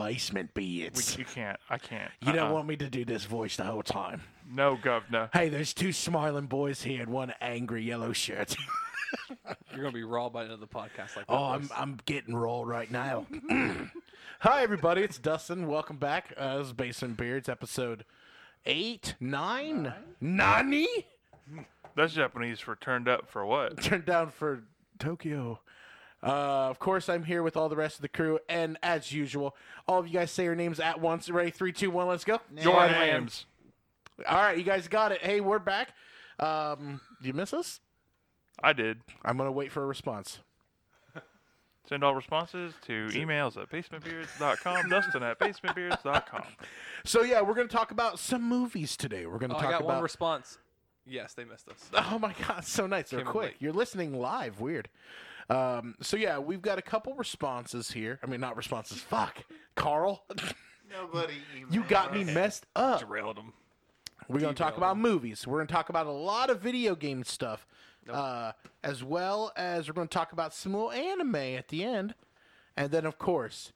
basement beards. You can't. I can't. You don't want me to do this voice the whole time. No, governor. Hey, there's 2 smiling boys here and 1 angry yellow shirt. You're gonna be raw by the end of the podcast like that. Oh, I'm getting raw right now. Hi, everybody. It's Dustin. Welcome back. This is Basement Beards, episode 8, 9? Nani? That's Japanese for turned up for what? Turned down for Tokyo. Of course, I'm here with all the rest of the crew, and as usual, all of you guys say your names at once. Ready? 3, 2, 1, let's go. Your names. All right, you guys got it. Hey, we're back. Do you miss us? I did. I'm going to wait for a response. Send all responses to emails at basementbeards.com, Dustin at basementbeards.com. So, yeah, we're going to talk about some movies today. We're going to talk I got about... one response. Yes, they missed us. Oh, my God. So nice. They're Came in quick. late. You're listening live. Weird. So, yeah, we've got a couple responses here. I mean, not responses. Fuck. Carl. Nobody emailed You got me us. messed up. Derailed them. We're going to talk Derailed about movies. We're going to talk about a lot of video game stuff, as well as we're going to talk about some little anime at the end. And then, of course,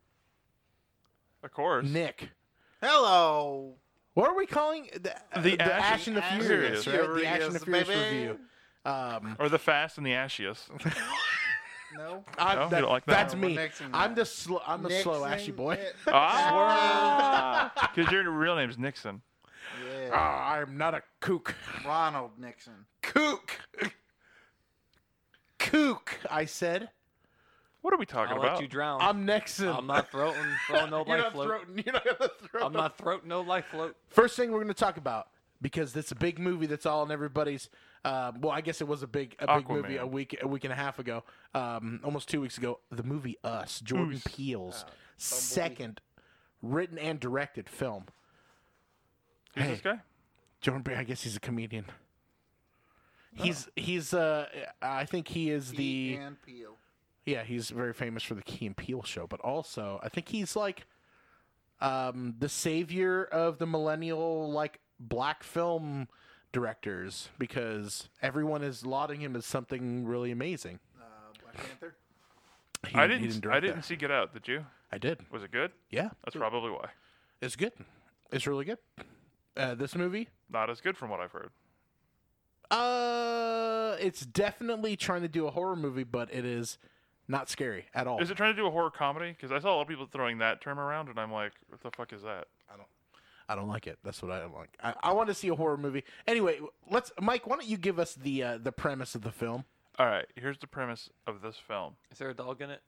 Of course. Nick. Hello. What are we calling the Ash and the Ash and Furious, the right? The Ash and the Furious, Furious baby. review. Or the Fast and the Ashiest. No. No, you don't like that? That's No, me. we're nixing I'm that. the slow ashy boy. Because your real name's Nixon. Yeah. I'm not a kook. Ronald Nixon. Kook. Kook. I said. What are we talking I'll about? let you drown. I'm Nixon. I'm not throwing no You're life not float. throwing. You're not gonna throw. I'm not throating no life float. First thing we're going to talk about, because it's a big movie that's all in everybody's. Well, I guess it was a big movie Aquaman. a week and a half ago, almost 2 weeks ago. The movie Us, Jordan Peele's second written and directed film. Who's Hey. this guy? Jordan Peele, I guess he's a comedian. He's I think he is Key the and Peele. yeah, he's very famous for the Key and Peele show, but also I think he's like the savior of the millennial like black film directors, because everyone is lauding him as something really amazing. Black Panther. He I didn't direct didn't that. see Get Out. Did you? I did. Was it good? Yeah, That's probably why. it's good. It's really good. This movie, Not as good from what I've heard. it's definitely trying to do a horror movie, but it is not scary at all. Is it trying to do a horror comedy? Because I saw a lot of people throwing that term around, and I'm like, what the fuck is that? I don't like it. That's what I don't like. I want to see a horror movie. Anyway, Mike, why don't you give us the premise of the film? All right, here's the premise of this film. Is there a dog in it?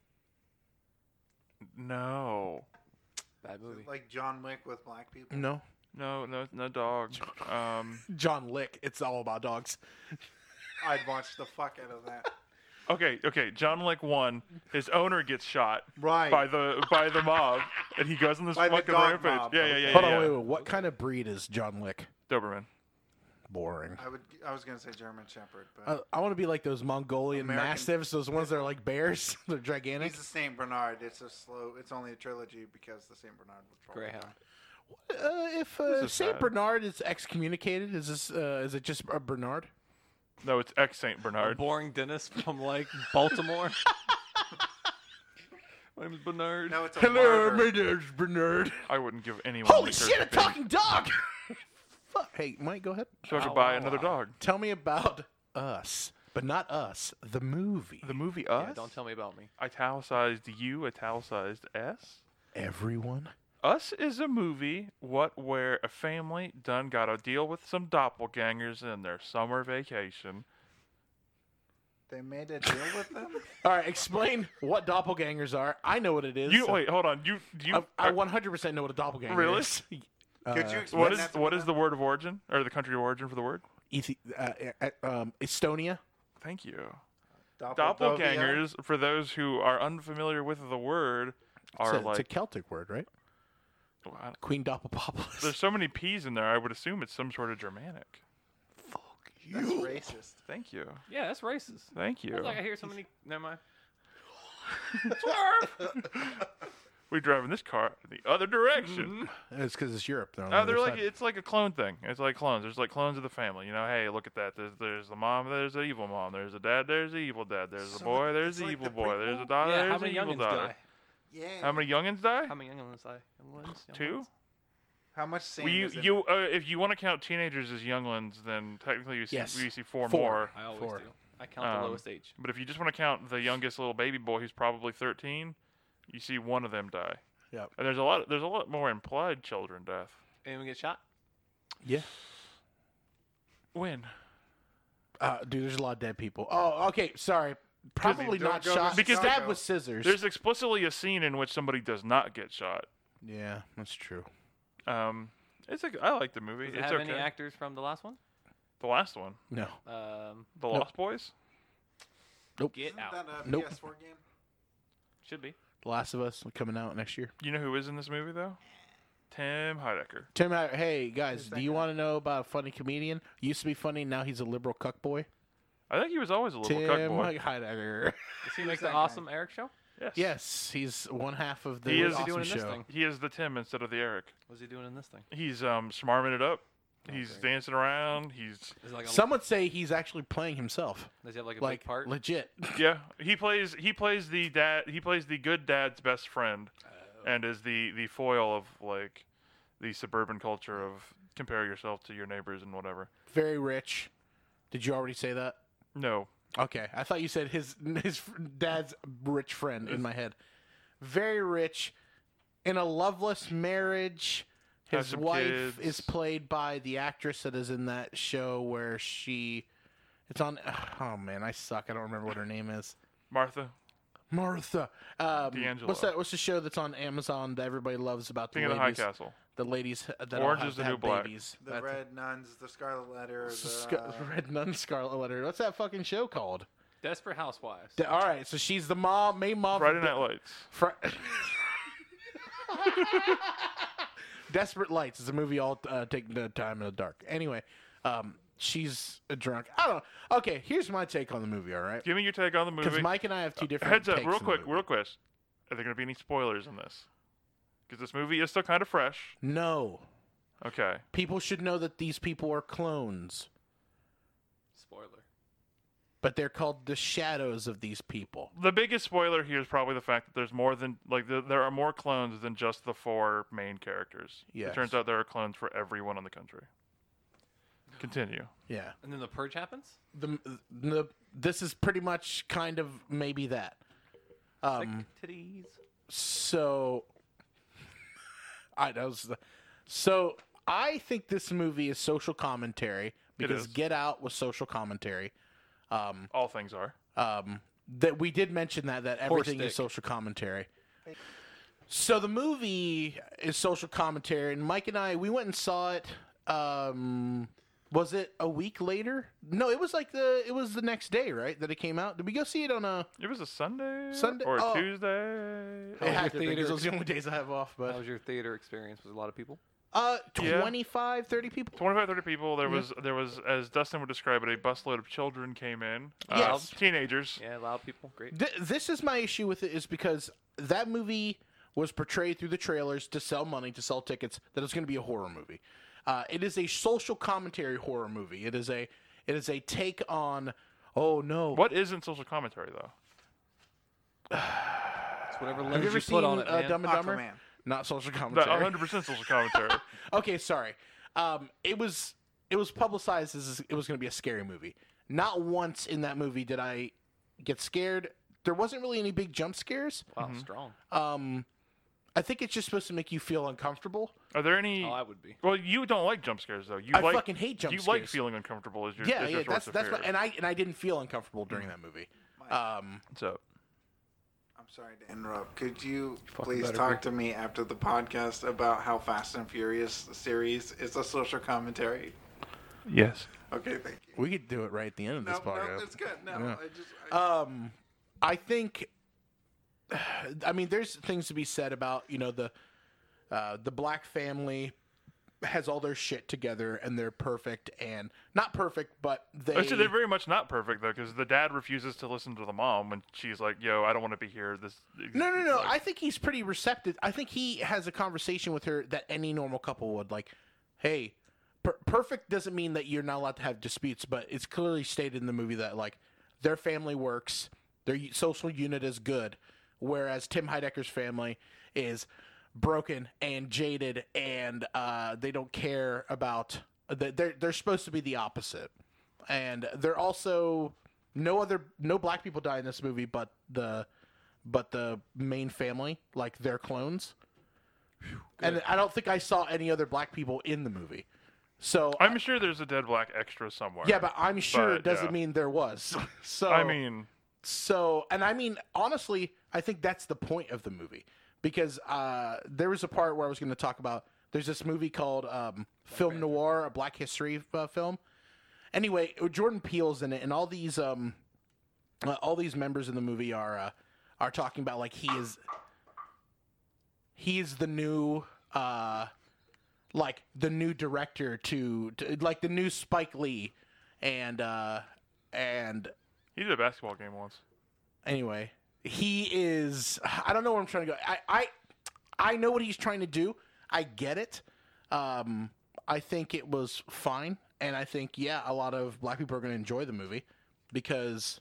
No. Bad Is movie. it like John Wick with black people? No. No dog. John Lick. It's all about dogs. I'd watch the fuck out of that. Okay. John Wick 1, his owner gets shot Right. by the mob, and he goes on this By the fucking dog rampage. mob. Yeah. Hold on, wait. What kind of breed is John Lick? Doberman. Boring. I was gonna say German Shepherd, but I want to be like those Mongolian American- Mastiffs, those ones that are like bears. They're gigantic. he's the Saint Bernard. It's only a trilogy because the Saint Bernard was probably Greyhound. If This is Saint sad. Bernard is excommunicated, is it just a Bernard? No, it's ex Saint A Bernard. boring dentist from like Baltimore. My name's Bernard. No, it's a Hello, martyr. my name's Bernard. I wouldn't give anyone. Holy the shit, a courtesy fee. talking dog! Fuck. Hey, Mike, go ahead. So I could Wow, buy wow, another wow. dog. Tell me about Us, but not Us, the movie. The movie Us. Yeah, don't tell me about me. Italicized U, italicized S. Everyone. Us is a movie where a family done got to deal with some doppelgangers in their summer vacation. They made a deal with them. All right, explain what doppelgangers are. I know what it is. You wait, hold on. I 100% know what a doppelganger Really? is. Could you explain What is that to what me is the word of origin or the country of origin for the word? Estonia? Thank you. then? Doppelgangers, for those who are unfamiliar with the word, are It's a like Celtic word, right? well, Queen Doppelpopulis. there's so many P's in there. I would assume it's some sort of Germanic. That's racist. Thank you. Yeah, that's racist. Thank you. It's like I hear so many. Never mind. We drive in this car in the other direction. It's because it's Europe. They're on Oh, the they're other like side. it's like a clone thing. It's like clones. There's like clones of the family. You know, hey, look at that. There's the mom. There's the evil mom. There's the dad. There's the evil dad. There's the So boy. There's it's the like evil the boy. There's prequel? the daughter. Yeah, there's how the many evil youngins daughter. die? Yeah. How many youngins die? How many younglings die? Younglings? Two? How much sand Well, is in if you want to count teenagers as younglings, then technically you see Yes. we see four 4. more. I always Four. do. I count the lowest age. But if you just want to count the youngest little baby boy, who's probably 13, you see one of them die. Yep. And there's a lot more implied children death. Anyone get shot? Yeah. When? Dude, there's a lot of dead people. Oh, okay. Sorry. Probably don't not go shot. Because stabbed Psycho. with scissors. There's explicitly a scene in which somebody does not get shot. Yeah, that's true. I like the movie. Does it It's have okay. any actors from the last one? The last one, No. The Lost Boys. Get Isn't out. that a Nope. PS4 game? Should be. The Last of Us coming out next year. You know who is in this movie though? Tim Heidecker. Tim, hey guys, Who's do that you guy? want to know about a funny comedian? Used to be funny, now he's a liberal cuck boy. I think he was always a little Tim cuck boy. Heidecker. Does he Who's make the that guy? awesome Eric show? Yes. Yes, he's one half of the He is- awesome doing in this show. thing? He is the Tim instead of the Eric. What's he doing in this thing? He's smarming it up. He's Okay. dancing around. He's Is it like a, Some would say he's actually playing himself, does he have like a like big part? legit. yeah. He plays the dad. He plays the good dad's best friend, and is the foil of like the suburban culture of compare yourself to your neighbors and whatever. Very rich. Did you already say that? No, Okay, I thought you said his dad's rich friend in my head. Very rich, in a loveless marriage. Has His some wife kids. is played by the actress that is in that show where it's on. Oh man, I suck. I don't remember what her name is. Martha. Martha. D'Angelo. What's that? What's the show that's on Amazon that everybody loves about the King of the High ladies? Castle. The ladies that all Orange have is the to New have Black. babies. The That's- Red Nuns, the Scarlet Letter, Red Nun, Scarlet Letter. What's that fucking show called? Desperate Housewives. All right, so she's the main mom. Friday Night Lights. Desperate Lights is a movie all taking the time in the dark. Anyway, she's a drunk. I don't know. Okay, here's my take on the movie. All right, Give me your take on the movie. because Mike and I have two different Heads up, takes real on the quick, movie. real quick. Are there going to be any spoilers in this? Because this movie is still kind of fresh. No, Okay. people should know that these people are clones, Spoiler. but they're called the shadows of these people. The biggest spoiler here is probably the fact that there's more than there are more clones than just the 4 main characters. Yes. It turns out there are clones for everyone in the country. Continue. Yeah, And then the purge happens? this is pretty much kind of maybe that. Sick titties. So, so I think this movie is social commentary because is. Get Out was social commentary. All things are. That we did mention that everything is dick. social commentary. So the movie is social commentary, and Mike and I we went and saw it. Was it a week later? No, it was it was the next day, right? That it came out. Did we go see it on a? It was a Sunday? Sunday- Or a oh. Tuesday? It had your to be, 'cause theater those are the only days I have off. How But was your theater experience? Was it a lot of people? Yeah. 25, 30 people. 25, 30 people. There was, as Dustin would describe it, a busload of children came in. Yes. Teenagers. Yeah, loud people. Great. This is my issue with it is because that movie was portrayed through the trailers to sell money, to sell tickets, that it's going to be a horror movie. It is a social commentary horror movie. It is a take on, oh no. What isn't social commentary, though? It's whatever Have lens you ever you seen put on it, man. Dumb and Dumber? Aquaman. Not social That commentary. 100% social commentary. Okay, sorry. It was publicized as it was going to be a scary movie. Not once in that movie did I get scared. There wasn't really any big jump scares. Wow, strong. I think it's just supposed to make you feel uncomfortable. Are there any... Oh, I would be. Well, you don't like jump scares, though. You I like, fucking hate jump You like scares. feeling uncomfortable as your, Yeah, as your yeah, source that's of what, fear. and I didn't feel uncomfortable during that movie. So, I'm sorry to interrupt. Could you fucking please better talk to me after the podcast about how Fast and Furious series is a social commentary? yes. Okay, thank you. We could do it right at the end of this No, podcast. it's good. No, Yeah. I I think. I mean, there's things to be said about the black family has all their shit together and they're perfect and not perfect, but they. Actually, they're very much not perfect, though, because the dad refuses to listen to the mom when she's like, yo, I don't want to be here. No. Like, I think he's pretty receptive. I think he has a conversation with her that any normal couple would. Like, hey, perfect doesn't mean that you're not allowed to have disputes, but it's clearly stated in the movie that, like, their family works, their social unit is good. whereas Tim Heidecker's family is broken and jaded, and they don't care about. They're supposed to be the opposite, and they're also no black people die in this movie, but the main family, like their clones. And I don't think I saw any other black people in the movie. So I'm sure there's a dead black extra somewhere. yeah, but I'm sure it doesn't yeah. mean there was. So I mean, honestly, I think that's the point of the movie, because there was a part where I was going to talk about. There's this movie called Film Noir, a Black History film. Anyway, Jordan Peele's in it, and all these members in the movie are talking about like he is the new like the new director to like the new Spike Lee, and he did a basketball game once. anyway, he is. I don't know where I'm trying to go. I know what he's trying to do. I get it. I think it was fine, and I think a lot of black people are going to enjoy the movie because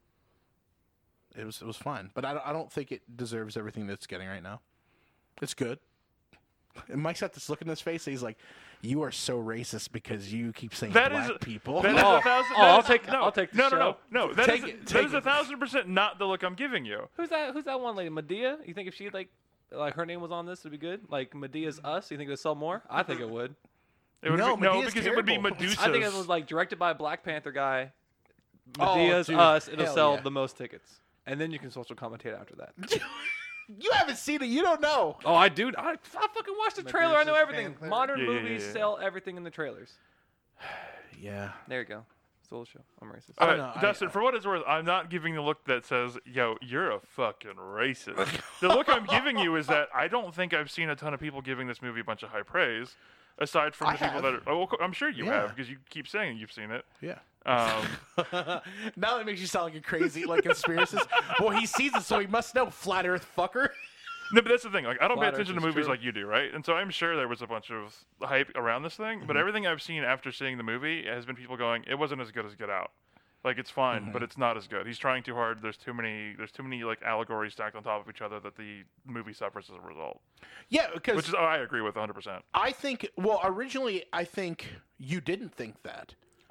it was fine. But I don't think it deserves everything that it's getting right now. It's good. And Mike's got this look in his face. He's like, "You are so racist because you keep saying That black is- people." That is Oh, 1,000. oh, I'll take the no, show. no. That Take is it, that take is it. 1,000% not the look I'm giving you. Who's that one lady? Medea? You think if she like her name was on this, it'd be good? Like Medea's Us? You think it'd sell more? I think it would. It would No, be, no, Medea's because it would be terrible. Medusa's. I think it was like directed by a Black Panther guy. Oh, Medea's dude. Us. It'll Hell sell yeah. the most tickets, and then you can social commentate after that. You haven't seen it. You don't know. Oh, I do. I fucking watched the trailer. I know Medusa's everything. fan Modern Yeah, yeah, movies yeah. sell everything in the trailers. Yeah. There you go. Stole the show. I'm racist. All don't right, know. Dustin, for what it's worth, I'm not giving the look that says, "Yo, you're a fucking racist." The look I'm giving you is that I don't think I've seen a ton of people giving this movie a bunch of high praise, aside from I the people have. that are. Oh, I'm sure you Yeah. have because you keep saying you've seen it. Yeah. Um, Now that makes you sound like a crazy like conspiracist. Well, he sees it, so he must know. Flat Earth fucker. no, but that's the thing. Like, I don't pay Flat attention to Earth is movies true. like you do, right? And so I'm sure there was a bunch of hype around this thing, but everything I've seen after seeing the movie has been people going, "It wasn't as good as Get Out." Like, it's fine, but it's not as good. He's trying too hard. There's too many like allegories stacked on top of each other that the movie suffers as a result. Yeah, because Which is I agree with 100%. I think. Well, originally, I think you didn't think that.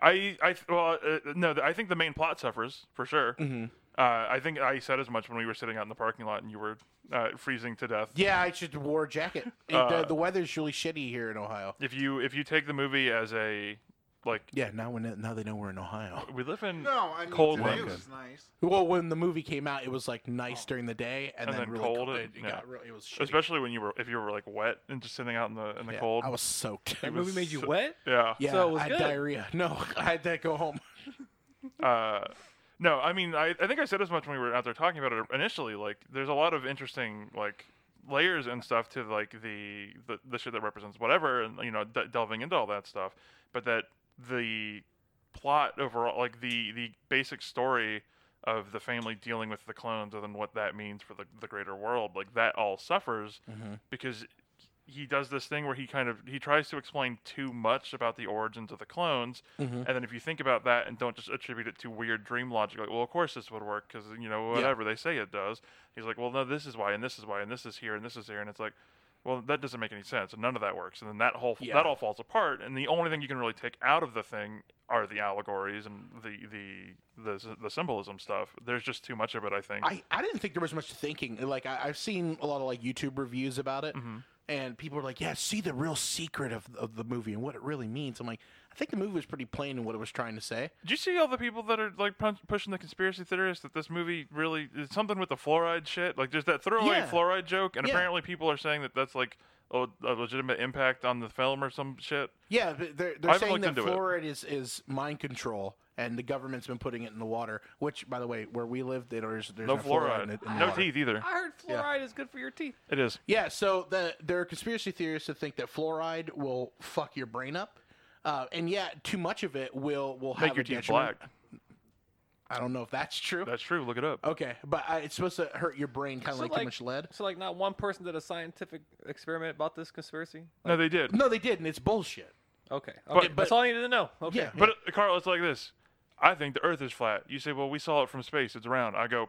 No, I think the main plot suffers for sure. Mm-hmm. I think I said as much when we were sitting out in the parking lot and you were freezing to death. Yeah, I should wore a jacket. The weather's really shitty here in Ohio. If you take the movie as a like, Yeah, now they know we're in Ohio. we live in No, I mean, cold today London. was nice. Well, when the movie came out, it was like nice during the day, and, And then then really cold, It yeah. got really. It was shitty. Especially when if you were like wet and just sitting out in the Yeah, cold. I was soaked. That It was movie made you so- wet. Yeah. Yeah, So it was I had good. diarrhea. No, I had to go home. No, I mean, I think I said as much when we were out there talking about it initially. Like, there's a lot of interesting like layers and stuff to like the shit that represents whatever, and delving into all that stuff. But that the plot overall, like the basic story of the family dealing with the clones, and then what that means for the greater world, like that all suffers because he does this thing where he tries to explain too much about the origins of the clones, and then if you think about that and don't just attribute it to weird dream logic, like, well, of course this would work because whatever they say it does. He's like, well, no, this is why, and this is why, and this is here, and this is here, and it's like, well, that doesn't make any sense, and none of that works, and then that all falls apart, and the only thing you can really take out of the thing are the allegories and the symbolism stuff. There's just too much of it, I think. I didn't think there was much thinking. Like I've seen a lot of like YouTube reviews about it, and people are like, "Yeah, see the real secret of the movie and what it really means." I'm like, I think the movie was pretty plain in what it was trying to say. Did you see all the people that are like pushing the conspiracy theorists that this movie really is something with the fluoride shit? Like, there's that throwaway Yeah. fluoride joke, and Yeah. apparently people are saying that that's like a legitimate impact on the film or some shit. Yeah, but they're haven't saying looked that into it. fluoride is mind control, and the government's been putting it in the water. Which, by the way, where we live, there's No fluoride fluoride, in the no water. teeth either. I heard fluoride is good for your teeth. It is. Yeah, so there are conspiracy theorists that think that fluoride will fuck your brain up, and too much of it will have Make a your teeth detriment. black. I don't know if that's true. That's true. Look it up. Okay, but it's supposed to hurt your brain, kind of like too much lead. So like not one person did a scientific experiment about this conspiracy? No, they did. No, they did, and it's bullshit. Okay. But- That's all I needed to know. Okay. Yeah. But Carl, it's like this. I think the Earth is flat. You say, well, we saw it from space. It's round. I go,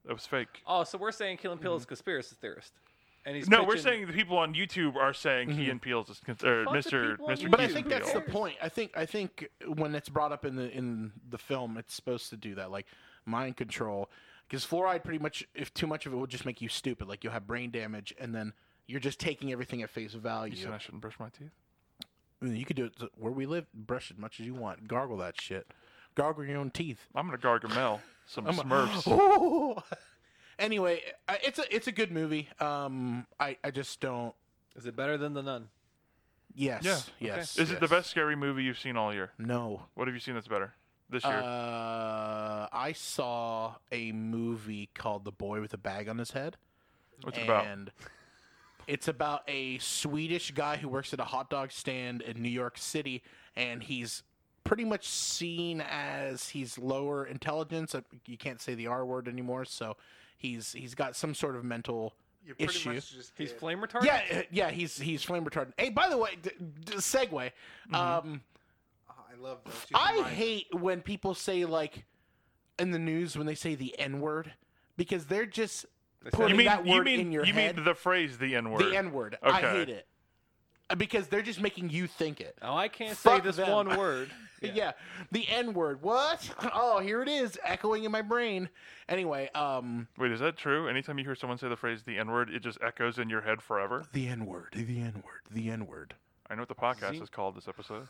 It was fake. Oh, so we're saying Key and Peele is a conspiracy theorist, and he's No, we're pitching- saying the people on YouTube are saying Key and Peele's is or Fuck the Mr. people on Mr. But I Key think and that's Peele. the point. I think when it's brought up in the film, it's supposed to do that, like mind control. Because fluoride, pretty much, if too much of it will just make you stupid. Like you'll have brain damage, and then you're just taking everything at face value. You said I shouldn't brush my teeth. You could do it where we live. Brush as much as you want. Gargle that shit. Gargle your own teeth. I'm gonna gargamel some Smurfs. Ooh. Anyway, it's a good movie. I just don't. Is it better than The Nun? Yes. Yeah. Yes. Is it the yes. best scary movie you've seen all year? No. What have you seen that's better this year? I saw a movie called The Boy with a Bag on His Head. What's it about? And it's about a Swedish guy who works at a hot dog stand in New York City, and he's pretty much seen as he's lower intelligence. You can't say the R word anymore, so he's got some sort of mental You pretty issue. much just He's did. flame retardant. Yeah, he's flame retardant. Hey, by the way, segue. Mm-hmm. I love those. You can I write- hate when people say, like, in the news when they say the N word, because they're just putting that word in your head. the phrase the N word? The N word. I Okay. hate it because they're just making you think it. Oh, I can't Fuck say this them. one word. Yeah. The N word. What? Oh, here it is, echoing in my brain. Anyway, Wait, is that true? Anytime you hear someone say the phrase the N word, it just echoes in your head forever? the N word. The N word. The N word. I know what the podcast is called this episode.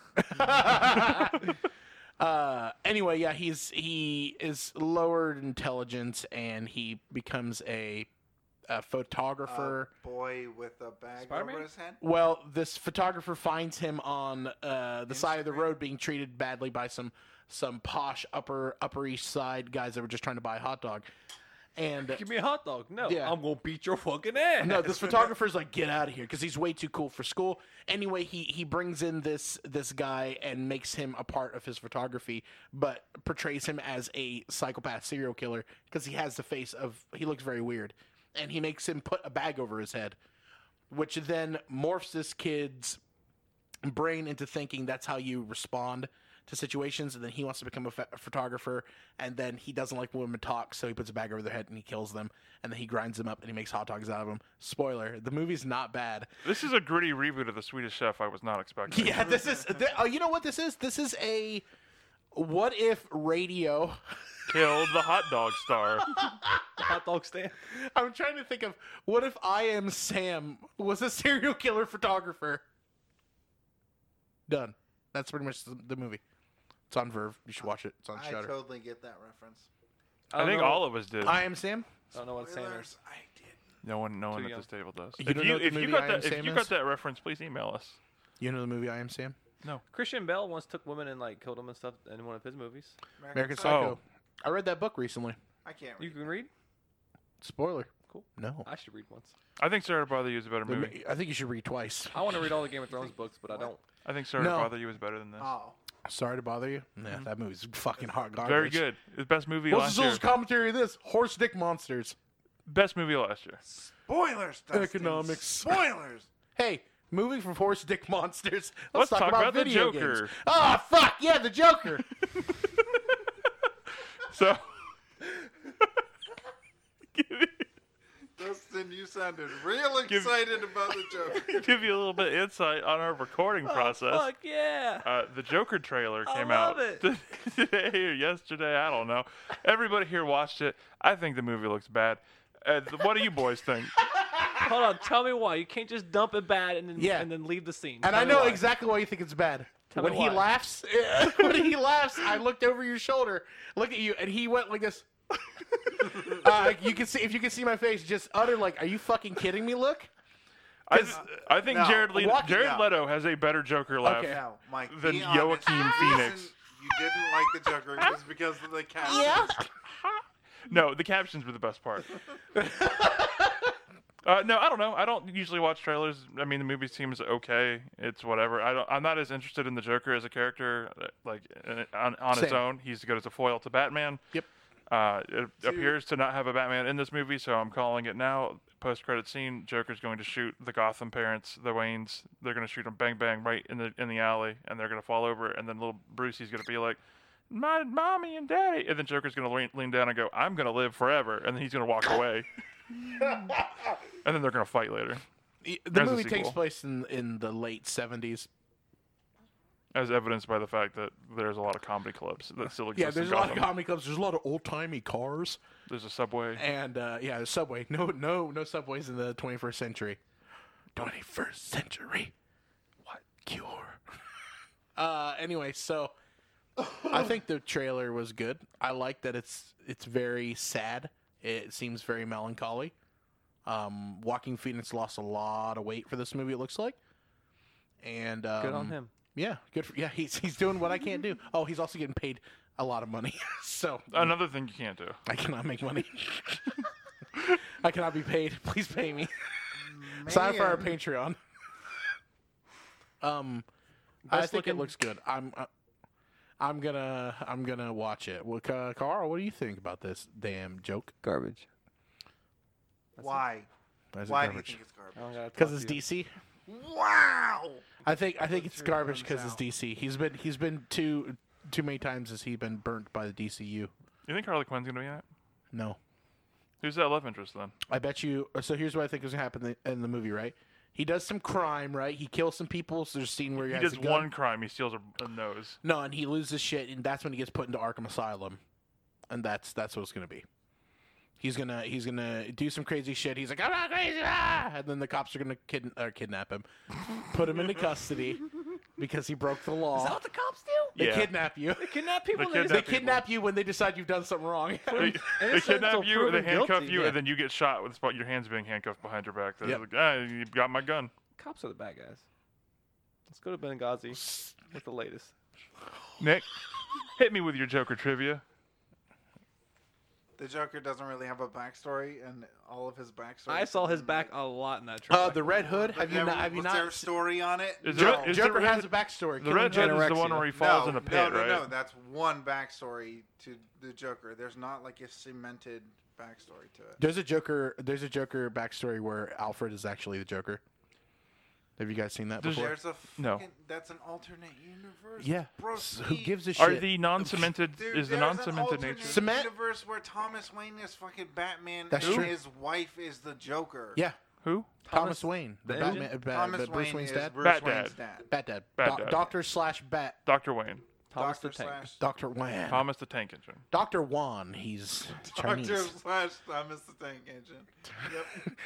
Anyway, yeah, he is lowered intelligence, and he becomes a photographer. Boy with a bag Spider-Man? over his head. Well, this photographer finds him on the side of the Instagram? road being treated badly by some posh upper East Side guys that were just trying to buy a hot dog. And Give me a hot dog. No, Yeah. I'm gonna beat your fucking ass. no, this photographer's like, get out of here, because he's way too cool for school. Anyway, he brings in this guy and makes him a part of his photography, but portrays him as a psychopath serial killer because he has the face of, he looks very weird, and he makes him put a bag over his head, which then morphs this kid's brain into thinking that's how you respond to situations, and then he wants to become a photographer, and then he doesn't like when women talk, so he puts a bag over their head and he kills them, and then he grinds them up and he makes hot dogs out of them. Spoiler, the movie's not bad. This is a gritty reboot of The Swedish Chef I was not expecting. Yeah, this is, you know what this is? This is a what if radio. Killed the hot dog star. hot dog stand. I'm trying to think of what if I Am Sam was a serial killer photographer. Done. That's pretty much the movie. It's on Verve. You should watch it. It's on I Shudder. totally get that reference. I think all of us did. I Am Sam. I don't know what Sam is. Spoilers, I did. No one Too at young. this table does. You don't know what the movie I Am if Sam you is? got that reference, please email us. You know the movie I Am Sam? Christian Bale once took women and like killed them and stuff in one of his movies. American Psycho. Psycho. I read that book recently. I can't You read. can read. Spoiler. Cool. No. I should read once. I think Sorry to Bother You is a better movie. I think you should read twice. I want to read all the Game of Thrones books, but I don't. I think Sorry No. to Bother You is better than this. Oh, Sorry to bother you. Yeah, that movie's fucking hot garbage. Very good. The best movie What's the last year. social commentary of this? Horse dick monsters. Best movie last year. spoilers. Dustin. Economics. Spoilers. Hey, moving from horse dick monsters, Let's talk talk about the video Joker. games. Oh, fuck. Yeah, the Joker. So, Dustin, you sounded real excited about the joke. give you a little bit of insight on our recording process. Fuck yeah! The Joker trailer came love out it. today or yesterday. I don't know. Everybody here watched it. I think the movie looks bad. What do you boys think? Hold on, tell me why. You can't just dump it bad and then Yeah. and then leave the scene. And Tell I me know why. exactly why you think it's bad. Tell when me he why. laughs, I looked over your shoulder, look at you, and he went like this. You can see, if you can see my face, just utter like, "Are you fucking kidding me?" Look. I think no, Jared walking out. Leto has a better Joker laugh. Okay. Now, Mike, Than be honest. Joaquin The Phoenix. reason you didn't like the Joker was because of the cast. Yeah. No, the captions were the best part. No, I don't know. I don't usually watch trailers. I mean, the movie seems okay. It's whatever. I'm not as interested in the Joker as a character, like on its Same. own. He's good as a foil to Batman. Yep. It appears to not have a Batman in this movie, so I'm calling it now. Post-credit scene: Joker's going to shoot the Gotham parents, the Waynes. They're going to shoot them bang bang right in the alley, and they're going to fall over. And then little Brucey's going to be like, my mommy and daddy. And then Joker's going to lean down and go, I'm going to live forever. And then he's going to walk away. And then they're going to fight later. The As a movie takes sequel. place in the late 70s. As evidenced by the fact that there's a lot of comedy clubs that still exist Yeah, there's in a lot of Gotham. comedy clubs. There's a lot of old-timey cars. There's a subway. And, yeah, the subway. No subways in the 21st century. 21st century? What cure? Anyway, so I think the trailer was good. I like that it's very sad. It seems very melancholy. Joaquin Phoenix lost a lot of weight for this movie, it looks like. And Good on him. Yeah, good. He's doing what I can't do. Oh, he's also getting paid a lot of money. So Another thing you can't do. I cannot make money. I cannot be paid. Please pay me. Sign up for our Patreon. I Best think it looking- looks good. I'm gonna watch it. Well, Carl, what do you think about this damn joke? Garbage. Why? Because Why do you think it's garbage? I don't gotta talk it's to you. DC. Wow. I think it's through garbage thumbs because it's out. DC. He's been too many times has he been burnt by the DCU. You think Harley Quinn's going to be in it? No, Who's that love interest then? I bet you. So here's what I think is gonna happen in the movie. Right, he does some crime. Right, he kills some people. So there's a scene where he He has does a gun. one crime. He steals a nose. No, and he loses shit, and that's when he gets put into Arkham Asylum, and that's what it's gonna be. He's gonna do some crazy shit. He's like, I'm not crazy, and then the cops are gonna kidnap him, put him into custody because he broke the law. Is that what the cops do? They Yeah. kidnap you. They kidnap people. They and They kidnap people. kidnap you when they decide you've done something wrong. They Innocent kidnap until you, they proven handcuff guilty, you, yeah. and then you get shot with your hands being handcuffed behind your back. They're Yep. like, you got my gun. Cops are the bad guys. Let's go to Benghazi with the latest. Nick, hit me with your Joker trivia. The Joker doesn't really have a backstory, and all of his backstory. I saw his is back like- a lot in that trailer. The Red Hood. Have you not? Was there a story on it? Is Jo- there- is Joker there- has a backstory. The Killing Red Hood is the anorexia. one where he falls no, in a pit, no, right? no, that's one backstory to the Joker. There's not like a cemented backstory to it. There's a Joker backstory where Alfred is actually the Joker. Have you guys seen that Does- before? There's a No. fucking, that's an alternate universe. Yeah. Bro, Who gives a shit? Are the non-cemented Dude, is the there's non-cemented an nature? alternate Cement- universe where Thomas Wayne is fucking Batman That's and true. his wife is the Joker. Yeah, Who? Thomas Wayne, the the Batman, engine? Thomas the Bruce Wayne Wayne's is dad. Bruce Bat Wayne's Dad. dad. Bat Dad. Bat Dad. Doctor slash Bat. Dr. Wayne. Thomas Doctor the Tank. slash Doctor Wan. Thomas the Tank Engine. Doctor Wan. He's Doctor Chinese. slash Thomas the Tank Engine. Yep.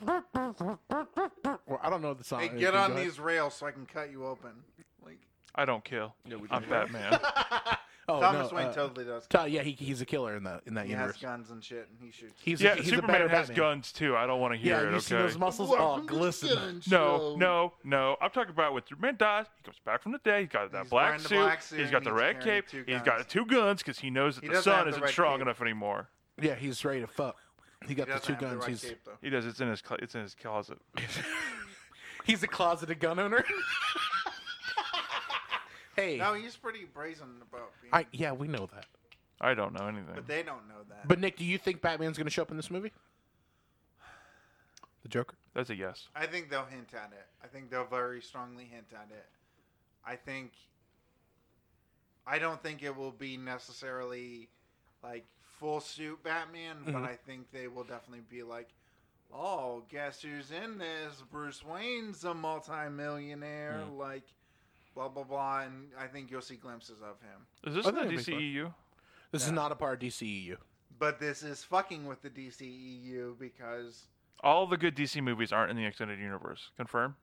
Well, I don't know the song. Hey, get on these rails so I can cut you open. Like I don't kill. Yeah, we I'm do. Batman. Oh, Thomas no, Wayne totally does. Yeah, he's a killer in that He universe. has guns and shit, and he shoots. He's Yeah, he's a Superman better has Batman. guns too. I don't want to hear Yeah, it. you see Okay. those muscles? Oh, glisten. No. I'm talking about when Superman dies, he comes back from the dead. He's got that He's black wearing the suit. black suit He's got and the he's red carrying cape. two He's guns. got 2 guns because he knows that He the doesn't sun have the isn't red strong cape. enough anymore. Yeah, he's ready to fuck. He got He the doesn't two have the guns. right He's cape, though. He does. It's in his closet. he's a closeted gun owner. Hey, No, he's pretty brazen about being. yeah, we know that. I don't know anything. But they don't know that. But Nick, do you think Batman's going to show up in this movie? The Joker? That's a yes. I think they'll hint at it. I think they'll very strongly hint at it. I don't think it will be necessarily like full suit Batman, but I think they will definitely be like, oh, guess who's in this? Bruce Wayne's a multi-millionaire, like blah blah blah, and I think you'll see glimpses of him. Is this I in the think it'd be fun. DCEU? This is not a part of DCEU. But this is fucking with the DCEU because All the good DC movies aren't in the extended universe. Confirm?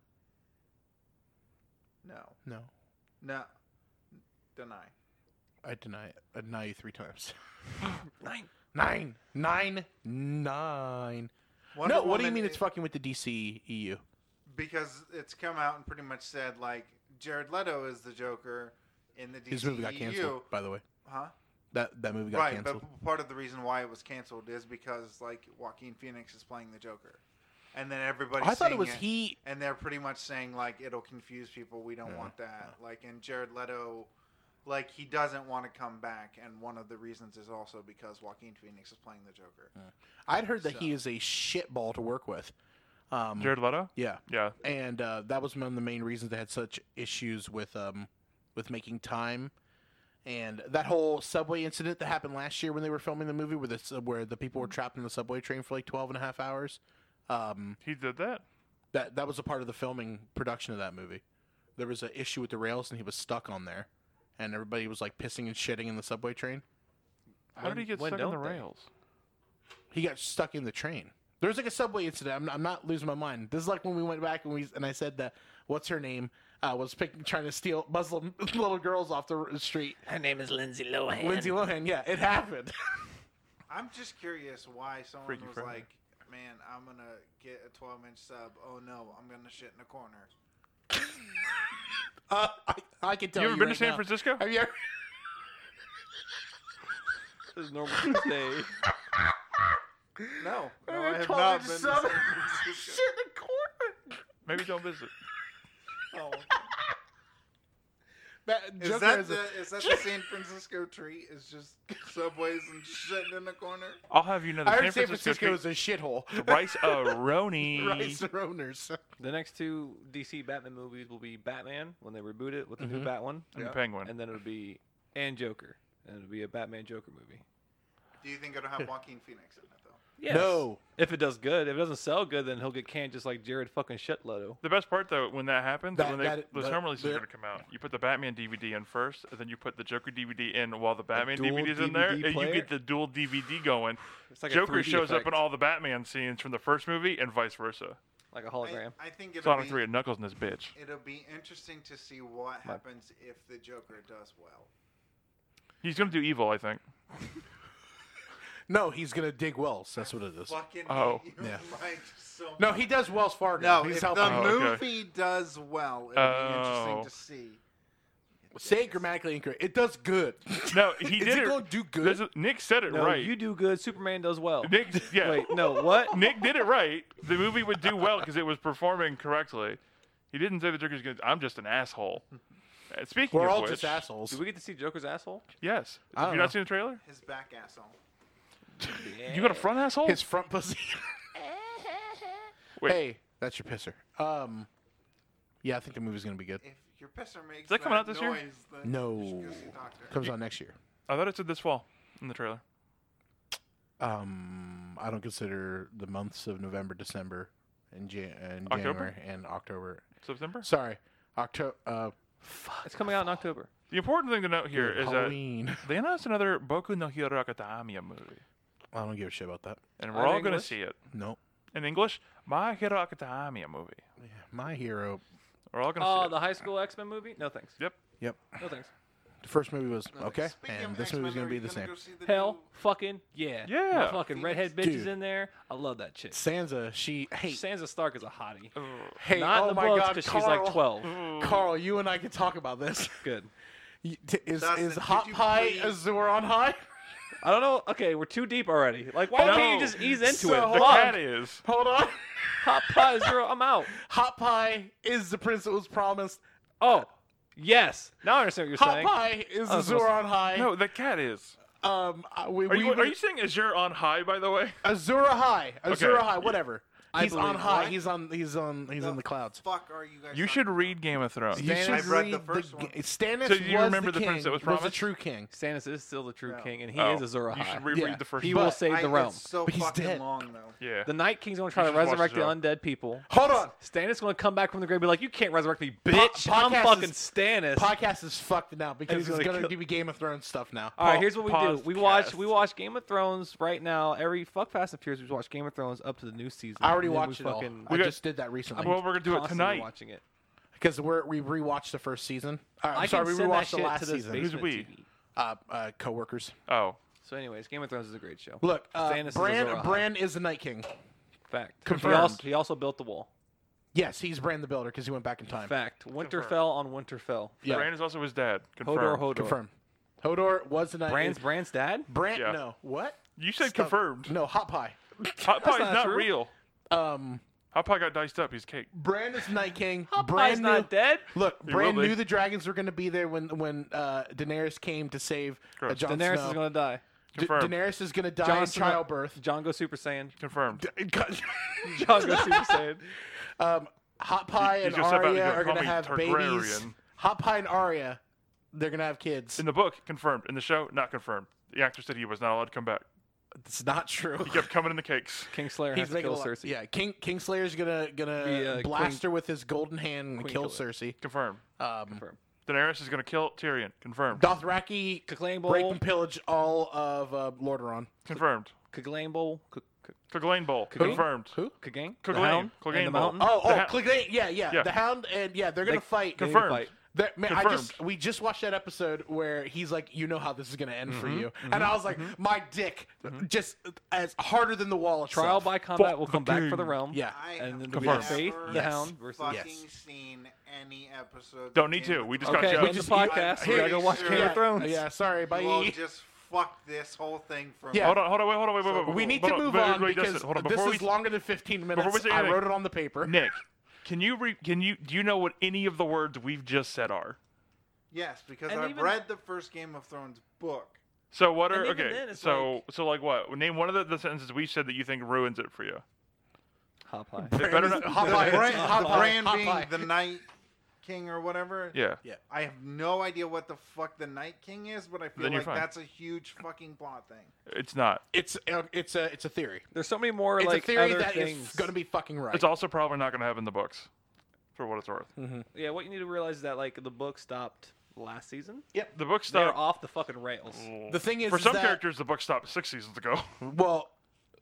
no, No, deny. I deny it. I deny you 3 times. 9. 9. Wonder No, what do you Woman mean is- it's fucking with the DCEU? Because it's come out and pretty much said like Jared Leto is the Joker in the DCEU. His movie got canceled, by the way. Huh? That movie got Right, canceled. but part of the reason why it was canceled is because like Joaquin Phoenix is playing the Joker, and then everybody's I thought it saying was he. and they're pretty much saying like it'll confuse people. We don't want that. Like, and Jared Leto, like he doesn't want to come back, and one of the reasons is also because Joaquin Phoenix is playing the Joker. I'd heard that he So. is a shitball to work with. Jared Leto? Yeah, Yeah. and that was one of the main reasons they had such issues with making time And that whole subway incident that happened last year when they were filming the movie, where the people were trapped in the subway train for like 12 and a half hours, He did that. that was a part of the filming production of that movie. There was an issue with the rails, and he was stuck on there, and everybody was like pissing and shitting in the subway train. How did he get when stuck in the don't they? rails? He got stuck in the train. There was like a subway incident. I'm not losing my mind. This is like when we went back and I said that what's her name was trying to steal Muslim little girls off the street. Her name is Lindsay Lohan. Lindsay Lohan, yeah, it happened. I'm just curious why someone Freaky was Friday. like, "Man, I'm gonna get a 12-inch sub. Oh no, I'm gonna shit in a corner." I can tell You you. ever been to right San now. Francisco? Have you ever? This is normal Tuesday. No, no, Ever I have 12 not inch been to sub? San Francisco. Shit in the corner. Maybe don't visit. Oh. Is Joker that is a- the San Francisco treat? Is just subways and shitting in the corner? I'll have you know I that heard San Francisco is a shithole. rice roni. Rice owners. The next two DC Batman movies will be Batman when they reboot it with the Mm-hmm. new Bat one, And the Penguin. and then it'll be Joker, and it'll be a Batman Joker movie. Do you think it'll have Joaquin Phoenix in it though? Yes. No. If it does good, if it doesn't sell good, then he'll get canned just like Jared fucking Shitloto. The best part though, when that happens, That- when that- the that- term release is the- going to come out, you put the Batman DVD in first, and then you put the Joker DVD in while the Batman dual DVD's in there, DVD and player? you get the dual DVD going. It's like a Joker 3D shows up effect, in all the Batman scenes from the first movie, and vice versa. like a hologram. I think it'll Sonic be, 3 and Knuckles and his bitch. it'll be interesting to see what happens if the Joker does well. He's going to do evil, I think. No, he's gonna dig wells. That's what it is. Fucking Oh. hate you, Yeah. Mike, so No, much. he does Wells Fargo. No, he's if helping. the Oh, okay. movie does well, it'll be interesting Oh. to see. Say it grammatically incorrect. It does good. No, he Is did it it. going to do good? Nick said it No, right. you do good. Superman does well. Nick, yeah. Wait, no, what? Nick did it right. The movie would do well because it was performing correctly. He didn't say the Joker's good. I'm just an asshole. Speaking We're of all which, just assholes. Did we get to see Joker's asshole? yes. I Have don't you know. not seen the trailer? His back asshole. You got a front asshole? His front pussy. Wait. Hey, that's your pisser. Yeah, I think the movie's gonna be good. If your pisser makes that coming out this year? noise, then No. you should go see a doctor. Comes out next year. I thought it said this fall in the trailer. I don't consider the months of November, December, and, and October? January and October. September? Sorry, October. It's coming out in October. The important thing to note here is that Halloween. they announced another Boku no Hero Academia movie. I don't give a shit about that. And In we're all going to English? see it. Nope. In English, My Hero Academia movie. Yeah, my hero. We're all going to Oh, see it. the high school X-Men movie? No thanks. Yep. Yep. No thanks. The first movie was okay, Speaking and of this X-Men, movie's gonna are be you the same. go see the Hell, new- fucking yeah. Yeah. My fucking redhead bitch is Dude. in there. I love that chick. Sansa, hey, Sansa Stark is a hottie. hey, Not oh in the my books God, because Carl, she's like 12. Carl, you and I can talk about this. Good. Is Dustin, Hot could you Pie please- Azure on high? I don't know. Okay, we're too deep already. Like, why No. can't you just ease into So it? The Fuck. cat is. Hold on. Hot pot is zero. I'm out. Hot Pie is the prince that was promised. Oh, yes. Now I understand what you're Hot saying. Pie is I was Azure supposed- on high. No, the cat is. Are Are you saying Azure on high, by the way? Azura High? Azura Okay. High, whatever. I He's on believe- high. what? He's in the clouds. Fuck, are you guys? You talking should about? read Game of Thrones. You Stannis- should I've read read the first one. Stannis So you was remember the king, prince that was the promised? true king. Stannis is still the true No. king, and he Oh, is Azor You Ahai. should reread Yeah. the first He one. will save the I- realm. It's so But he's fucking dead. long though. Yeah. The Night King's going to try You to should watch resurrect the the show. undead people. Hold on. Stannis is going to come back from the grave and be like, you can't resurrect me, bitch. I'm podcast fucking is- Stannis. Podcast is fucked now because he's it's gonna gonna kill- give you Game of Thrones stuff now. All right, here's what we do. Pause We the watch cast. we watch Game of Thrones right now. Every fuck Fast and Furious, we watch Game of Thrones up to the new season. I already And then watched we it all. fucking I got- just did that recently Well, we're going to do it constantly tonight. watching it. because we rewatched the first season. I'm I sorry, can we send that rewatched the shit last to this season. Who's basement we? TV. Coworkers. Oh. So, anyways, Game of Thrones is a great show. Look, Stannis is Bran. Azor Ahai. Bran is the Night King. Fact. Confirmed. He also built the wall. Yes, he's Bran the Builder because he went back in time. Fact. Winterfell on Winterfell. Yeah. Bran is also his dad. Confirmed. Hodor. Confirmed. Hodor was the Night. Bran's dad? Bran. Yeah. No. What? You said Stop. confirmed. No. Hot Pie. Hot pie is not not true. real. Hot pie got diced up. He's cake. Bran is Night King. Pie's Bran not dead. Look, He Bran will be. knew the dragons were going to be there when Daenerys came to save Gross. Jon Daenerys Snow. is going to die. Confirmed. Daenerys is going to die Jon in Snow- childbirth. John goes Super Saiyan. Confirmed. John goes Super Saiyan. Hot Pie You and just about to Arya go are call going to me have babies. Targaryen. Hot Pie and Arya They're gonna have kids. In the book, confirmed. In the show, not confirmed. The actor said he was not allowed to come back. It's not true. He kept coming in the cakes. Kingslayer He's has to making a kill lot. Cersei. Yeah, Kingslayer's gonna Be, blast her with his golden hand and Queen kill killer. Cersei. Confirmed. Confirmed. Daenerys is going to kill Tyrion. Confirmed. Dothraki Clegane rape Bowl. and pillage all of Lordaeron. Confirmed. Clegane Bowl. Clegane Bowl. Who? Confirmed. Who? Clegane. Clegane. The Hound Clegane and the Bowl. Mountain. Oh, The Clegane. Yeah. Yeah. The Hound and they're gonna fight. They need to Confirmed. fight. Man, Confirmed. we just watched that episode where he's like, you know how this is gonna end for you, and I was like, my dick, just as harder than the wall itself. Trial by combat Fuck will the come back for king. the realm. Yeah. I And have then Confirmed. we have Faith, never the Yes. Hound versus. fucking Yes. seen any episode. Don't need to. We just got Okay, Joe. end the podcast. We gotta go watch Game Yeah, of Thrones. yeah. Sorry, bye. Well, just fuck this whole thing from. Yeah. Hold on, wait. We need Hold to on, move wait, on wait, because just- hold on, this before is we- longer than 15 minutes. Before we say I anything- wrote it on the paper. Nick, do you know what any of the words we've just said are? Yes, because And I've even- read the first Game of Thrones book. So what are And even okay? then, it's So like what? Name one of the sentences we said that you think ruins it for you. Hop high. It better not. Hot The pie. brand, Hot the pie. brand Hot being pie. the Night King or whatever. Yeah. I have no idea what the fuck the Night King is, but I feel Then you're like fine. that's a huge fucking plot thing. It's not. It's a theory. There's so many more It's like a theory other that is things. going to be fucking right. It's also probably not going to have in the books, for what it's worth. Yeah, what you need to realize is that like the book stopped last season. The book They're stopped. off the fucking rails. The thing is, for is some that- characters, the book stopped 6 seasons ago. Well,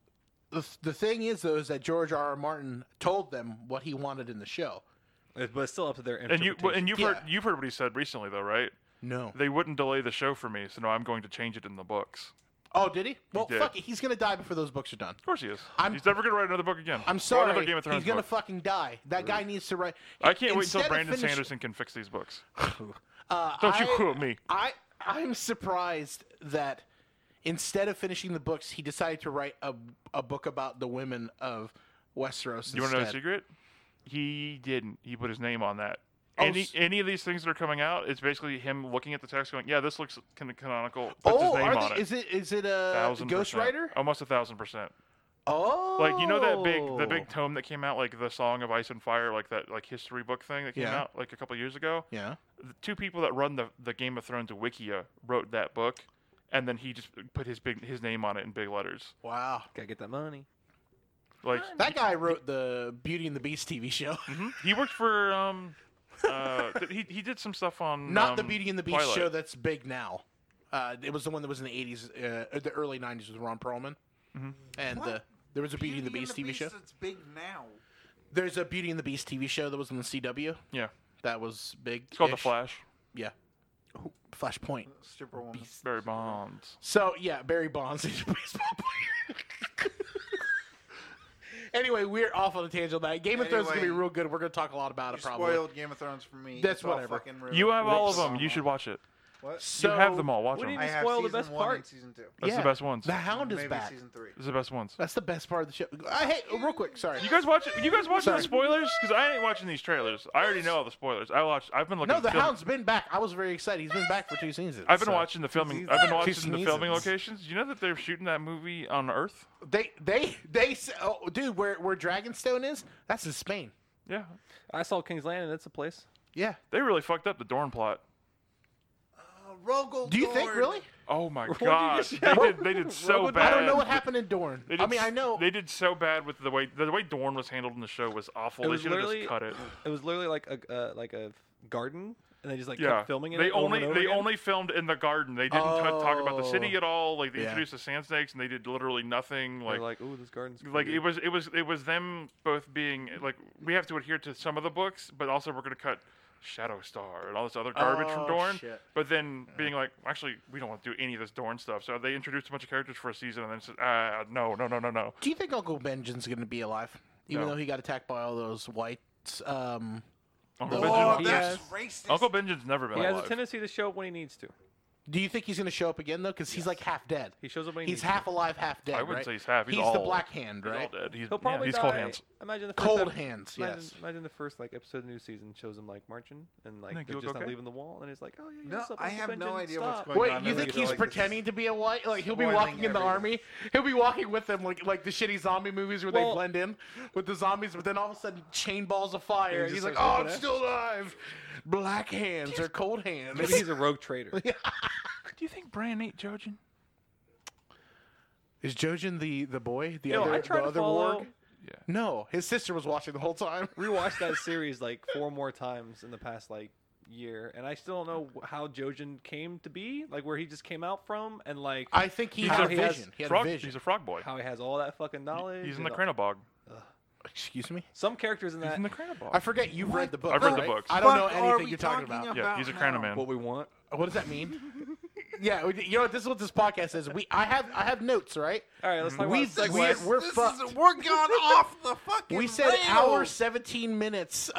the thing is though is that George R. R. Martin told them what he wanted in the show. But it's still up to their and interpretation. you've heard what he said recently, though, right? No. They wouldn't delay the show for me, so no, I'm going to change it in the books. Oh, did he? Well, did. fuck it. He's gonna die before those books are done. Of course he is. I'm- He's never going to write another book again. I'm Or sorry. another Game of Thrones He's gonna book. fucking die. That guy needs to write. I can't wait until Instead of Brandon finish- Sanderson can fix these books. Don't Don't you quote me. I'm surprised that instead of finishing the books, he decided to write a book about the women of Westeros. You want to know the instead. secret? He didn't. He put his name on that. Oh, Any of these things that are coming out, it's basically him looking at the text, going, "Yeah, this looks canonical." Puts his Oh, name on it. is it a 1000%. ghostwriter? Almost 1,000%. Oh, Like you know that big tome that came out, like the Song of Ice and Fire, like that like history book thing that came Yeah. out like a couple years ago. Yeah. The two people that run the Game of Thrones Wikia wrote that book, and then he just put his name on it in big letters. Wow. Gotta get that money. Like That guy wrote the Beauty and the Beast TV show. he worked for he did some stuff on Not the Beauty and the Beast Twilight. show that's big now. It was the one that was in the 80s, the early 90s with Ron Perlman. And What? there was a Beauty and the Beast TV show. It's big now. There's a Beauty and the Beast TV show that was on the CW. Yeah, That was big. it's called The Flash. Yeah. Oh, Flashpoint. Superwoman. Barry Bonds. So yeah, Barry Bonds is a baseball player. Anyway, we're off on a tangent on that. Game of Thrones is gonna be Anyway, real good. We're gonna talk a lot about You it probably. spoiled Game of Thrones for me. That's It's all whatever. fucking ruined. You have all of Rips. them. You should watch it. What? So, You have them all. Watch What them. do you I just have spoil the season best 1 part? and season 2. That's yeah. the best ones. The Hound is Maybe back. season 3. Those are the best ones. That's the best part of the show. Hey, real quick, sorry. You guys watching Sorry. the spoilers? Because I ain't watching these trailers. I already know all the spoilers. I've been looking. No, the at film- Hound's been back. I was very excited. He's been back for 2 seasons. I've been so. watching the filming. seasons. I've been Two watching the filming seasons. locations. You know that they're shooting that movie on Earth? They oh, dude, where Dragonstone is? That's in Spain. Yeah, I saw King's Landing. It's a place. Yeah. they really fucked up the Dorne plot. Rogel Do you think Dorn. really? Oh my What did you god, just they shout? did so Rogue- bad. I don't know what happened in Dorne. They I did mean, I know. they did so bad with the way Dorne was handled in the show was awful. It They was should have literally just cut it. It was literally like a garden, and they just like Yeah, kept filming it. they over only and over they again. only filmed in the garden. They didn't talk about the city Oh. at all. Like they Yeah. introduced the sand snakes and they did literally nothing. They're Like like, ooh, this garden's like pretty." it was them both being like we have to adhere to some of the books, but also we're going to cut Shadow Star and all this other garbage from Oh, Dorne. shit. But then being like, actually, we don't want to do any of this Dorne stuff. So they introduced a bunch of characters for a season and then said, no. Do you think Uncle Benjen's going to be alive, even No. though he got attacked by all those whites? Uncle Oh, Benjen, he that's has- racist. Uncle Benjen's never been He has alive. a tendency to show up when he needs to. Do you think he's going to show up again though? Because he's like half dead. He shows up when he He's needs half to. alive, half dead. I wouldn't right? say he's half. He's the all- Black Hand, He's right? all dead. He'll probably he's die. cold hands. Imagine the first Cold ep- hands, imagine, yes. Imagine the first like episode of the new season shows him like marching and like Nick, they're you just look not okay? leaving the wall, and he's like, oh yeah, No, what's up, I Uncle have no Benjen? idea what's Stop." going Wait, on. you in think the he's like, pretending to be a white? Like he'll be spoiling walking in the everything. army. He'll be walking with them like the shitty zombie movies where they Well- blend in with the zombies, but then all of a sudden chain balls of fire, and just he's like, starts "Oh, I'm whooping still alive." black hands or cold hands. Maybe he's a rogue trader. Do you think Bran ate Jojen? Is Jojen the boy? The Yo, I other, tried the to other follow. warg? Yeah. No, his sister was watching the whole time. Rewatched that series like 4 more times in the past like year, and I still don't know how Jojen came to be, like where he just came out from, and like I think he He's had a- a he has vision. He had Frog, a vision. he's a frog boy. how he has all that fucking knowledge. He's in the and Cranobog. Excuse me? Some characters in He's that. in the Cranobog. I forget you've read the book. I've read the right? books. I don't know Fuck are anything we you're talking about. Yeah, he's a now? Crano man. What we want. What does that mean? Yeah, you know what? This is what this podcast is. I have notes, right? All right, let's talk We- about we're- segues. we're This fucked. is, we're gone off the fucking We said rails. hour 17 minutes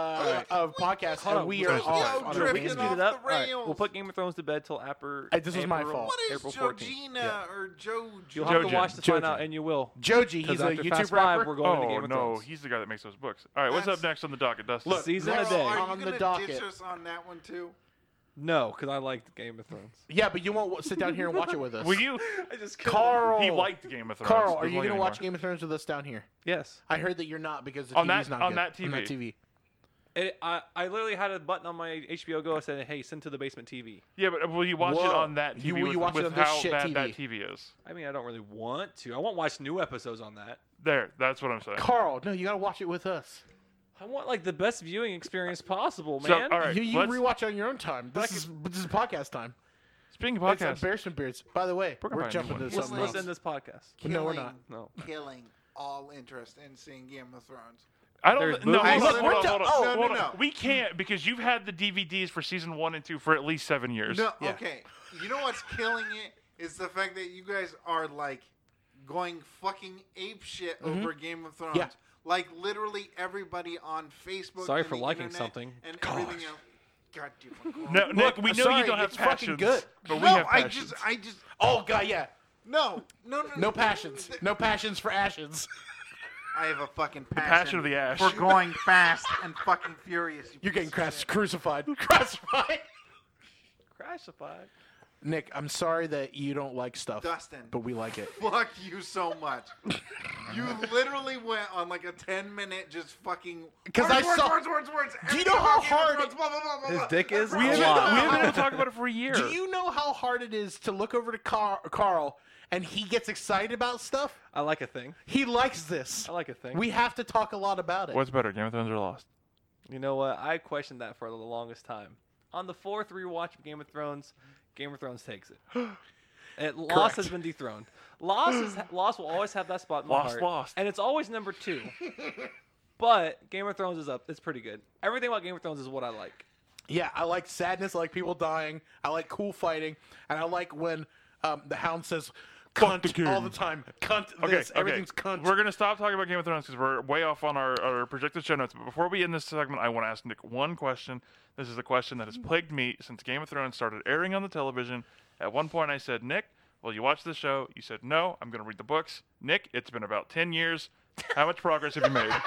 of podcast, Hold and on, we let's are go off. Yo, on drifting our Let's tangent. off speed it up. the All right, rails. we'll put Game of Thrones to bed till April. This was my April- fault. What is April 14th. Georgina Yeah. or Joe? You'll have to Jojen. watch to find Jojen. out, and you will. Joji, 'Cause he's a after YouTube Fast rapper. Five, we're going to Oh Game of no, Thrones. he's the guy that makes those books. All right, what's That's- up next on the docket, Dustin? Look, Season next a day. Are on you the gonna docket. ditch us on that one too? No, because I liked Game of Thrones. Yeah, but you won't sit down here and watch it with us. Will you? I just Carl, He liked Game of Thrones. Carl, are Doesn't you like it going to watch anymore. Game of Thrones with us down here? Yes. I heard that you're not because the On TV's that- not on good. that On that TV. TV. I literally had a button on my HBO Go that said, "Hey, send to the basement TV." Yeah, but will you watch it Whoa. on that TV Will you watch it with on this how shit bad TV? that TV is? I mean, I don't really want to. I won't watch new episodes on that. There, that's what I'm saying. Carl, no, you got to watch it with us. I want like the best viewing experience possible, So, man. all right, You let's- rewatch on your own time. This is podcast time. Speaking of It's podcasts, Embarrassment Beards. By the way, We're gonna we're buy a new jumping one. to let's something else. end this podcast. No, we're Killing- not. No. Killing all interest in seeing Game of Thrones. I don't. There's No, movies. hold on, I hold on, said- hold on. oh, no, hold no, on. no. We can't because you've had the DVDs for season 1 and 2 for at least 7 years. No, Yeah. okay. You know what's killing it is the fact that you guys are like going fucking ape shit over Game of Thrones. Yeah. Like literally everybody on Facebook. Sorry and for the liking internet something. And Gosh. everything else. God damn it. No, Nick, we know sorry, you don't have it's fucking passions, good. but we No, have I passions. just Oh god, yeah. no. No passions. No passions for ashes. I have a fucking passion. passion of the ash. For going fast and fucking furious. you You're getting piece of shit. crucified. Crucified. Crashified. Nick, I'm sorry that you don't like stuff, Dustin. but we like it. Fuck you so much. You literally went on like a 10-minute just fucking. 'Cause I saw- Words. Do you know how Everything about hard Game of Thrones, blah, blah, blah, blah, His blah. dick is? Bro, we a haven't, lot. we haven't been able to talk about it for a year. Do you know how hard it is to look over to Carl and he gets excited about stuff? I like a thing. He likes this. I like a thing. We have to talk a lot about it. What's better, Game of Thrones or Lost? You know what? I questioned that for the longest time. On the 4th rewatch of Game of Thrones takes it. Lost has been dethroned. Lost will always have that spot in my Lost, heart. Lost. And it's always number 2. But Game of Thrones is up. It's pretty good. Everything about Game of Thrones is what I like. Yeah, I like sadness. I like people dying. I like cool fighting, and I like when the Hound says Fuck the "cunt" king. all the time. Cunt. Okay, This. Everything's cunt. We're gonna stop talking about Game of Thrones because we're way off on our projected show notes. But before we end this segment, I want to ask Nick one question. This is a question that has plagued me since Game of Thrones started airing on the television. At one point, I said, "Nick, will you watch this show?" You said, "No, I'm gonna read the books." Nick, it's been about 10 years. How much progress have you made?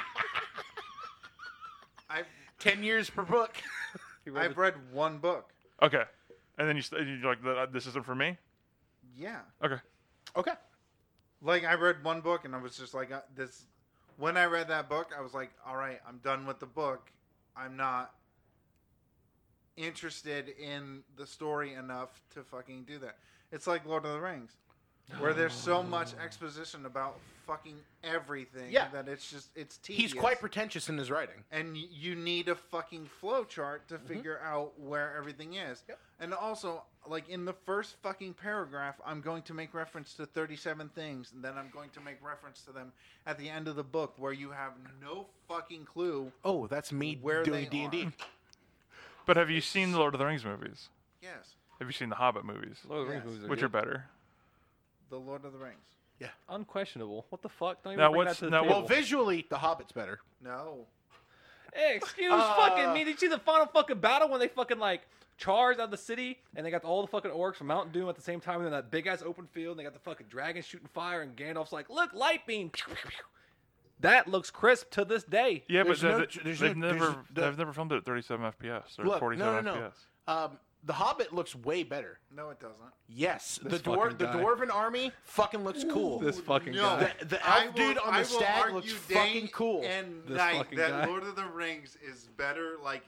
I've 10 years per book. I've read one book. Okay, and then you're like, "This isn't for me." Yeah. Okay. Okay. Like I read one book and I was just like this. When I read that book, I was like, all right, I'm done with the book. I'm not interested in the story enough to fucking do that. It's like Lord of the Rings, where there's so much exposition about fucking everything Yeah. that it's tedious. He's quite pretentious in his writing. And you need a fucking flow chart to figure out where everything is. Yep. And also, like in the first fucking paragraph, I'm going to make reference to 37 things, and then I'm going to make reference to them at the end of the book, where you have no fucking clue. Oh, that's me Where doing they D&D. are. But have you seen the Lord of the Rings movies? Yes, Have you seen the Hobbit movies? Lord of the Yes. Rings movies Which good. are better? the Lord of the Rings. Unquestionable. What the fuck? Don't even Now bring what's- that to the now table. Well, visually, The Hobbit's better. No. Hey, excuse fucking me. Did you see the final fucking battle when they fucking like charged out of the city and they got all the fucking orcs from Mount Doom at the same time and then that big ass open field and they got the fucking dragon shooting fire and Gandalf's like, look, light beam. Pew, pew, pew. That looks crisp to this day. Yeah, There's but no- they've there's they've no- never there's- the- they've never filmed it at 37 FPS or Look, 47 no. FPS. The Hobbit looks way better. No, it doesn't. Yes, This the fucking guy. dwarven army fucking looks cool. This fucking No. guy. The I elf dude on I the will stag argue looks day fucking cool. And This night fucking that guy. Lord of the Rings is better, like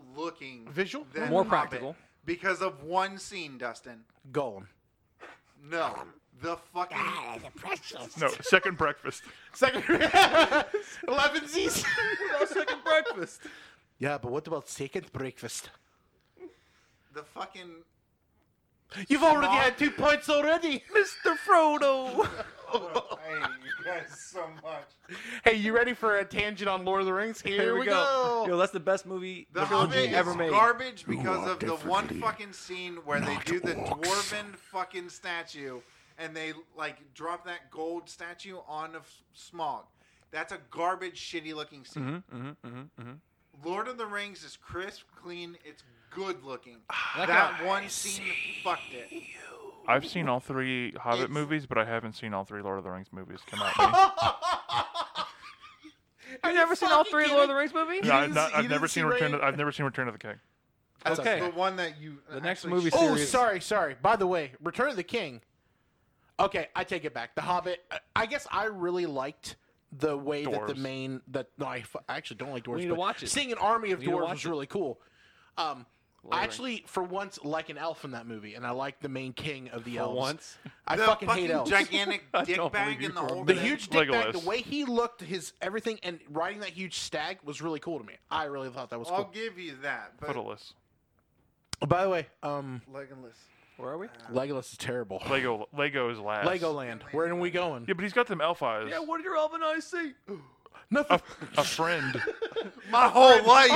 looking Visual? than More Hobbit practical. because of one scene, Dustin. Gollum. No, the fucking No, second breakfast. Second 11sies. What about second breakfast? Yeah, but what about second breakfast? the fucking. You've already Small- had 2 points already. Mr. Frodo. I hate you guys so much. Hey, you ready for a tangent on Lord of the Rings? Here we go. Yo, that's the best movie The trilogy Hobbit ever is made. garbage because are of the one definitely fucking scene where they not do the orcs. dwarven fucking statue and they like drop that gold statue on Smaug. That's a garbage, shitty looking scene. Lord of the Rings is crisp, clean. It's good looking. That one scene fucked it. I've seen all 3 Hobbit It's- movies, but I haven't seen all 3 Lord of the Rings movies come out. You've never seen all 3 Lord of the Rings movies? No, didn't I've see never seen Return. Raid? I've never seen Return of the King. That's Okay. The one that you. The next actually movie showed. Oh, series. sorry. By the way, Return of the King. Okay, I take it back. The Hobbit. I guess I really liked the way that the Dwarves. main. I actually don't like dwarves. We need to but watch it. Seeing an army of We need to dwarves watch was it. really cool. of I the actually, for once, like an elf in that movie, and I like the main king of the For elves. once. I The fucking hate elves. gigantic I dick don't bag believe in the you for a whole The minute. huge dick bag, Legolas. the way he looked, his everything, and riding that huge stag was really cool to me. I really thought that was I'll cool. give you that. But Footless. By the way, Legolas. Where are we? Legolas is terrible. Lego is last. Legoland. Where are we going? Yeah, but he's got them elf eyes. Yeah, what did your elven eyes see? Nothing. A friend. My whole life.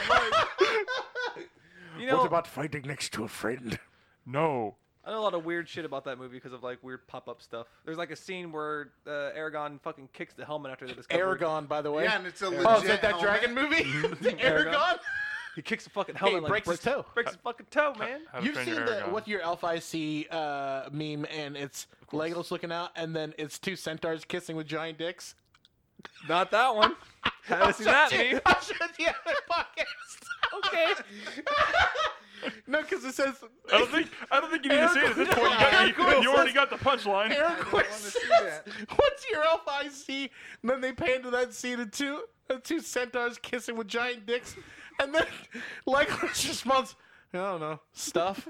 You know, What about fighting next to a friend? No. I know a lot of weird shit about that movie because of like weird pop-up stuff. There's like a scene where Aragorn fucking kicks the helmet after they discover Aragon, by the way. Yeah, and it's a legit. Oh, is that helmet. dragon movie? Aragon? He kicks the fucking helmet, and, like, breaks his toe. Breaks his fucking toe, man. How to You've Train seen Your the Aragon. What Your Elf Eyes See meme, and it's Legolas looking out, and then it's 2 centaurs kissing with giant dicks? Not that one. Haven't seen that meme. I'll show you on the podcast. Okay. No, because it says I don't think you need to see it at this point. You already got the punchline. Aaron wanna see that. What's your elf eyes see? And then they pan to that scene of two centaurs kissing with giant dicks, and then Legolas responds, I don't know, stuff.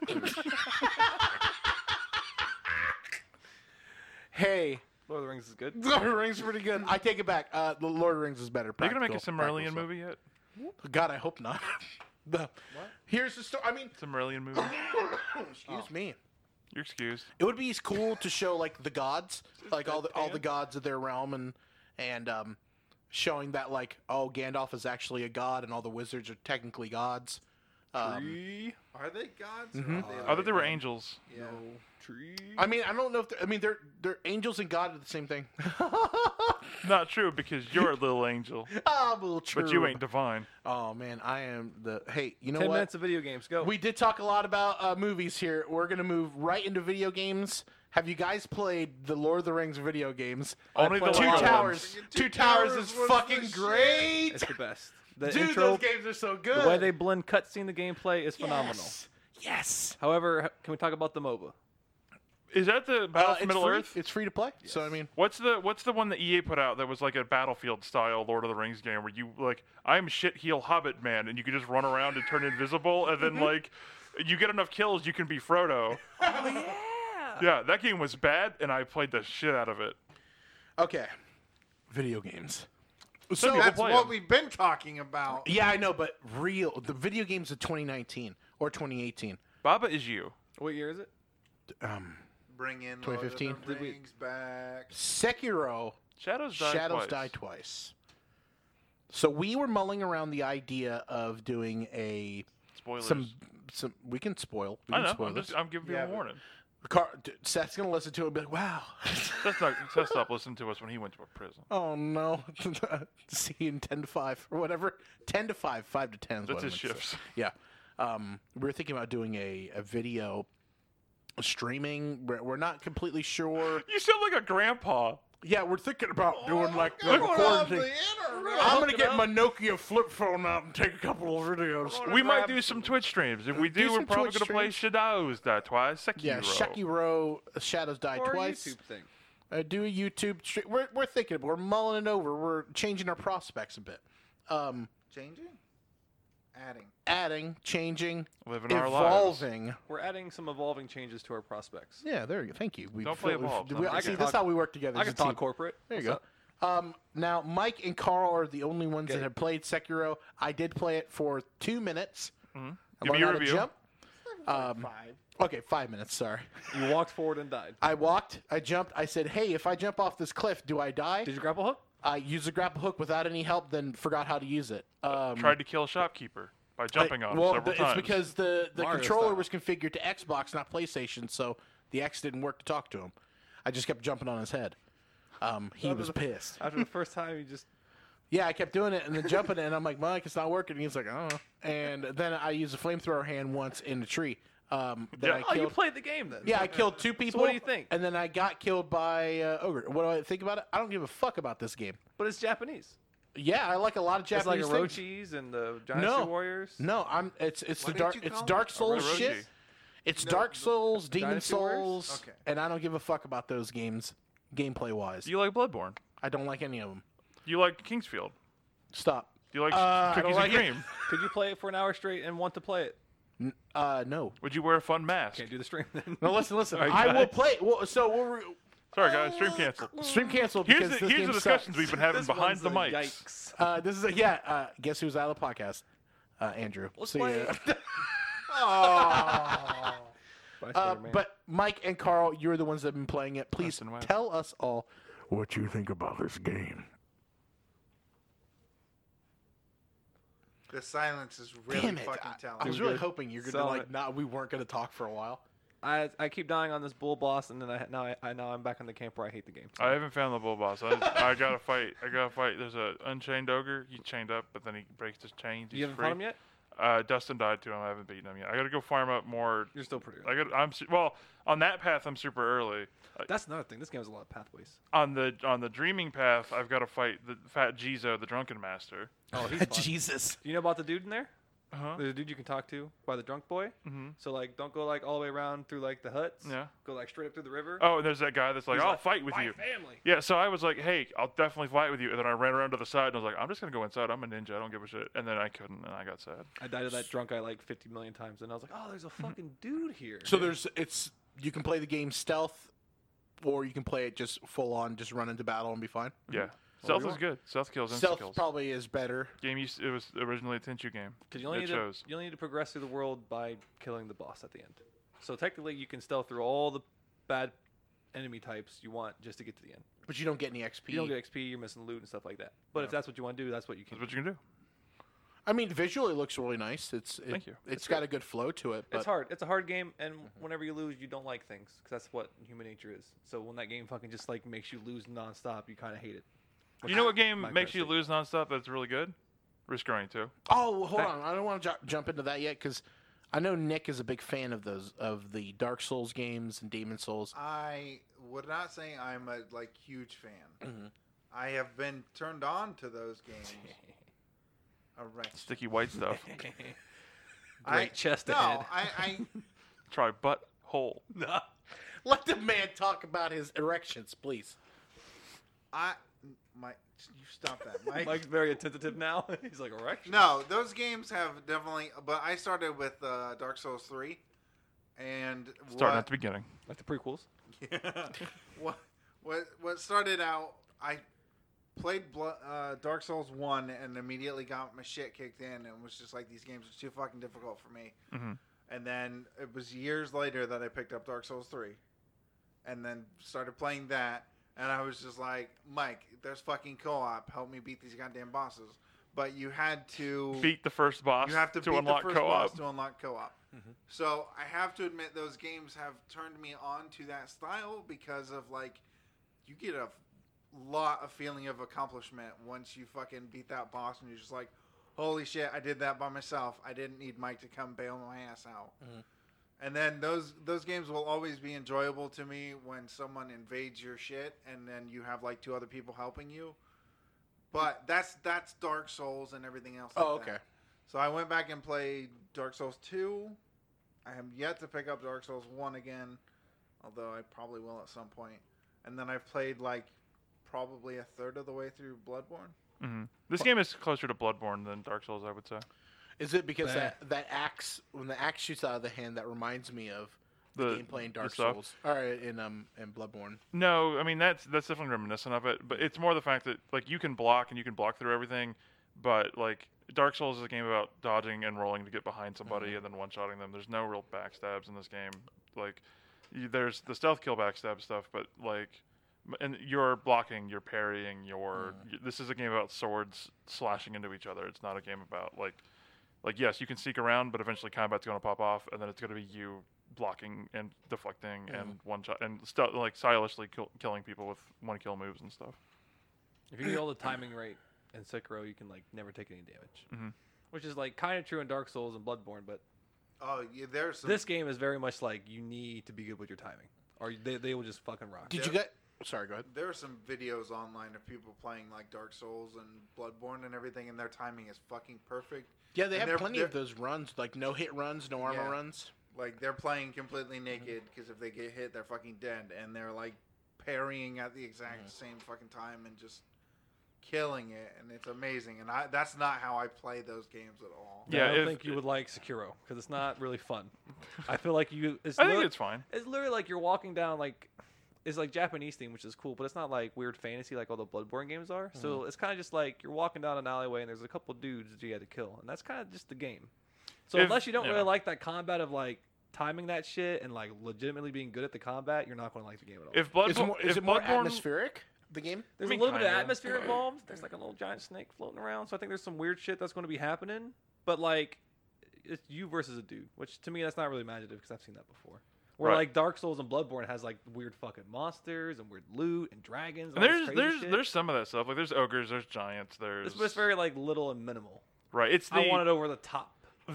Hey, Lord of the Rings is good. Lord of the Rings is pretty good. I take it back. The Lord of the Rings is better. Are you gonna make a Practical Silmarillion stuff. movie yet? God, I hope not. Here's the story. I mean, Silmarillion movie? excuse me. You're excused. It would be cool to show like the gods, like all the gods of their realm, and showing that like Gandalf is actually a god, and all the wizards are technically gods. Are they gods? Mm-hmm. Or are they I thought they were angels. Yeah. Tree. I mean, I don't know if they're angels and God are the same thing. Not true, because you're a little angel, Ah, little true. but you ain't divine. Oh man, I am the. Hey, you know 10 what? minutes of video games. Go. We did talk a lot about movies here. We're gonna move right into video games. Have you guys played the Lord of the Rings video games? Only the played Two a lot Lego of Towers. ones. Two Towers Towers is was fucking the shit. great. It's the best. The Dude, intro, those games are so good. the way they blend cutscene to gameplay is phenomenal. Yes. However, can we talk about the MOBA? Is that the Battle for It's Middle free. Earth? It's free to play. So I mean, What's the one that EA put out that was like a Battlefield style Lord of the Rings game where you like I'm shit heel Hobbit man and you can just run around and turn invisible and then like you get enough kills you can be Frodo. Oh yeah. Yeah, that game was bad and I played the shit out of it. okay, video games. So So That's play what 'em. we've been talking about. yeah, I know, but the video games of 2019 or 2018. Baba is you. What year is it? Bring in 2015. Lord of the Rings back. Sekiro. Shadows Shadows Die Die Twice. Twice. So we were mulling around the idea of doing Spoilers. some. We can spoil. We I can know. spoil this. I'm giving you Yeah, a but- warning. Seth's gonna listen to it and be like, "Wow." Seth stopped listening to us when he went to a prison. Oh no. See you in 10 to 5 or whatever. 10 to 5, 5 to 10 is That's what I his meant to say. shifts. Yeah. We were thinking about doing a video streaming. We're not completely sure. You sound like a grandpa. Yeah, we're thinking about doing like the Going recording on thing. the internet. I'm Hook gonna it get up. my Nokia flip phone out and take a couple of videos. We might do some Twitch streams. If we Do do, we're some probably Twitch gonna play Shadows Die Twice. Sekiro. Yeah, Sekiro, Shadows Die Or a Twice. YouTube thing. Do a YouTube stream. We're thinking. We're mulling it over. We're changing our prospects a bit. Changing? adding, changing, Living our lives. evolving. We're adding some evolving changes to our prospects. Yeah, there you go. Thank you. Don't play Evolve. I see. That's how we work together. I as can a talk team. corporate. There you What's go. up? Now, Mike and Carl are the only ones Okay. that have played Sekiro. I did play it for 2 minutes. Mhm. I Give me learned your how to review. jump. 5. Okay, 5 minutes. Sorry. You walked forward and died. I walked. I jumped. I said, "Hey, if I jump off this cliff, do I die?" Did you grapple hook? I used the grapple hook without any help, then forgot how to use it. Tried to kill a shopkeeper by jumping on him well, several it's times. because the Mario controller style. was configured to Xbox, not PlayStation, so the X didn't work to talk to him. I just kept jumping on his head. He was pissed. After the first time, you just Yeah, I kept doing it and then jumping it, and I'm like, Mike, it's not working. And he's like, I don't know. And then I used a flamethrower hand once in the tree. Then Yeah. I oh, you killed. played the game then. Yeah, I killed 2 people. what do you think? And then I got killed by Ogre. What do I think about it? I don't give a fuck about this game. But it's Japanese. Yeah, I like a lot of It's like Japanese things. Orochis and the Dynasty No. Warriors. No, it's What the did dark you it's call Dark it? Souls Orochi. shit. It's No, Dark the Souls, Demon Dynasty Warriors? Souls, Okay. and I don't give a fuck about those games gameplay wise. You like Bloodborne. I don't like any of them. You like Kingsfield. Stop. Do you like I don't cookies like and it. cream? Could you play it for an hour straight and want to play it? No. Would you wear a fun mask? Can't do the stream then. No, listen. All right, I will guys. play. Well, so Sorry, guys. Stream canceled. stream canceled Here's because the this game discussions sucks. we've been having This behind one's the a mics. Yikes. This is guess who's out of the podcast? Andrew. Let's See play ya. Oh. By Spider-Man. But Mike and Carl, you're the ones that have been playing it. Please Listen, Wes. tell us all what you think about this game. The silence is really Damn it! fucking I telling. was Too really good. hoping you're gonna Sell like it. not. We weren't gonna talk for a while. I keep dying on this bull boss, and then now I'm back in the camp where I hate the game. I haven't found the bull boss. I gotta fight. There's a unchained ogre. He's chained up, but then he breaks his chains. He's You haven't free. found him yet? Dustin died to him. I haven't beaten him yet. I gotta go farm up more. You're still pretty good. Well, on that path I'm super early. That's another thing. This game has a lot of pathways. On the dreaming path, I've got to fight the fat Jizo, the drunken master. Oh, he's fun. Jesus. Do you know about the dude in there? Uh-huh. There's a dude you can talk to by the drunk boy. Mm-hmm. So like, don't go like all the way around through like the huts. Yeah. Go like straight up through the river. Oh, and there's that guy that's like, He's I'll fight with my you. family. Yeah, so I was like, hey, I'll definitely fight with you. And then I ran around to the side and I was like, I'm just going to go inside. I'm a ninja. I don't give a shit. And then I couldn't, and I got sad. I died to that drunk guy like 50 million times, and I was like, oh, there's a fucking dude here. So you can play the game stealth, or you can play it just full on, just run into battle and be fine. Yeah. Well, Stealth you is good. Stealth kills and Stealth kills. probably is better. It was originally a Tenchu game. Because you only It need shows. to, you only need to progress through the world by killing the boss at the end. So technically, you can stealth through all the bad enemy types you want just to get to the end. But you don't get any XP. You don't get XP, you're missing loot and stuff like that. But if that's what you want to do, that's what you can. That's what you can do. I mean, visually it looks really nice. Thank you. It's got a good flow to it. But It's hard. It's a hard game, and whenever you lose, you don't like things because that's what human nature is. So when that game fucking just like makes you lose nonstop, you kind of hate it. You know what game My makes you currency. lose nonstop that's really good? Risk Running 2. Oh, well, hold on. I don't want to jump into that yet because I know Nick is a big fan of the Dark Souls games and Demon Souls. I would not say I'm a huge fan. Mhm. I have been turned on to those games. Alright. Sticky white stuff. Great chest no, ahead. I Try butt hole. Let the man talk about his erections, please. you stop that, Mike. Mike's very attentive now. He's like, alright. No, those games have definitely. But I started with Dark Souls 3, and Starting at the beginning. Like the prequels. what started out, I played Dark Souls 1 and immediately got my shit kicked in and was just like, these games are too fucking difficult for me. Mm-hmm. And then it was years later that I picked up Dark Souls 3 and then started playing that. And I was just like, Mike, there's fucking co-op. Help me beat these goddamn bosses. But you had to Beat the first boss you have to beat unlock the first co-op. boss to unlock co-op. So I have to admit, those games have turned me on to that style because of you get a lot of feeling of accomplishment once you fucking beat that boss, and you're just like, holy shit, I did that by myself. I didn't need Mike to come bail my ass out. And then those games will always be enjoyable to me when someone invades your shit and then you have 2 other people helping you. But that's Dark Souls and everything else. Oh, like okay. that. So I went back and played Dark Souls 2. I have yet to pick up Dark Souls 1 again, although I probably will at some point. And then I've played probably a third of the way through Bloodborne. Mm-hmm. This game is closer to Bloodborne than Dark Souls, I would say. Is it because Bah. that axe, when the axe shoots out of the hand, that reminds me of the gameplay in the Dark stuff? Souls, or in Bloodborne? No, I mean that's definitely reminiscent of it, but it's more the fact that like you can block and you can block through everything, but like Dark Souls is a game about dodging and rolling to get behind somebody and then one-shotting them. There's no real backstabs in this game. Like there's the stealth kill backstab stuff, but like and you're blocking, you're parrying, this is a game about swords slashing into each other. It's not a game about like yes, you can sneak around, but eventually combat's going to pop off and then it's going to be you blocking and deflecting and one shot and like stylishly killing people with one kill moves and stuff. If you get all the timing right in Sekiro, you can like never take any damage, Mm-hmm. which is like kind of true in Dark Souls and Bloodborne. But Oh, yeah, there's some. this game is very much like you need to be good with your timing, or they will just fucking rock. Did you get? Sorry, go ahead. There are some videos online of people playing like Dark Souls and Bloodborne and everything, and their timing is fucking perfect. Yeah, they And have plenty of those runs, like no hit runs, no armor Yeah. runs. Like they're playing completely naked because if they get hit, they're fucking dead, and they're like parrying at the exact same fucking time and just killing it, and it's amazing. And that's not how I play those games at all. Yeah, I don't if- think you would like Sekiro because it's not really fun. I feel like it's I think it's fine. It's literally like you're walking down like it's like Japanese theme, which is cool, but it's not like weird fantasy like all the Bloodborne games are. So it's kind of just like you're walking down an alleyway and there's a couple dudes that you had to kill, and that's kind of just the game. So If- unless you don't yeah. really like that combat of like timing that shit and like legitimately being good at the combat, you're not going to like the game at all. If Bloodborne, Is if it more Bloodborne, atmospheric? The game? There's I mean, a little bit of kinda. atmosphere involved. There's like a little giant snake floating around, so I think there's some weird shit that's going to be happening. But like, it's you versus a dude, which to me that's not really imaginative because I've seen that before. Where Right. like Dark Souls and Bloodborne has like weird fucking monsters and weird loot and dragons. And and all this crazy shit. there's some of that stuff. Like there's ogres, there's giants, there's It's very like little and minimal. right. It's the I want it over the top.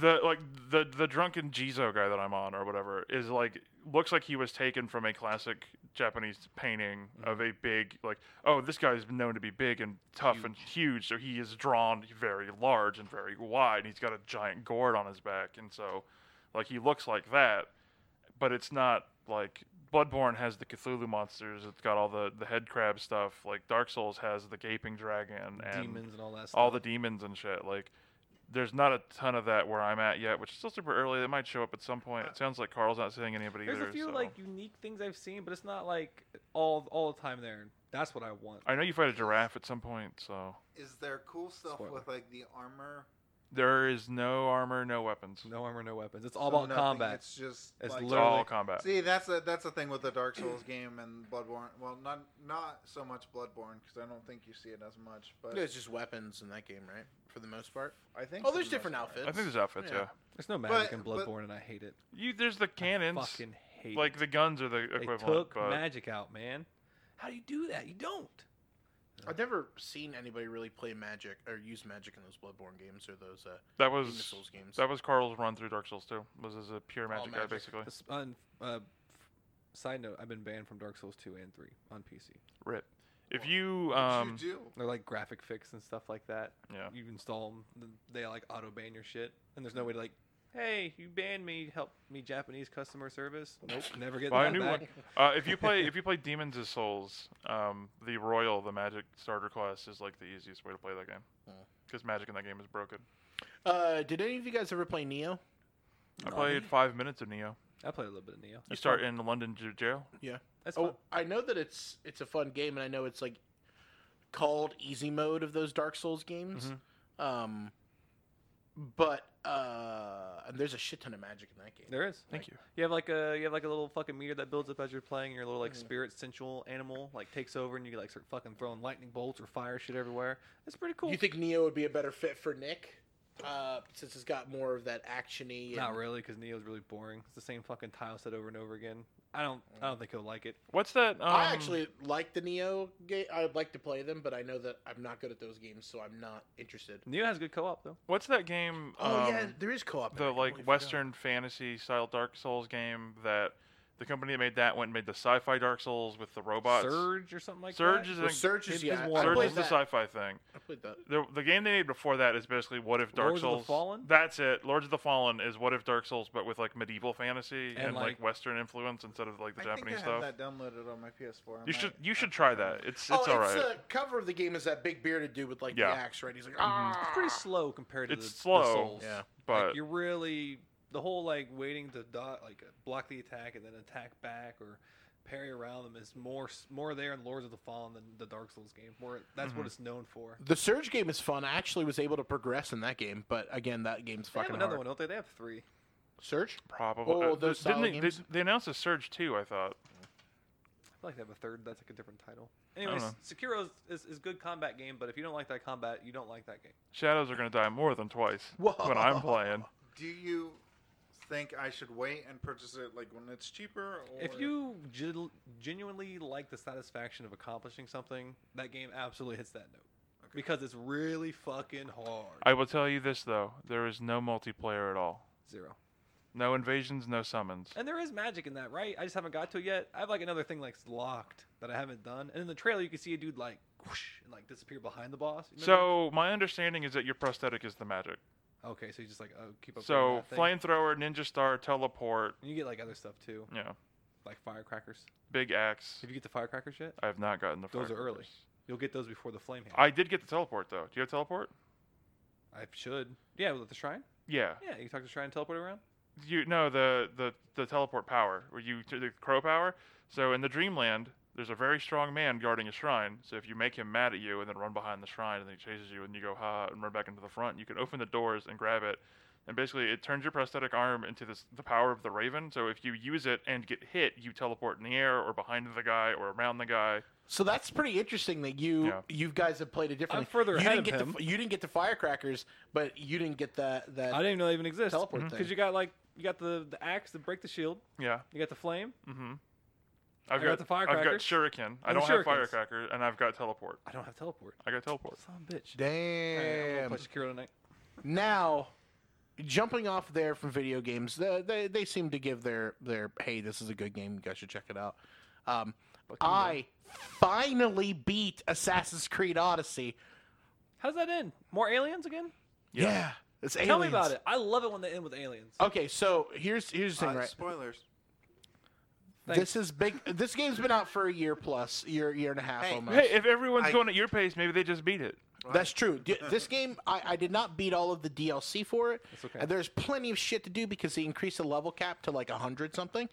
the drunken Jizo guy that I'm on or whatever is like looks like he was taken from a classic Japanese painting of a big like this guy's known to be big and tough and huge, so he is drawn very large and very wide. And he's got a giant gourd on his back, and so like he looks like that, but it's not like Bloodborne has the Cthulhu monsters. It's got all the head crab stuff. Like Dark Souls has the gaping dragon and Demons and all that stuff. all the demons and shit. Like, there's not a ton of that where I'm at yet, which is still super early. It might show up at some point. It sounds like Carl's not saying any of it either. There's a few so. like unique things I've seen, but it's not like all the time there. That's what I want. I know you fight a giraffe at some point, so Is there cool stuff Spoiler. with like the armor? there is no armor, no weapons. No armor, no weapons. It's all So about nothing, combat. It's just It's like, It's literally- all combat. See, that's the thing with the Dark Souls game and Bloodborne. Well, not so much Bloodborne because I don't think you see it as much. But There's just weapons in that game, right? For the most part. I think. Oh, for there's the most different part. outfits. I think there's outfits, yeah. There's no magic But- in Bloodborne, and I hate it. There's the cannons. Fucking hate Like it. the guns are the They equivalent. took but magic out, man. How do you do that? You don't. I've never seen anybody really play magic or use magic in those Bloodborne games or those that Demon was Souls games. that was Carl's run through Dark Souls 2. Was as a pure magic guy magic. basically. Side note: I've been banned from Dark Souls 2 and 3 on PC. Rip. If you What'd you do? They're like graphic fix and stuff like that. yeah. You install them, they like auto ban your shit, and there's no way to like, hey, you banned me, help me Japanese customer service. Nope, never get Buy a that new back. one. If you play Demons as Souls, the Royal, the Magic starter class is like the easiest way to play that game because magic in that game is broken. Did any of you guys ever play Neo? I played 5 minutes of Neo. I played a little bit of Neo. You start in the London jail. Yeah. That's Oh, fun. I know that it's a fun game, and I know it's like called easy mode of those Dark Souls games. But and there's a shit ton of magic in that game. There is. Thank you. You have like a little fucking meter that builds up as you're playing. Your little like spirit sensual animal like takes over, and you like start fucking throwing lightning bolts or fire shit everywhere. It's pretty cool. Do you think Neo would be a better fit for Nick? Since it's got more of that actiony. Not really, because Neo's really boring. It's the same fucking tile set over and over again. I don't think he'll like it. What's that? I actually like the Neo game. I'd like to play them, but I know that I'm not good at those games, so I'm not interested. Neo has good co-op though. What's that game? There is co-op. in The it. I like totally Western fantasy style Dark Souls game that The company that made that went and made the sci-fi Dark Souls with the robots. Surge or something like Surge that. is Well, Surge is, It is yeah, one. I Surge played is the that. sci-fi thing. I played that. The game they made before that is basically what if Dark Lords of the Souls. Fallen? That's it. Lords of the Fallen is what if Dark Souls, but with like medieval fantasy And, and like like- Western influence instead of like the I Japanese think I stuff. have that downloaded on my PS4. You should try that. It's Oh, all right. the cover of the game is that big bearded dude with like Yeah. the axe, right? He's like, ah. It's pretty slow compared to It's the slow, Souls. Yeah. but Like, you're really the whole like waiting to block the attack and then attack back or parry around them is more there in Lords of the Fallen than the Dark Souls game. That's what it's known for. The Surge game is fun. I actually was able to progress in that game, but again, that game's They have fucking another hard. one, don't they? They have 3. Surge? probably. Oh, those didn't style they, games? they announced a Surge 2, I thought. I feel like they have a 3rd. That's like a different title. don't Anyways, know. Sekiro is good combat game, but if you don't like that combat, you don't like that game. Shadows are going to die more than twice Whoa. when I'm playing. Do you think I should wait and purchase it like when it's cheaper? Or... If you genuinely like the satisfaction of accomplishing something, that game absolutely hits that note. Because it's really fucking hard. I will tell you this, though. There is no multiplayer at all. 0. No invasions, no summons. And there is magic in that, right? I just haven't got to it yet. I have like another thing like locked that I haven't done. And in the trailer, you can see a dude like whoosh and like disappear behind the boss. Remember? So, my understanding is that your prosthetic is the magic. Okay, so you just like keep up. So, with that thing. flamethrower, ninja star, teleport, And you get like other stuff too, yeah, like firecrackers. big axe. If you get the firecrackers yet, I have not gotten the those are early. firecrackers. You'll get those before the flame hand. I did get the teleport, though. Do you have teleport? I should. Yeah, with the shrine. Yeah. Yeah, you can talk to the shrine and teleport around. The teleport power, where you the crow power. So in the Dreamland, there's a very strong man guarding a shrine. So if you make him mad at you and then run behind the shrine and then he chases you and you go ha and run back into the front, you can open the doors and grab it. And basically, it turns your prosthetic arm into the power of the Raven. So if you use it and get hit, you teleport in the air or behind the guy or around the guy. So that's pretty interesting that you guys have played it differently. I'm further you ahead didn't of get him. You didn't get the firecrackers, but you didn't get that. I didn't even know they even exist. Teleport thing. Because you got the axe to break the shield. Yeah. You got the flame. Mm-hmm. I got the firecrackers. I've got shuriken. I Oh, don't have shurikens. firecracker, and I've got teleport. I don't have teleport. I got teleport. Son of a bitch. Alright, I'm Damn. gonna play Sekiro tonight. Now, jumping off there from video games, they seem to give their hey, this is a good game. You guys should check it out. I finally beat Assassin's Creed Odyssey. How's that end? More aliens again? Yeah, it's aliens. Tell me about it. I love it when they end with aliens. Okay, so here's the thing, right? Spoilers. Thanks. This is big. This game's been out for a year plus, year and a half Hey, almost. Hey, if everyone's I- going at your pace, maybe they just beat it. That's true. This game, I did not beat all of the DLC for it. That's okay. And there's plenty of shit to do because they increased the level cap to like 100 something.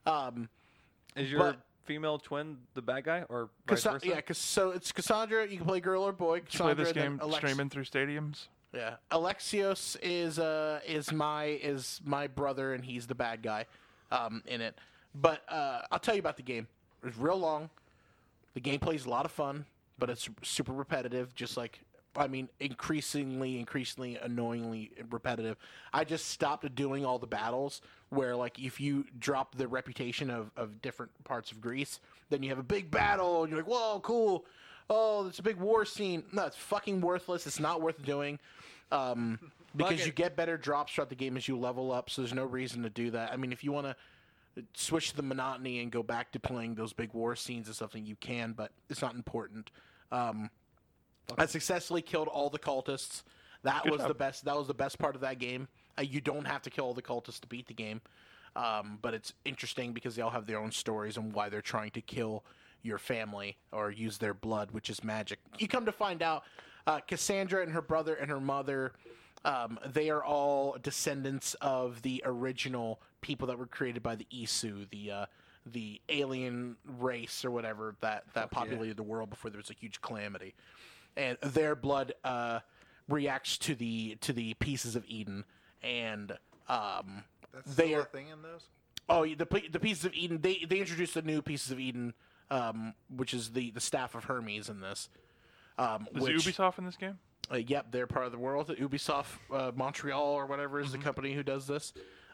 Is your but- female twin the bad guy or vice versa? Yeah, so it's Cassandra. You can play girl or boy. You play Cassandra, this and then game streaming through stadiums. Yeah, Alexios is my brother, and he's the bad guy in it. But I'll tell you about the game. It's real long. The gameplay's a lot of fun, but it's super repetitive. Just like increasingly annoyingly repetitive. I just stopped doing all the battles where, like, if you drop the reputation of different parts of Greece, then you have a big battle, and you're like, whoa, cool. Oh, it's a big war scene. No, it's fucking worthless. It's not worth doing. Because you get better drops throughout the game as you level up, so there's no reason to do that. I mean, if you want to switch the monotony and go back to playing those big war scenes or something, you can, but it's not important. I successfully killed all the cultists. That Good was job. the best. That was the best part of that game. You don't have to kill all the cultists to beat the game, but it's interesting because they all have their own stories and why they're trying to kill your family or use their blood, which is magic. You come to find out, Cassandra and her brother and her mother, they are all descendants of the original people that were created by the Isu, the alien race or whatever that populated the world before there was a huge calamity. And their blood reacts to the pieces of Eden, and That's they still are a thing in those. oh the pieces of Eden. They introduced the new pieces of Eden, which is the staff of Hermes in this. Is Which, Ubisoft in this game? Yep, they're part of the world. Ubisoft Montreal or whatever is the company who does this.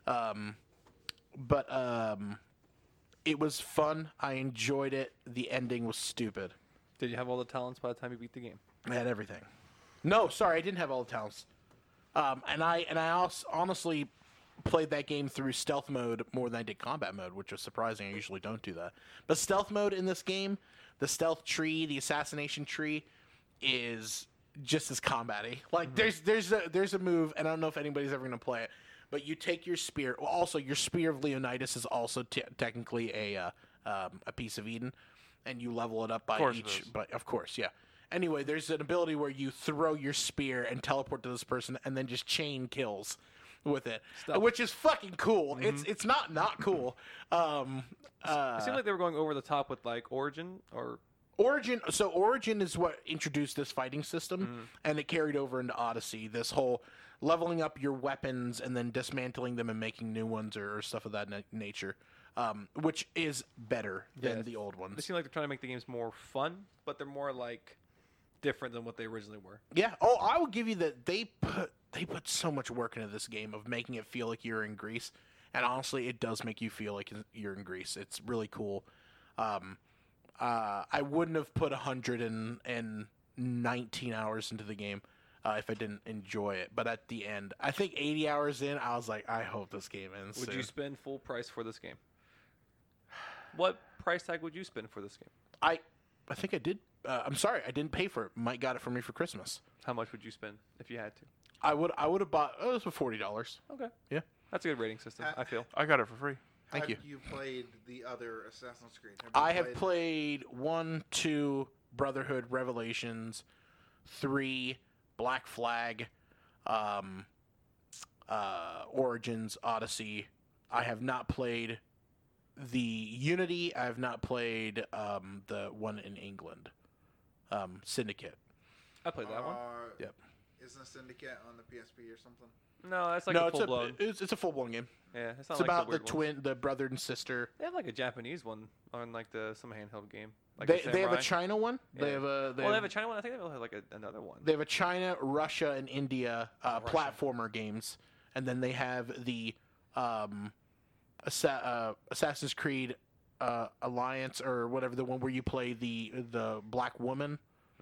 But it was fun. I enjoyed it. The ending was stupid. Did you have all the talents by the time you beat the game? I had everything. No, sorry, I didn't have all the talents. And I also, honestly, played that game through stealth mode more than I did combat mode, which was surprising. I usually don't do that. But stealth mode in this game, the stealth tree, the assassination tree, is just as combat-y. Like there's a move, and I don't know if anybody's ever going to play it, but you take your spear. Well, also your spear of Leonidas is also technically a piece of Eden, and you level it up by each. But of course, yeah. Anyway, there's an ability where you throw your spear and teleport to this person, and then just chain kills with it, which is fucking cool. It's not cool. It seemed like they were going over the top with like Origin or. So Origin is what introduced this fighting system, and it carried over into Odyssey. This whole leveling up your weapons and then dismantling them and making new ones or stuff of that nature, which is better than the old ones. They seem like they're trying to make the games more fun, but they're more like different than what they originally were. Yeah. Oh, I will give you that they put so much work into this game of making it feel like you're in Greece, and honestly, it does make you feel like you're in Greece. It's really cool. I wouldn't have put 119 hours into the game if I didn't enjoy it. But at the end, I think 80 hours in, I was like, I hope this game ends Would soon. you spend full price for this game? What price tag would you spend for this game? I think I did. I'm sorry, I didn't pay for it. Mike got it for me for Christmas. How much would you spend if you had to? I would have bought. It was for $40. Okay. Yeah. That's a good rating system, I feel. I got it for free. Thank you. Have you played the other Assassin's Creed? I have played 1, 2, Brotherhood, Revelations, 3, Black Flag, Origins, Odyssey. I have not played the Unity. I have not played the one in England, Syndicate. I played that one. Yep. Isn't Syndicate on the PSP or something? No, that's like No, a full blown. it's a full blown game. Yeah, it's not It's like about the, the weird ones. the brother and sister. They have like a Japanese one on like some handheld game. Like They a have a Samurai. China one. They Yeah. have a Well, they have a China one. I think they have like another one. They have a China, Russia, and India platformer games, and then they have the Assassin's Creed Alliance or whatever, the one where you play the black woman.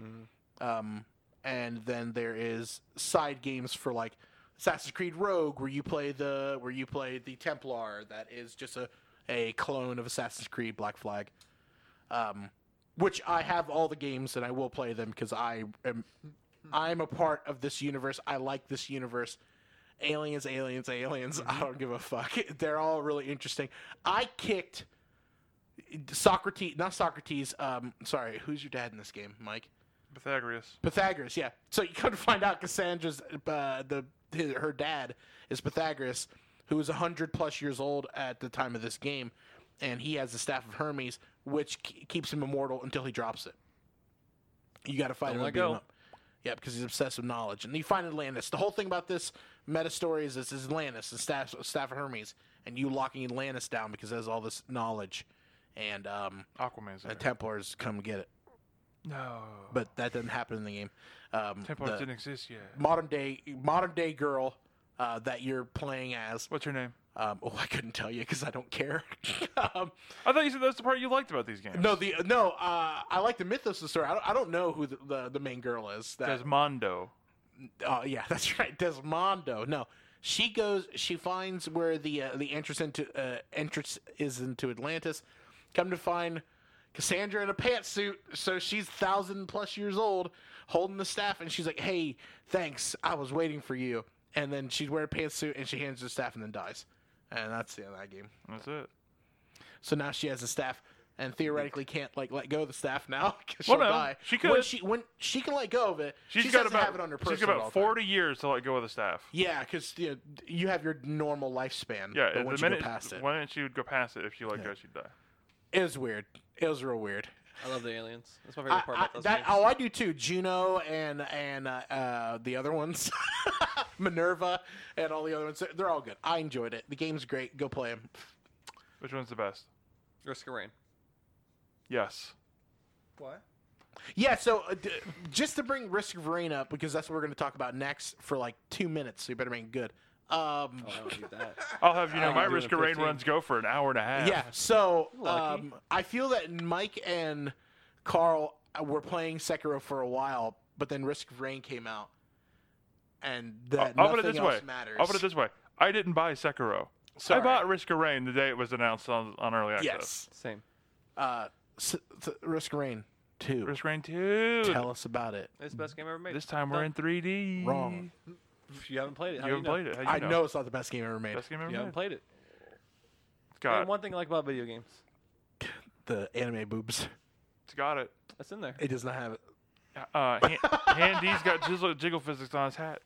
And then there is side games for like Assassin's Creed Rogue, where you play the Templar. That is just a clone of Assassin's Creed Black Flag. Which I have all the games and I will play them because I'm a part of this universe. I like this universe. Aliens. I don't give a fuck. They're all really interesting. I kicked not Socrates. Sorry, who's your dad in this game, Mike? Pythagoras, yeah. So you come to find out Cassandra's her dad is Pythagoras, who is 100+ years old at the time of this game, and he has the Staff of Hermes, which keeps him immortal until he drops it. You got to fight him and beat him up. Yeah, because he's obsessed with knowledge. And you find Atlantis. The whole thing about this meta story is this is Atlantis, the Staff of Hermes, and you locking Atlantis down because it has all this knowledge. And Aquaman's the Templars come get it. No. But that doesn't happen in the game. Templars didn't exist yet. Modern day girl that you're playing as. What's her name? I couldn't tell you because I don't care. I thought you said that's the part you liked about these games. I like the mythos of the story. I don't know who the main girl is. Desmondo. Yeah, that's right, Desmondo. No, she finds where the entrance is into Atlantis. Come to find Cassandra in a pantsuit, so she's 1,000+ years old, holding the staff, and she's like, "Hey, thanks, I was waiting for you." And then she's wearing a pantsuit, and she hands her staff, and then dies. And that's the end of that game. That's it. So now she has a staff, and theoretically can't let go of the staff now because she'll die. She could. When she can let go of it, She's she got doesn't about have it on her person she's got at all about time. 40 years to let go of the staff. Yeah, because you have your normal lifespan. Yeah, but once the you minute go past it, when she would go past it, if she let go, she'd die. it was weird. It was real weird. I love the aliens. That's my favorite part about those games. I do too. Juno and the other ones, Minerva, and all the other ones. They're all good. I enjoyed it. The game's great. Go play them. Which one's the best? Risk of Rain. Yes. What? Yeah. So just to bring Risk of Rain up, because that's what we're going to talk about next for like 2 minutes. So you better make it good. I don't do that. I'll have I my do it Risk in of Rain 15. runs go for an hour and a half. Yeah. So Lucky. I feel that Mike and Carl were playing Sekiro for a while, but then Risk of Rain came out, and that I'll put nothing it this else way. matters. I'll put it this way. I didn't buy Sekiro. Sorry. I bought Risk of Rain the day it was announced on early access. Yes. Same. Risk of Rain 2. Risk of Rain 2. Tell us about it. It's the best game ever made. This time we're in 3D. Wrong. If you haven't played it, You how haven't do you know? played it. How I you know it's not the best game ever made. Best game ever You haven't made. played it. Got And it. one thing I like about video games, The anime boobs. It's got it. that's in there. It does not have it. Handy's got jiggle physics on his hat.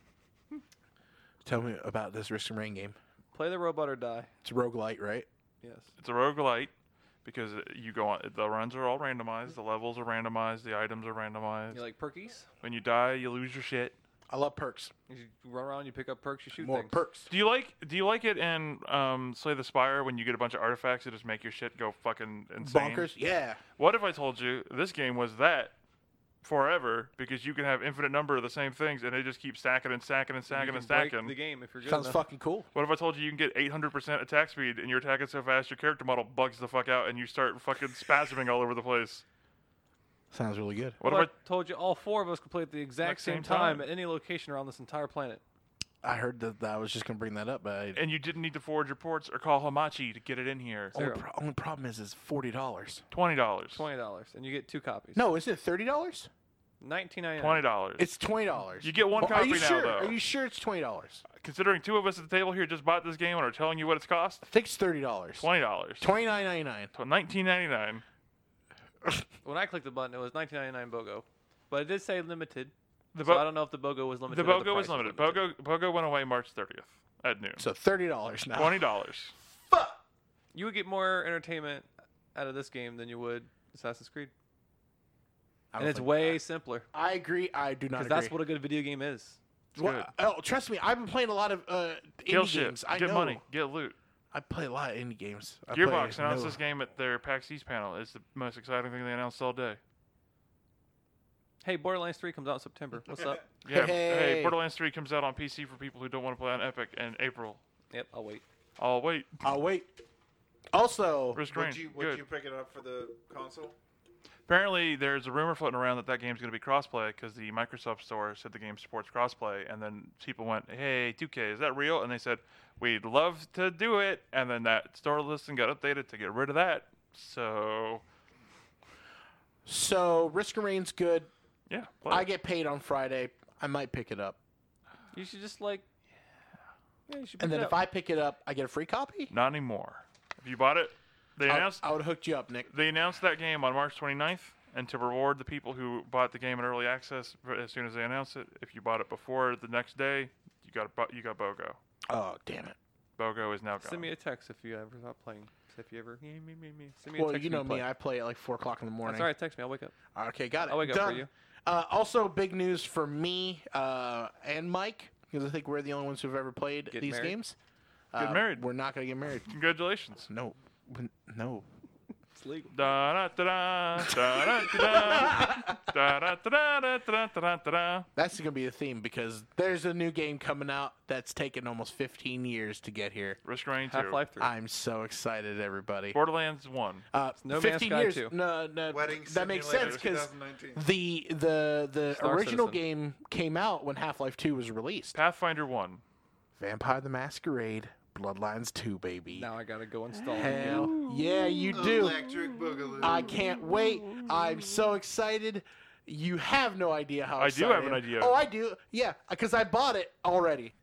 Tell me about this Risk of Rain game. Play the robot or die. It's a roguelite, right? Yes. It's a roguelite because you go on. The runs are all randomized. The levels are randomized. The items are randomized. You like perkies? When you die, you lose your shit. I love perks. You run around, you pick up perks, you shoot More things. perks. Do you like it in Slay the Spire when you get a bunch of artifacts that just make your shit go fucking insane? Bonkers. Yeah. What if I told you this game was that forever because you can have infinite number of the same things and they just keep stacking and stacking and You stacking can and break stacking? the game if you're good Sounds enough. fucking cool. What if I told you can get 800% attack speed and you're attacking so fast your character model bugs the fuck out and you start fucking spasming all over the place? Sounds really good. What What if I told you all four of us could play at the exact same time at any location around this entire planet? I heard that I was just going to bring that up, but and you didn't need to forge your ports or call Hamachi to get it in here? only problem is it's $40. $20. $20, and you get 2 copies. No, isn't it $30? $19.99. $20. It's $20. You get one Well, copy are you now, sure? though. Are you sure it's $20? Considering 2 of us at the table here just bought this game and are telling you what it's cost, I think it's $30. $20. $29.99. So $19.99. When I clicked the button, it was $19.99 BOGO, but it did say limited. The So Bo- I don't know if the BOGO was limited. The or BOGO was price limited. BOGO went away March 30th at noon. So $30 now. $20. You would get more entertainment out of this game than you would Assassin's Creed, I and don't it's think- way simpler. I agree. I do not Because agree. that's what a good video game is. Well, good. oh, trust me. I've been playing a lot of Kill indie shit. games. I Get know. money. Get loot. I play a lot of indie games. I Gearbox play- announced no. this game at their PAX East panel. It's the most exciting thing they announced all day. Hey, Borderlands 3 comes out in September. What's up? Yeah, Hey. Borderlands 3 comes out on PC for people who don't want to play on Epic in April. Yep, I'll wait. I'll wait. I'll wait. Also, Risk Rain. Would Good. you pick it up for the console? Apparently, there's a rumor floating around that game's going to be crossplay because the Microsoft Store said the game supports crossplay, and then people went, "Hey, 2K, is that real?" And they said, "We'd love to do it," and then that store listing got updated to get rid of that. So, Risk of Rain's good. yeah, play I it. get paid on Friday. I might pick it up. You should just like. Yeah, you should. And pick then it if up. I pick it up, I get a free copy? Not anymore. If you bought it, they announced I would have hooked you up, Nick. they announced that game on March 29th, and to reward the people who bought the game in early access as soon as they announced it, if you bought it before the next day, you got BOGO. Oh, damn it. BOGO is now gone. Send me a text if you ever stop playing. If you ever. Send me a Well, text you when know play. me. I play at like 4 o'clock in the morning. That's all right. Text me. I'll wake up. Okay, got it. I'll wake up for Done. you. Also, big news for me and Mike, because I think we're the only ones who've ever played Get these married? games. Get married. We're not going to get married. Congratulations. No. No. It's legal. Da da da da da da da da da da da da. That's going to be the theme because there's a new game coming out that's taken almost 15 years to get here. Risk Rain 2. Half-Life 3. I'm so excited, everybody. Borderlands 1. No Man's 15 Sky years. 2. No, Wedding that makes Simulator sense because 2019. the Star original Citizen. game came out when Half-Life 2 was released. Pathfinder 1. Vampire the Masquerade, Bloodlines 2, baby. Now I gotta go install it. Hell yeah, you do. Electric Boogaloo. I can't wait. I'm so excited. You have no idea how I do excited have an am. idea. Oh, I do. Yeah, because I bought it already.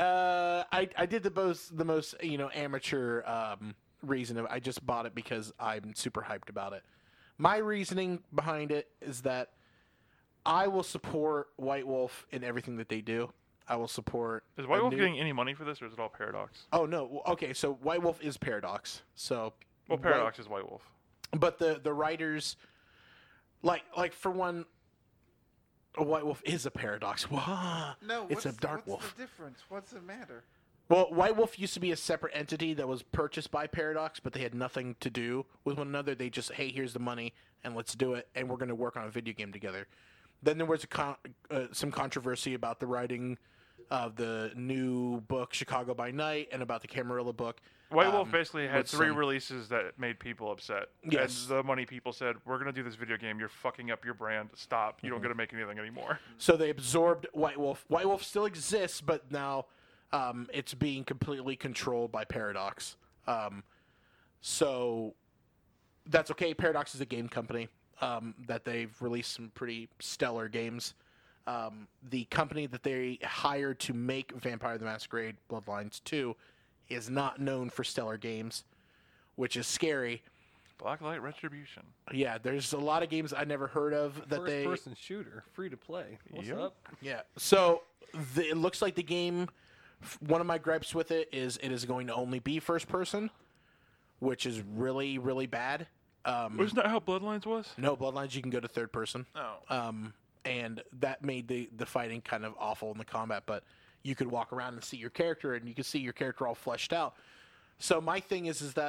I did the most amateur reason. I just bought it because I'm super hyped about it. My reasoning behind it is that I will support White Wolf in everything that they do. I will support. Is White a Wolf new- getting any money for this, or is it all Paradox? Oh no. Okay, so White Wolf is Paradox. So Well, Paradox is White Wolf. but the writers, like for one, a White Wolf is a Paradox. Wah. No, it's a what's- Dark what's Wolf. the difference? What's the matter? Well, White Wolf used to be a separate entity that was purchased by Paradox, but they had nothing to do with one another. They just, hey, here's the money, and let's do it, and we're going to work on a video game together. Then there was some controversy about the writing of the new book, Chicago by Night, and about the Camarilla book. White Wolf basically had with 3 some- releases that made people upset. Yes. And the money people said, we're going to do this video game. You're fucking up your brand. Stop. You don't get to make anything anymore. So they absorbed White Wolf. White Wolf still exists, but now It's being completely controlled by Paradox. So that's okay. Paradox is a game company that they've released some pretty stellar games. The company that they hired to make Vampire the Masquerade Bloodlines 2 is not known for stellar games, which is scary. Blacklight Retribution. Yeah, there's a lot of games I never heard of that they... First-person shooter, free to play. What's Yep. up? Yeah, so it looks like the game, one of my gripes with it is going to only be first person, which is really, really bad. Wasn't that how Bloodlines was? No, Bloodlines, you can go to third person. Oh. And that made the fighting kind of awful in the combat, but you could walk around and see your character, and you could see your character all fleshed out. So my thing is that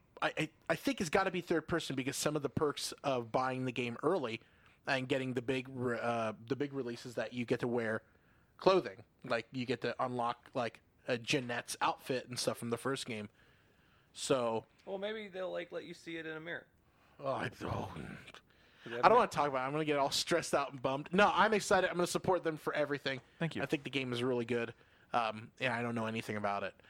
I think it's got to be third person because some of the perks of buying the game early and getting the big releases that you get to wear clothing, like you get to unlock like a Jeanette's outfit and stuff from the first game. So Well, maybe they'll let you see it in a mirror. I don't want to talk about it. I'm going to get all stressed out and bummed. No, I'm excited. I'm going to support them for everything. Thank you. I think the game is really good. Yeah, I don't know anything about it.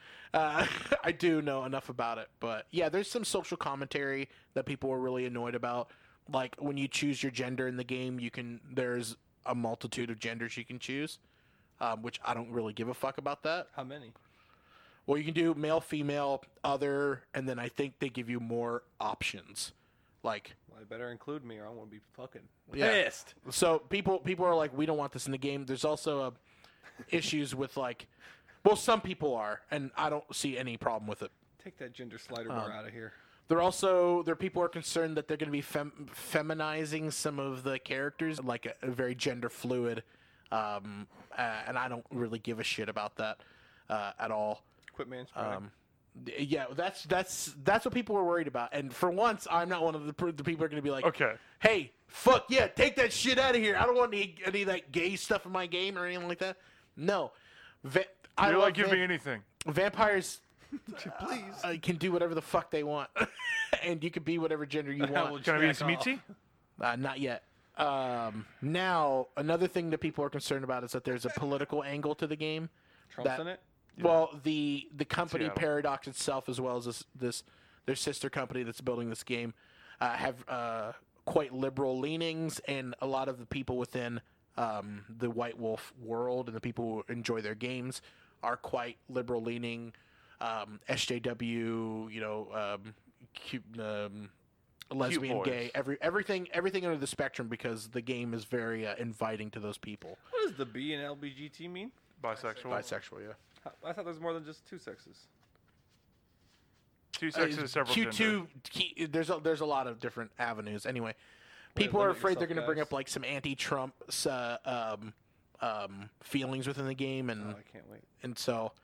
I do know enough about it. But, yeah, there's some social commentary that people are really annoyed about. Like, when you choose your gender in the game, there's a multitude of genders you can choose, which I don't really give a fuck about that. How many? Well, you can do male, female, other, and then I think they give you more options. Like... Well, they better include me or I'm going to be fucking Yeah. pissed. So people are like, we don't want this in the game. There's also issues with like, well, some people are, and I don't see any problem with it. Take that gender slider bar out of here. People are concerned that they're going to be feminizing some of the characters, like a very gender fluid, and I don't really give a shit about that at all. Quit mansplaining. Yeah, that's what people are worried about. And for once, I'm not one of the people who are going to be like, Okay. hey, fuck yeah, take that shit out of here. I don't want any of that gay stuff in my game or anything like that. No. You're like, give me anything. Vampires Please. can do whatever the fuck they want. And you can be whatever gender you want. Can I be a Jack off. Smeatsy? Not yet. Now, another thing that people are concerned about is that there's a political angle to the game. Trump's in it? Well, the company Seattle. Paradox itself, as well as their sister company that's building this game, have quite liberal leanings, and a lot of the people within the White Wolf world and the people who enjoy their games are quite liberal leaning. SJW, lesbian, boys. gay, everything under the spectrum, because the game is very inviting to those people. What does the B in LBGT mean? Bisexual. Bisexual, yeah. I thought there was more than just two sexes. Two sexes, several Q2, genders. there's a lot of different avenues. Anyway, people are limit afraid they're yourself, going to bring guys. up like some anti-Trump feelings within the game, and Oh, I can't wait. and so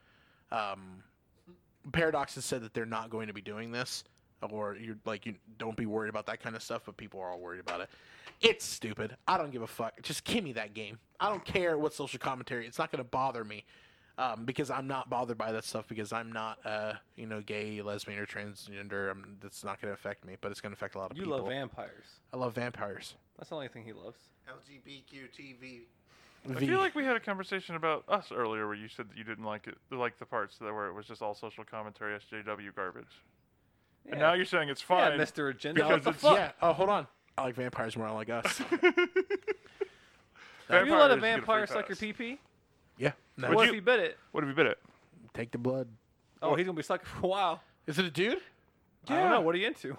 Paradox has said that they're not going to be doing this, or you don't be worried about that kind of stuff, but people are all worried about it. It's stupid. I don't give a fuck. Just give me that game. I don't care what social commentary. It's not going to bother me. Because I'm not bothered by that stuff, because I'm not, gay, lesbian, or transgender. That's not going to affect me, but it's going to affect a lot of You people. love vampires. I love vampires. That's the only thing he loves. LGBTQ TV. I feel like we had a conversation about us earlier where you said that you didn't like it, like the parts that where it was just all social commentary, SJW garbage. And Yeah. now you're saying it's Yeah, fine. Mr. Agenda. Because What the it's- fuck? Yeah. Oh, hold on. I like vampires more. I like us. Have you let a Vampires get vampire free suck your pass. pee-pee? Yeah. No. Would What you- if he bit it? What have you bit it? Take the blood. Oh, he's going to be sucking for a while. Is it a dude? I don't know. What are you into?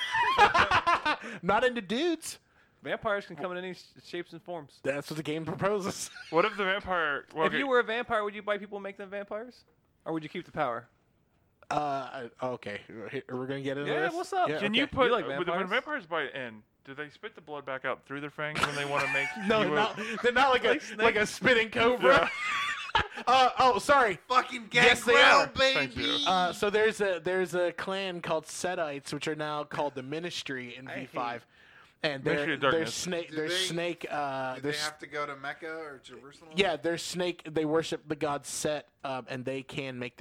Not into dudes. Vampires can come in any shapes and forms. That's what the game proposes. What if the vampire? Well, If you were a vampire, would you bite people and make them vampires? Or would you keep the power? Okay. We're going to get into Yeah, this? what's up? Yeah, can okay. you put You like when vampires? vampires bite in? Do they spit the blood back out through their fangs when they want to make? No, you they're not like a spitting cobra. Sorry. Fucking Yes, they gangrel, are. Thank baby. you. So there's a clan called Setites, which are now called the Ministry in I V5, and Ministry of Darkness. Do they're they- snake. Do They're they have to go to Mecca or Jerusalem? yeah, they're snake. They worship the god Set, and they can make their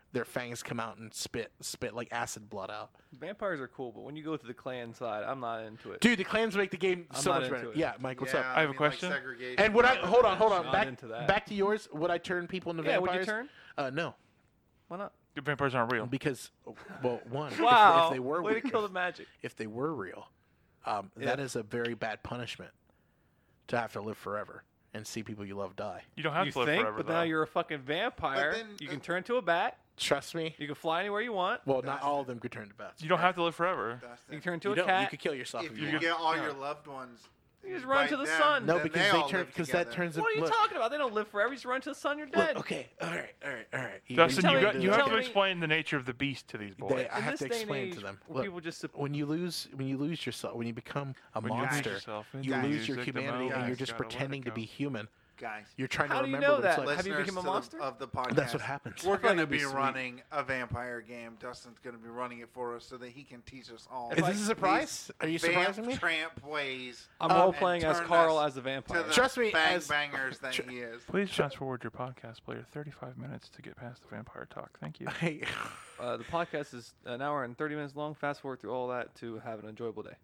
their fangs come out and spit like acid blood out. Vampires are cool, but when you go to the clan side, I'm not into it. Dude, the clans make the game I'm so not much into better. it. Yeah, Mike, what's up? I have a question. Like segregation. And would I hold on? Not Back into that. back to yours. Would I turn people into Yeah, would vampires? you turn? No, Why not? The vampires aren't real. because well, one, Wow. if they were way to kill the magic. if they were real, Yeah. that is a very bad punishment to have to live forever and see people you love die. You don't have You to live think? forever, But though. now you're a fucking vampire. But then- You can turn to a bat. Trust me. You can fly anywhere you want. Well, not all of them could turn to bats. You don't have to live forever. That's You can it. turn into You a don't. cat. You could kill yourself If if you you want. get all your loved ones, You just run to invite the them, sun. No, then because they they all turn live because together. that turns. What are you look, talking about? They don't live forever. You just run to the sun, you're dead. Okay, all right. Dustin, tell you, me- got, you you have tell to me- explain the nature of the beast to these boys. I In have this to day and explain age, to them. where Look, people just when you lose yourself, when you become a When you lose monster, yourself in you the lose your music, the humanity, and you're moments, just gotta let it pretending to go. be human. Guys, You're trying How to do you remember know what it's that? like. Have you listeners become a to the- monster? of the podcast. That's what happens. We're That'd going to probably be be sweet. running a vampire game. Dustin's going to be running it for us so that he can teach us all. If Is I- this a surprise? Are you surprising me? Tramp ways. I'm role and playing as turn Carl us as a to vampire. the Trust me, bang as- bangers that he is. Please fast forward your podcast player 35 minutes to get past the vampire talk. Thank you. Hey, The podcast is an hour and 30 minutes long. Fast forward through all that to have an enjoyable day.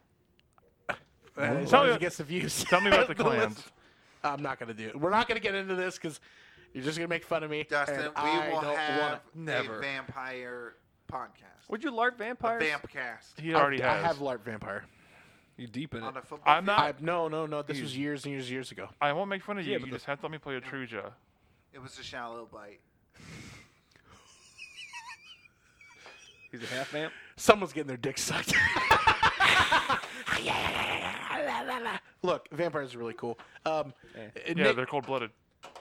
as Tell long me- as it gets the views. Tell me about the The clans. list. I'm not gonna do it. We're not gonna get into this because you're just gonna make fun of me. Dustin, and we I will don't have wanna- Never. a vampire podcast. Would you LARP A vampires? vampcast. He already I has. have LARP vampire. You deep in it. On a football I'm not- I no. This was years and years ago. I won't make fun of you. Yeah, You but just have to let me play a Truja. It was a shallow bite. He's a half vamp. Someone's getting their dick sucked. Look, vampires are really cool. Yeah, Nick- they're cold blooded.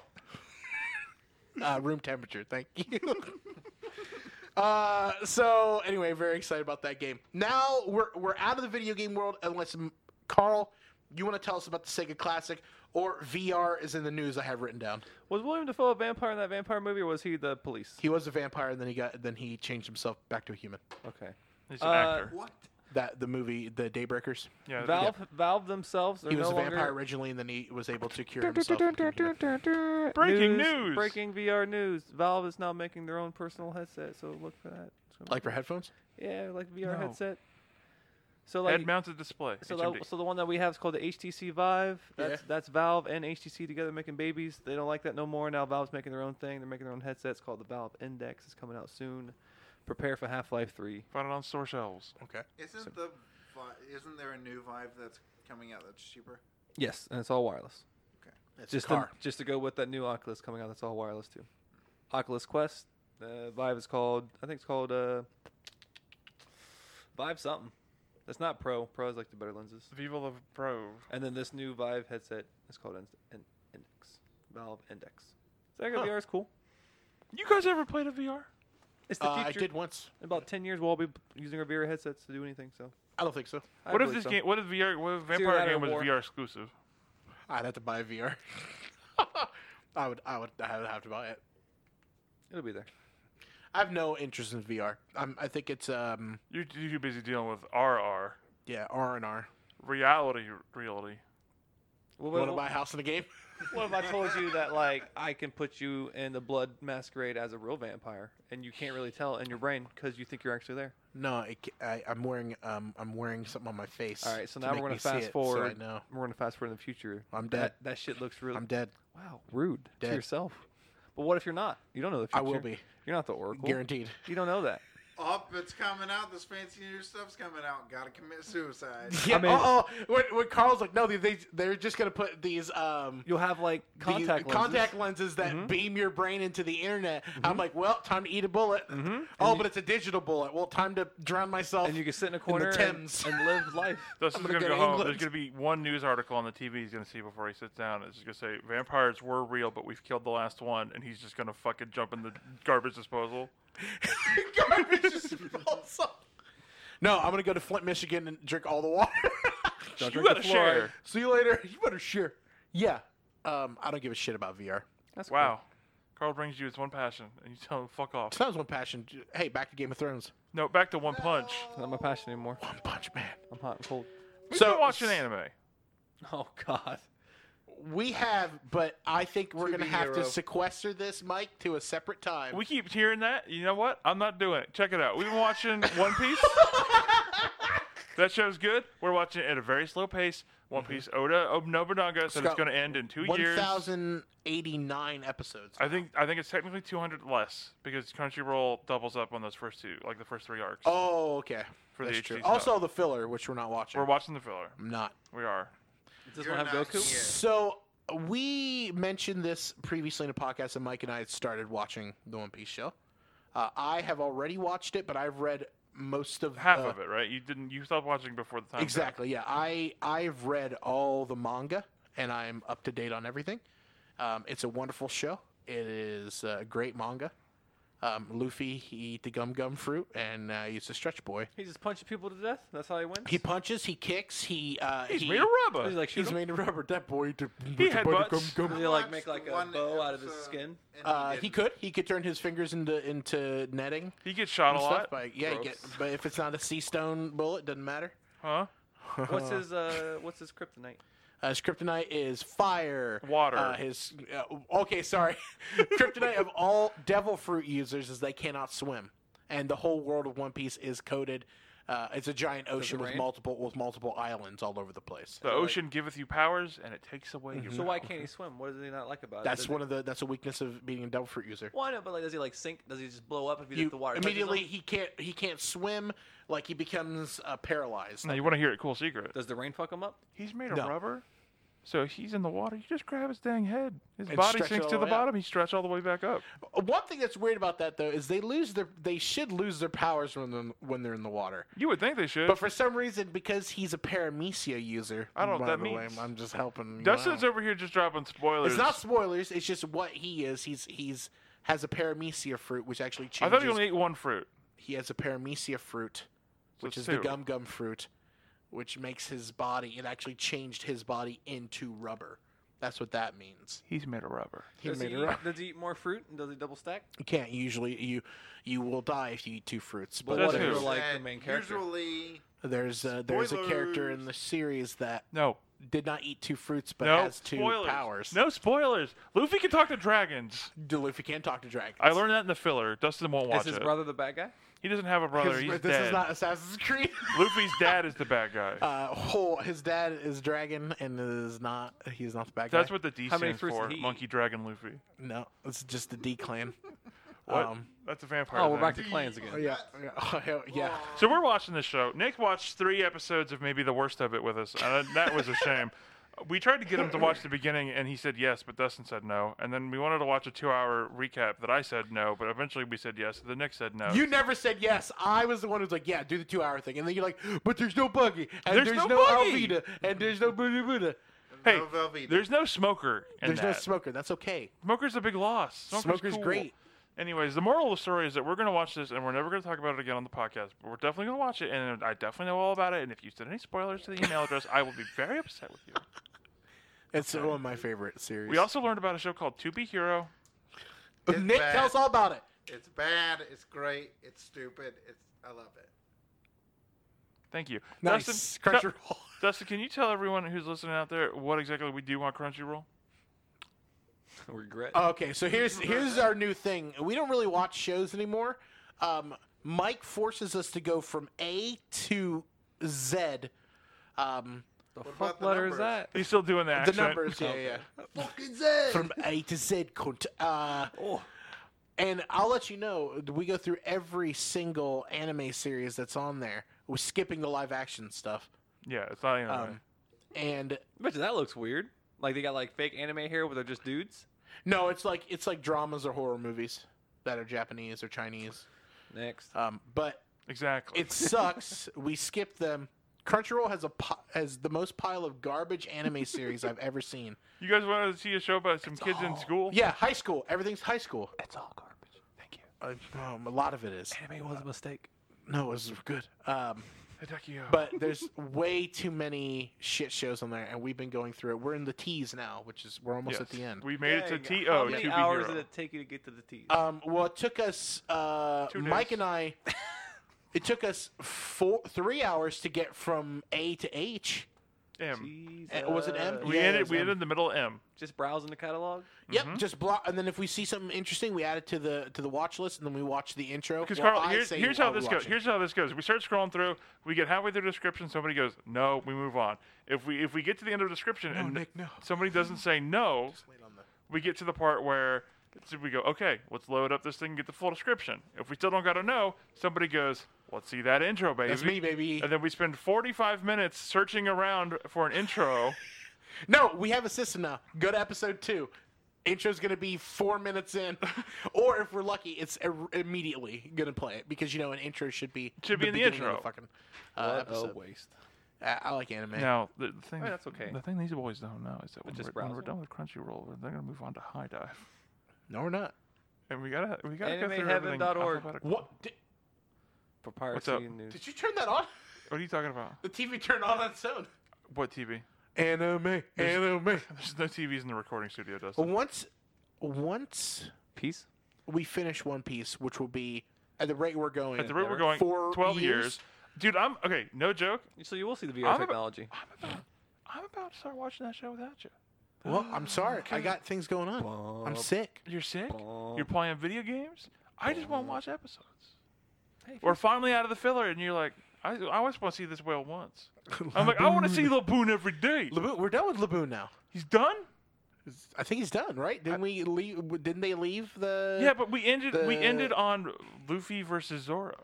room temperature. Thank you. So anyway, very excited about that game. Now we're out of the video game world. Unless Carl, you want to tell us about the Sega Classic or VR is in the news? I have written down. Was William Dafoe a vampire in that vampire movie, or was he the police? He was a vampire, and then he changed himself back to a human. Okay. He's an Uh, actor. What? That the movie, the Daybreakers. Yeah, Valve themselves are He was no a vampire longer... originally, and then he was able to cure himself. into a human. Breaking news! Breaking VR news. Valve is now making their own personal headset, so look for that. It's gonna Like be- for headphones? Yeah, like VR No. headset. So like head-mounted display. so HMD. the one that we have is called the HTC Vive. Yeah. That's Valve and HTC together making babies. They don't like that no more. Now Valve's making their own thing. They're making their own headsets called the Valve Index. It's coming out soon. Prepare for Half-Life 3. Find it on store shelves. Okay. Isn't there a new Vive that's coming out that's cheaper? Yes, and it's all wireless. It's Just a car. just to go with that new Oculus coming out, that's all wireless too. Oculus Quest. The Vive is called. I think it's called Vive something. It's not Pro. Pro is like the better lenses. Viva La Pro. And then this new Vive headset is called Index. Valve Index. Sega Huh. VR is cool. You guys ever played a VR? It's the I future. did once. In about 10 years, we'll all be using our VR headsets to do anything. So. I don't think so. I What if believe this so. game? What if VR? What if either Vampire that or game was war. VR exclusive? I'd have to buy a VR. I would have to buy it. It'll be there. I have no interest in VR. I think it's You're too busy dealing with RR, yeah, R&R. reality. What, Want to buy a house in a game? what if I told you that like I can put you in the blood masquerade as a real vampire and you can't really tell in your brain because you think you're actually there? No, I'm wearing something on my face. All right, so to now make we're gonna me see fast it, forward. So I know We're gonna fast forward in the future. I'm dead. That shit looks really. I'm dead. Wow, rude Dead. to yourself. But what if you're not? You don't know the I future. will be You're not the Oracle. guaranteed. You don't know that. It's coming out. This fancy new stuff's coming out. Gotta commit suicide. Yeah. I mean- When Carl's like, no, they're just gonna put these You'll have like contact lenses. contact lenses that beam your brain into the internet. I'm like, well, time to eat a bullet. Oh, but it's a digital bullet. Well, time to drown myself. and you can sit in a corner Thames. and live life. Dustin's gonna gonna go go to home. England. There's gonna be one news article on the TV he's gonna see before he sits down. It's just gonna say vampires were real, but we've killed the last one, and he's just gonna fucking jump in the garbage disposal. Garbage disposal. No, I'm gonna go to Flint, Michigan, and drink all the water. Don't You drink gotta the fluoride. share. See you later. You better share. Yeah. I don't give a shit about VR. That's Wow. Carl brings you his one passion, and you tell him fuck off. Sounds one passion. Hey, back to Game of Thrones. No, back to One Punch. cool. Not my passion anymore. One Punch Man. I'm hot and cold. We've So- been watching anime. Oh God. We have, but I think we're To going to be have to hero. sequester this, Mike, to a separate time. We keep hearing that. You know what? I'm not doing it. Check it out. We've been watching One Piece. That show's good. We're watching it at a very slow pace. One Piece Oda of Nobunaga said it's got going to end in 2 years. 1,089 episodes. I think it's technically 200 less because Crunchyroll doubles up on those first two, like the first 3 arcs. Oh, okay. For the That's HD true. stuff. Also, the filler, which we're not watching. We're watching the filler. I'm not. We are. Does this You're one have not Goku? here. So we mentioned this previously in a podcast, and Mike and I had started watching the One Piece show. I have already watched it, but I've read most of Half of it, right? You stopped watching before the time. Exactly. Yeah, I've read all the manga, and I'm up to date on everything. It's a wonderful show. It is a great manga. Luffy, he eat the gum fruit, and he's a stretch boy. He just punches people to death. That's how he wins. He punches, he kicks, He's made of rubber. Does he like shoot He's him? made of rubber. That boy, He headbutts. Does he like make Watched like a one bow out of his episode, skin? and He could turn his fingers into netting He gets shot and a stuff. lot. But yeah, Gross. but if it's not a sea stone bullet, doesn't matter. Huh? What's his kryptonite? His kryptonite is fire. Water. Okay, sorry. Kryptonite of all devil fruit users is they cannot swim, and the whole world of One Piece is coated. It's a giant ocean with rain? multiple islands all over the place. The ocean giveth you powers, and it takes away your. So why can't he swim? What does he not like about it? That's Does that's a weakness of being a devil fruit user. Why not? But like, does he like sink? Does he just blow up if he the water touches immediately him? he can't swim, like he becomes paralyzed. Now you want to hear a cool secret? Does the rain fuck him up? He's made of No. rubber, so if he's in the water, you just grab his dang head. His And body stretch it sinks all to the the way up. bottom. He stretched all the way back up. One thing that's weird about that though is they should lose their powers when they're in the water. You would think they should. But for some reason, because he's a paramecia user, I don't know what by that the way, means. I'm just helping. you Dustin's out. over here just dropping spoilers. It's not spoilers. It's just what he is. He's has a paramecia fruit, which actually I changes. thought he only ate one fruit. He has a paramecia fruit, which it's is the two. gum fruit, which makes his body. It actually changed his body into rubber. That's what that means. He's made of rubber. He Does made he it eat, rubber. does he eat more fruit? And does he double stack? You can't usually you will die if you eat 2 fruits. But That's what if who? you're like the And main character? Usually, there's a character in Spoilers. the series that No. did not eat 2 fruits but No has 2 spoilers. powers. No spoilers. Luffy can talk to dragons. Luffy can't talk to dragons. I learned that in the filler. Dustin won't watch Is his it. brother the bad guy? He doesn't have a brother. He's this dead. is not Assassin's Creed. Luffy's dad is the bad guy. His dad is dragon and he's not the bad guy. That's what the D How many stands fruits for. did he Monkey, eat? Dragon, Luffy. No, it's just the D clan. What? That's a vampire. Oh, we're thing. back to clans again. Yeah, yeah. So we're watching this show. Nick watched 3 episodes of maybe the worst of it with us. That was a shame. We tried to get him to watch the beginning, and he said yes, but Dustin said no. And then we wanted to watch a 2-hour recap that I said no, but eventually we said yes. Then Nick said no. You never said yes. I was the one who's like, yeah, do the 2-hour thing. And then you're like, but there's no Buggy. And There's there's, no no Buggy. Alvida. And there's no Buddha Buddha. Hey, no Velveeta. there's no Smoker in There's no that. Smoker. That's okay. Smoker's a big loss. Smoker's cool. great. Anyways, the moral of the story is that we're going to watch this, and we're never going to talk about it again on the podcast. But we're definitely going to watch it, and I definitely know all about it. And if you send any spoilers to the email address, I will be very upset with you. It's one of my favorite series. We also learned about a show called To Be Hero. It's Nick, bad. tell us all about it. It's bad. It's great. It's stupid. I love it. Thank you. Nice. Dustin, Crunchyroll. Dustin, can you tell everyone who's listening out there what exactly we do on Crunchyroll? Regret. Okay, so here's our new thing. We don't really watch shows anymore. Mike forces us to go from A to Z. the What fuck about the letter is numbers? that? He's still doing the The accent. numbers, yeah. Fucking Zed. From A to Z, cunt. And I'll let you know, we go through every single anime series that's on there. We're skipping the live action stuff. Yeah, it's not anime. And Bet you that looks weird. Like they got like fake anime here where they're just dudes. no, it's like dramas or horror movies that are Japanese or Chinese. Next. But Exactly. it sucks. We skip them. Crunchyroll has the most pile of garbage anime series I've ever seen. You guys want to see a show about some kids in school? Yeah, high school. Everything's high school. It's all garbage. Thank you. A lot of it is. Anime was a mistake. No, it was good. Hideki. But there's way too many shit shows on there, and we've been going through it. We're in the T's now, we're almost at the end. We made it to Dang, TO. How To many Be hours Hero. did it take you to get to the T's? Well, it took us, 2 Mike days. and I, it took us 3 hours to get from A to H. M. Was it M? We Yeah, ended. it's We M. ended in the middle of M. Just browsing the catalog. Yep, just block, and then if we see something interesting, we add it to the watch list, and then we watch the intro. Because Well, Carl, I here's, say here's while how we this watch goes. it. Here's how this goes. We start scrolling through. We get halfway through the description. Somebody goes, "No," we move on. If we get to the end of the description and Nick, no. somebody doesn't say no, Wait on the- we get to the part where we go, "Okay, let's load up this thing and get the full description." If we still don't got to know, somebody goes, "Let's see that intro, baby." That's me, baby. And then we spend 45 minutes searching around for an intro. No, we have a system now. Go to episode 2. Intro's going to be 4 minutes in. Or if we're lucky, it's immediately going to play it. Because, an intro should be in the beginning intro. Of the fucking What a episode. waste. I like anime. Now, the thing, Oh, that's okay. The thing these boys don't know is that when just we're browsing? done with Crunchyroll, they're gonna move on to High Dive, No, we're not. and we gotta go through everything AnimeHeaven.org. alphabetical. What? For piracy up? and news. Did you turn that on? What are you talking about? The TV turned on its own. What TV? Anime. There's no TVs in the recording studio, Dustin. Once Peace. we finish One Piece, which will be at the rate we're going. At the rate we're going, 4 12 years. Dude, I'm okay. No joke. So you will see the VR I'm about- technology. I'm about to start watching that show without you. Well, I'm sorry. I got things going on. I'm sick. You're sick. Bum. You're playing video games. I just want to watch episodes. Hey, We're finally out of the filler, and you're like, I always want to see this whale once. I'm like, I want to see Laboon every day. Laboon, we're done with Laboon now. He's done. I think he's done, right? Didn't we leave? Didn't they leave the? Yeah, but we ended the- on Luffy versus Zoro.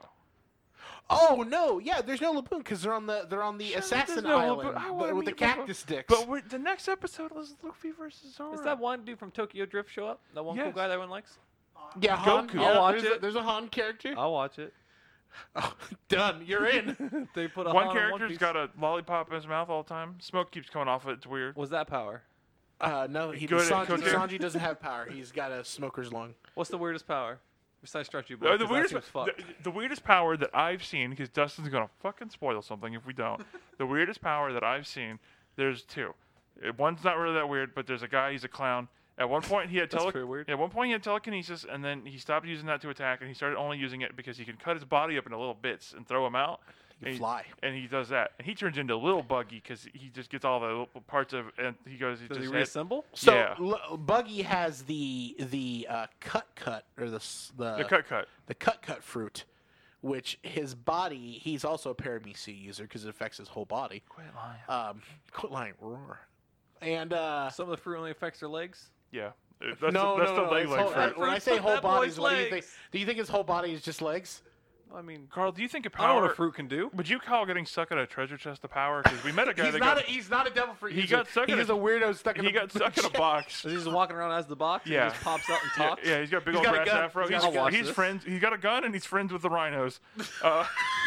Oh no! Yeah, there's no Laboon because they're on the Sure, assassin there's no island Laboon. I wanna with the meet cactus Laboon. sticks. But the next episode was Luffy versus Zoro. Does that one dude from Tokyo Drift show up? That one cool Yes. guy that everyone likes? yeah, Han. Goku. Yeah, I'll watch there's it. there's a Han character. I'll watch it. Oh, done. You're in. They put a One Han on character's Piece. got a lollipop in his mouth all the time. Smoke keeps coming off it. It's weird. What's that power? No, Good at Sanji, cooking. Sanji doesn't have power. He's got a smoker's lung. What's the weirdest power? Besides stretchy The, boy. the weirdest power that I've seen, because Dustin's gonna fucking spoil something if we don't. The weirdest power that I've seen, there's two. One's not really that weird, but there's a guy. He's a clown. At one point, he had That's pretty weird. At one point, he had telekinesis, and then he stopped using that to attack, and he started only using it because he can cut his body up into little bits and throw them out. He can And fly. and he does that, and he turns into a little Buggy because he just gets all the little parts of, and he goes. Does he just reassemble? So Yeah. Buggy has the cut or the the cut. the cut fruit, which his body. He's also a paramecia user because it affects his whole body. Quit lying. Quit lying, roar. And Some of the fruit only affects their legs. Yeah. That's no, the no, leg it's leg whole- fruit. when I Fruit's say that whole bodies, boy's what do you think? legs. Do you think his whole body is just legs? I mean, Carl, do you think a I don't know power? what a fruit can do. Would you call getting stuck in a treasure chest a power? Because we met a guy He's that not. got He's not a devil fruit He user. got stuck in He's a- a weirdo stuck in. he got stuck in a box. Is he just walking around as the box? Yeah. And he just pops out and Yeah, talks. yeah, he's got a big He's old got a brass gun. afro. He's He's, got a gun. he's friends. He's got a gun and he's friends with the rhinos. Uh,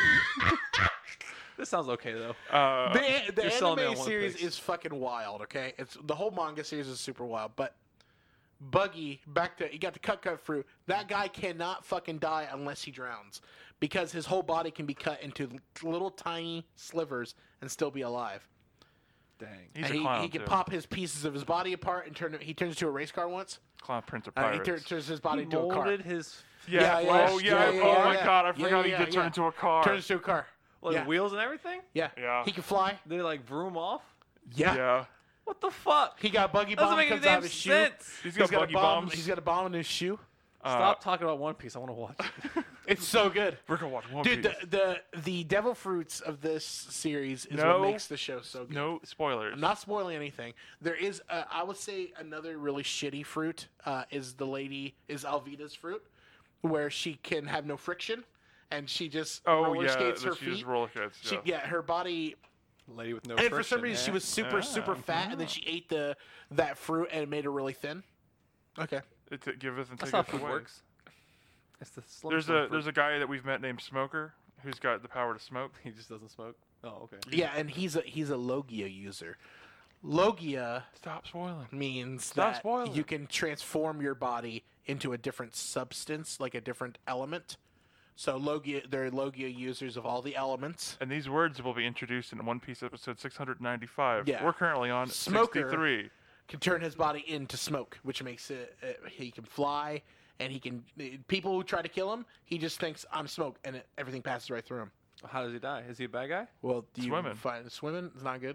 This sounds okay though. The You're selling me anime on One series Piece. is fucking wild. Okay, it's the whole manga series is super wild. But Buggy, back to you got the cut fruit. That guy cannot fucking die unless he drowns because his whole body can be cut into little tiny slivers and still be alive. Dang. he's And a clown he can too. pop his pieces of his body apart and he turns into a race car once. Clown Prince of He Pirates. turns his body He into a car. molded his Yeah. Yeah, Oh yeah, yeah. yeah, Oh my yeah. God! I Yeah, forgot yeah, he did yeah. turn into a car. Turns into a car. Yeah. wheels and everything. Yeah. Yeah. He can fly. They like vroom off. Yeah. Yeah. What the fuck? He got buggy Doesn't bomb make any comes out damn of his shoe. sense. He's got buggy a bomb. bombs. He's got a bomb in his shoe. Stop talking about One Piece. I want to watch it. It's so good. We're gonna watch One Dude, Piece. the devil fruits of this series is No. what makes the show so good. No spoilers. I'm not spoiling anything. There is, I would say, another really shitty fruit is Alvida's fruit, where she can have no friction, and she just roller skates her she just feet. roller skates. She, Yeah. yeah, her body. Lady with no. And for some friction, reason, she yeah. was super fat, and then she ate that fruit, and it made her really thin. Okay. It giveth and That's how taketh food away. works. It's the slim There's a guy that we've met named Smoker who's got the power to smoke. He just doesn't smoke. Oh, okay. Yeah, and he's a Logia user. Logia Stop spoiling. means Stop that spoiling. you can transform your body into a different substance, like a different element. So they're Logia users of all the elements. And these words will be introduced in One Piece episode 695. Yeah. We're currently on Smoker. 63. Can turn his body into smoke, which makes it he can fly, and he can. People who try to kill him, he just thinks I'm smoke, and everything passes right through him. How does he die? Is he a bad guy? Well, do you Swimming. find swimming is not good?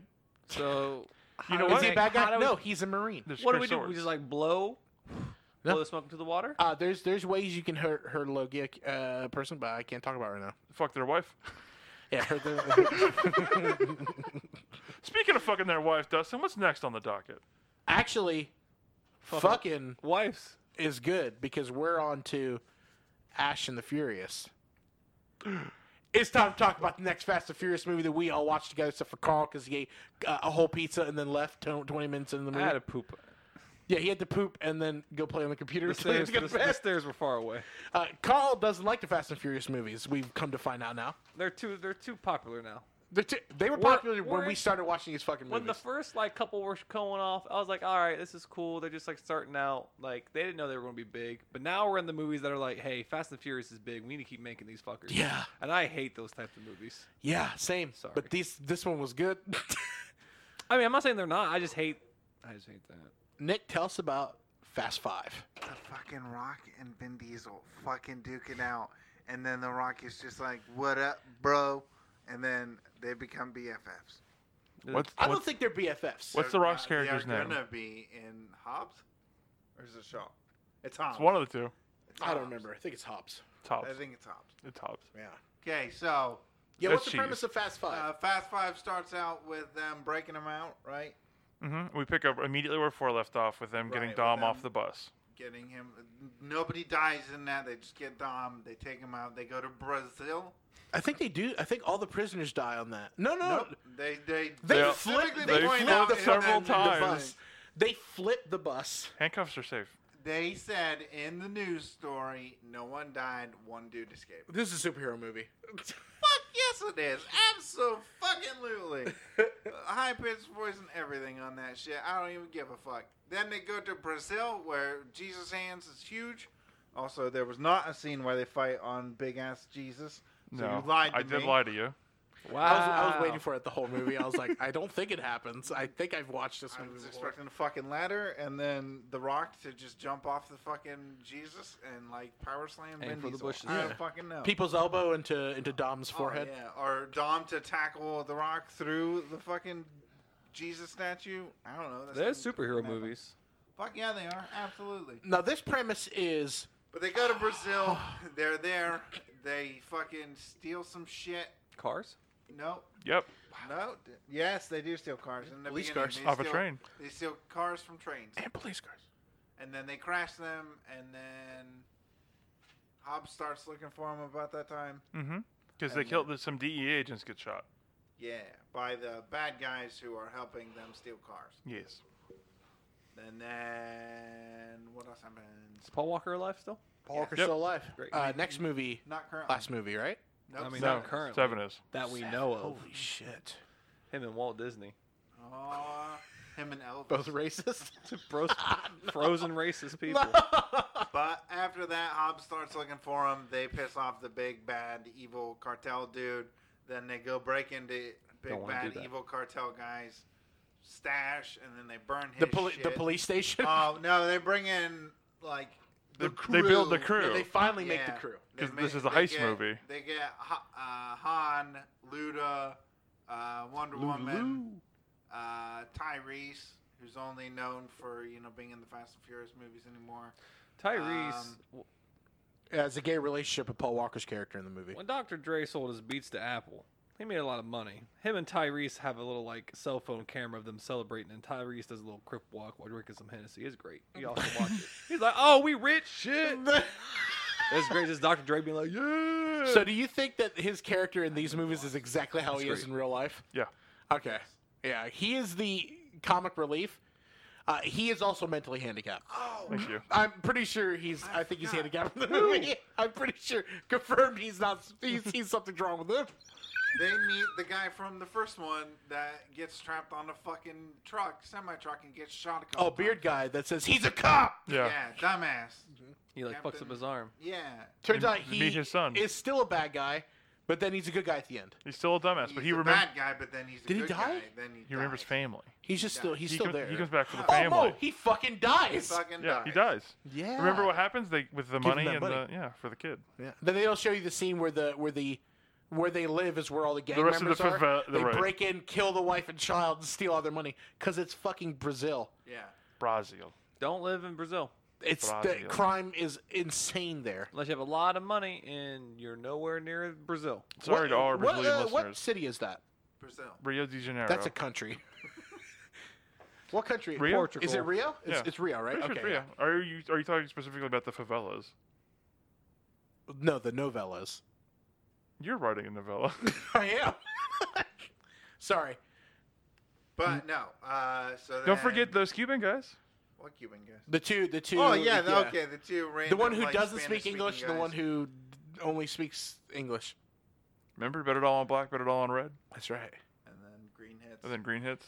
So You know how do what? Is he we a bad how guy? do we- No, he's a Marine. There's What do cursed we do? We swords. just like blow the smoke into the water. There's ways you can hurt a Logia person, but I can't talk about it right now. Fuck their wife. Yeah, hurt the. Speaking of fucking their wife, Dustin, what's next on the docket? Actually, fucking Wives. is good because we're on to Ash and the Furious. It's time to talk about the next Fast and Furious movie that we all watched together, except for Carl because he ate a whole pizza and then left 20 minutes into the I movie. had to poop. Yeah, he had to poop and then go play on the computer. The stairs, the stairs were far away. Carl doesn't like the Fast and Furious movies. We've come to find out now. They're too popular now. They were We're- popular when we're- we started watching these fucking When movies. the first like couple were going off, I was like, all right, this is cool. They're just like starting out. Like they didn't know they were going to be big. But now we're in the movies that are like, hey, Fast and Furious is big. We need to keep making these fuckers. Yeah. And I hate those types of movies. Yeah, same. Sorry. But this one was good. I mean, I'm not saying they're not. I just hate that. Nick, tell us about Fast Five. The fucking Rock and Vin Diesel fucking duking out, and then the Rock is just like, "What up, bro?" And then they become BFFs. I don't think they're BFFs. What's the Rock's character's They're name? gonna be in Hobbs, or is it Shaw? It's Hobbs. It's one of the two. It's I don't Hobbs. remember. I think it's Hobbs. Tops. I think it's Hobbs. It's Hobbs. Yeah. Okay, so Yeah, That's what's the cheese. premise of Fast Five? Fast Five starts out with them breaking them out, right? We pick up immediately where 4 left off with them getting Right, Dom with off them. the bus. Getting him. Nobody dies in that. They just get Dom. They take him out. They go to Brazil. I think they do. I think all the prisoners die on that. No. Nope. They They Yeah. flip. specifically They point flip out the in several the times. bus. They flip the bus. Handcuffs are safe. They said in the news story, no one died, one dude escaped. This is a superhero movie. Fuck yes, it is. Absolutely. High pitched voice and everything on that shit. I don't even give a fuck. Then they go to Brazil, where Jesus' hands is huge. Also, there was not a scene where they fight on big ass Jesus. So No, you lied to I me. did lie to you. Wow. I was waiting for it the whole movie. I was like, I don't think it happens. I think I've watched this I movie was before. expecting a fucking ladder and then The Rock to just jump off the fucking Jesus and like power slam Aim Vin for the Diesel. bushes. I don't Yeah. fucking know. People's elbow into Dom's Oh, forehead. yeah. Or Dom to tackle The Rock through the fucking Jesus statue. I don't know. They're That's superhero movies. Fuck yeah, they are. Absolutely. Now this premise is But they go to Brazil. They're there. They fucking steal some shit. Cars? No. Yep. No. Yes, they do steal cars. In the Police beginning, cars. they Off a steal- train. They steal cars from trains. and police cars. And then they crash them, and then Hobbs starts looking for them about that time. Because they And killed some DEA agents get shot. Yeah, by the bad guys who are helping them steal cars. Yes. And then what else happens? Is Paul Walker alive still? Paul Yeah. Walker's Yep. still alive. Great. Next movie, Not currently. last movie, right? Nope, I mean, No, not currently. 7 is. That we know of. Holy shit! Him and Walt Disney. Aw, him and Elvis. Both racist. Frozen racist people. But after that, Hobbs starts looking for him. They piss off the big bad evil cartel dude. Then they go break into Don't big wanna bad do that. evil cartel guys' stash, and then they burn his the shit. police station. Oh no, they bring in like the They build the crew. crew. Yeah, they finally make Yeah. the crew. They 'Cause this make- is a they heist get- movie. They get Han, Luda, Wonder Woman, Tyrese, who's only known for being in the Fast and Furious movies anymore. Tyrese. Yeah, it's a gay relationship with Paul Walker's character in the movie. When Dr. Dre sold his beats to Apple, he made a lot of money. Him and Tyrese have a little like cell phone camera of them celebrating, and Tyrese does a little crip walk while drinking some Hennessy. It's great. You also watch it. He's like, "Oh, we rich shit." It's great. Just Dr. Dre being like, "Yeah." So, do you think that his character in these movies is exactly how he is great. in real life? Yeah. Okay. Yeah, he is the comic relief. He is also mentally handicapped. Oh, Thank you. I'm pretty sure I think he's forgot. handicapped in the movie. I'm pretty sure confirmed he's not. He's something's wrong with him. they meet the guy from the first one that gets trapped on a fucking semi-truck, and gets shot a couple Oh, beard times. guy that says he's a cop. Yeah. Yeah, dumbass. he like fucks up his arm. Yeah. Turns And out he meet his son. is still a bad guy, but then he's a good guy at the end. He's still a dumbass, but He's he a remembers. bad guy, but then he's a Did he good die? guy. Then He remembers dies. family. He's just still he's He still comes, there. He comes back for the Oh, family. Mo, he fucking dies. He fucking Yeah, dies. he dies. Yeah. Remember what happens? They with the Give him money that and money. the for the kid. Yeah. Then they'll show you the scene where the where they live is where all the gang The rest of members the are. They right. break in, kill the wife and child, and steal all their money because it's fucking Brazil. Yeah. Brazil. Don't live in Brazil It's the Brazil. crime is insane there. unless you have a lot of money and you're nowhere near Brazil. Sorry to all our Brazilian what listeners. city is that? Brazil. Rio de Janeiro. That's a country. What country? Rio? Portugal. Is it Rio? Yeah. It's Rio, right? Pretty sure it's Okay. Rio. Are you talking specifically about the favelas? Yeah. No, the novellas. You're writing a novella. I am. Sorry. But no. So Don't then- forget those Cuban guys. What Cuban guys? The two. Oh yeah, okay. The two random. The one who like, doesn't speak Spanish-speaking English, and the guys. one who only speaks English. Remember, bet it all on black, bet it all on red, That's right. And then green hits. and then green hits.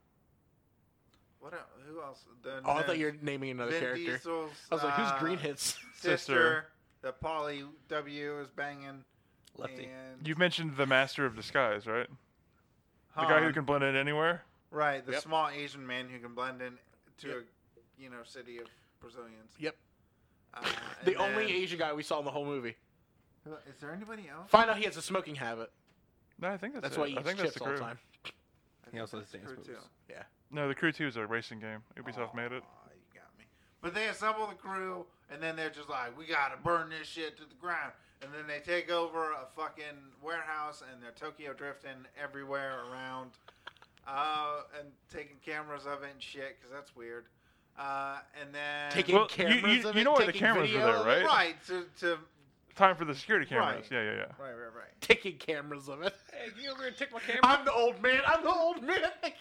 What? Who else? Then Oh, I thought there's you were naming another Vin character. Diesel's, I was like, who's Green Hits? sister? That Polly W is banging. Lefty. And You mentioned the master of disguise, right? The guy who Han. can blend in anywhere. Right, the Yep. small Asian man who can blend in to Yep. a city of Brazilians. Yep. Uh, The and only then- Asian guy we saw in the whole movie. Is there anybody else? Find out he has a smoking habit. No, I think that's That's it. why he I eats think that's chips the all crew. the time. I He also think has that's dance the crew, moves. too. No, the crew 2 is a racing game. Ubisoft made it. Aw, you got me. But they assemble the crew, and then they're just like, we gotta burn this shit to the ground. And then they take over a fucking warehouse, and they're Tokyo drifting everywhere around, and taking cameras of it and shit, because that's weird. And then Taking Well, cameras you of know it, why the taking cameras were video there, of it. right? right to Time for the security cameras. Right. Yeah. right. Taking cameras of it. Hey, can you over here and take my camera? I'm the old man. I'm the old man.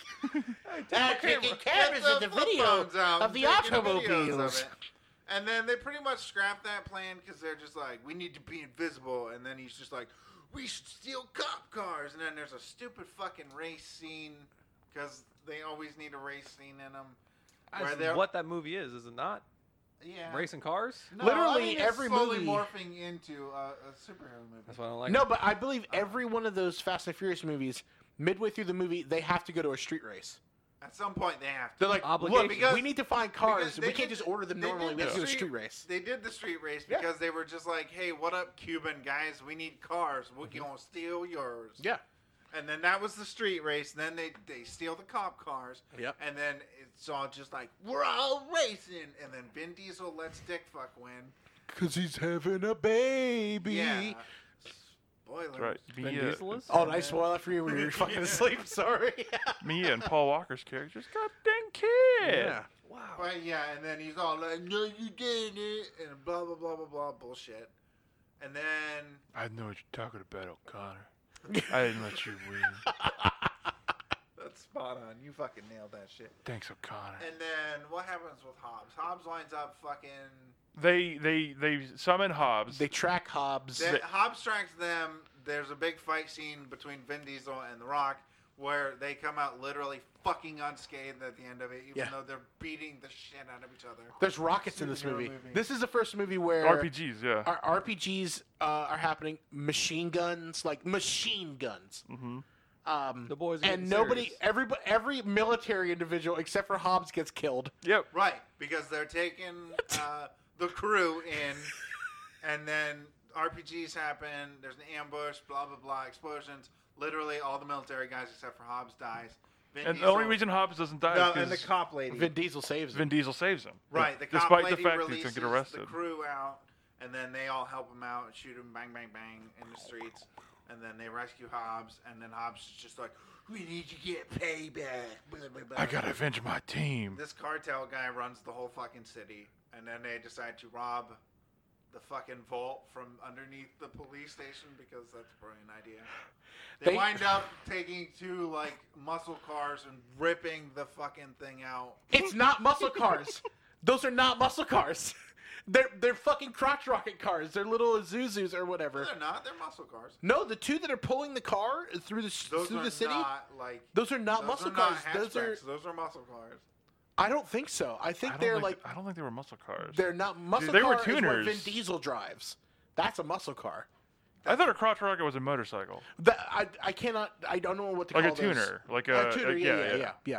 Taking cameras Get of the flip video phones out of and the taking videos of automobiles. it. And then they pretty much scrap that plan because they're just like, we need to be invisible. And then he's just like, we should steal cop cars. And then there's a stupid fucking race scene because they always need a race scene in them. That's they're what that movie is it not? yeah. Racing cars? No, Literally I mean, every it's slowly movie- morphing into a superhero movie. That's why I don't like No, it. but I believe every one of those Fast and Furious movies, midway through the movie, they have to go to a street race. At some point, they have to. They're like, Obligation. look, Because- we need to find cars. because they We can't did- just order them they normally. did We have to the do a street race. They did the street race Yeah. because they were just like, hey, what up, Cuban guys? We need cars. We're going to steal yours. Yeah. And then that was the street race. And then they steal the cop cars. Yep. And then it's all just like, we're all racing. And then Vin Diesel lets Dick fuck win. Because he's having a baby. Yeah. Spoilers. That's right. Vin Mia, Diesel is? Oh, nice spoil that for you when you were fucking asleep. Sorry. Mia and Paul Walker's characters got dang kid. Yeah. Wow. But yeah, and then he's all like, no, you didn't. And blah, blah, blah, blah, blah, bullshit. And then I know what you're talking about, O'Connor. I didn't let you win. that's spot on. You fucking nailed that shit. Thanks, O'Connor. And then what happens with Hobbs? Hobbs winds up fucking. They summon Hobbs. They track Hobbs. Hobbs tracks them. There's a big fight scene between Vin Diesel and The Rock where they come out literally fucking unscathed at the end of it, even Yeah. though they're beating the shit out of each other. There's rockets in this Superhero movie. movie. This is the first movie where RPGs, yeah. our RPGs are happening. Machine guns, like machine guns. Mm-hmm. The boys are And getting serious. every military individual except for Hobbs gets killed. Yep. Right, because they're taking the crew in, and then RPGs happen. There's an ambush, blah blah blah, explosions. Literally, all the military guys except for Hobbs dies. Vin And the Diesel- only reason Hobbs doesn't die no, is and the because cop lady, Vin Diesel saves him. Vin Diesel saves him. right? The cop Despite lady the fact he's releases gonna get arrested. the crew out, and then they all help him out and shoot him, bang bang bang, in the streets. And then they rescue Hobbs, and then Hobbs is just like, "We need to get payback." Blah, blah, blah. I gotta avenge my team. This cartel guy runs the whole fucking city, and then they decide to rob the fucking vault from underneath the police station because that's a brilliant idea. They wind up taking two like muscle cars and ripping the fucking thing out. It's not muscle cars. Those are not muscle cars. They're fucking crotch rocket cars. They're little Isuzus or No, whatever. they're not. They're muscle cars. No, the two that are pulling the car through the Those through are the city. not like. Those are not those muscle are cars. Not Those are. hatchbacks. Those are muscle cars. I don't think so. I think they're like I don't think they were muscle cars. they're not muscle They car. were Is what tuners. Vin Diesel drives. That's a muscle car. I thought a crotch rocket was a motorcycle. I cannot. I don't know what to Like a call those. tuner. Like A a tuner, yeah. yeah.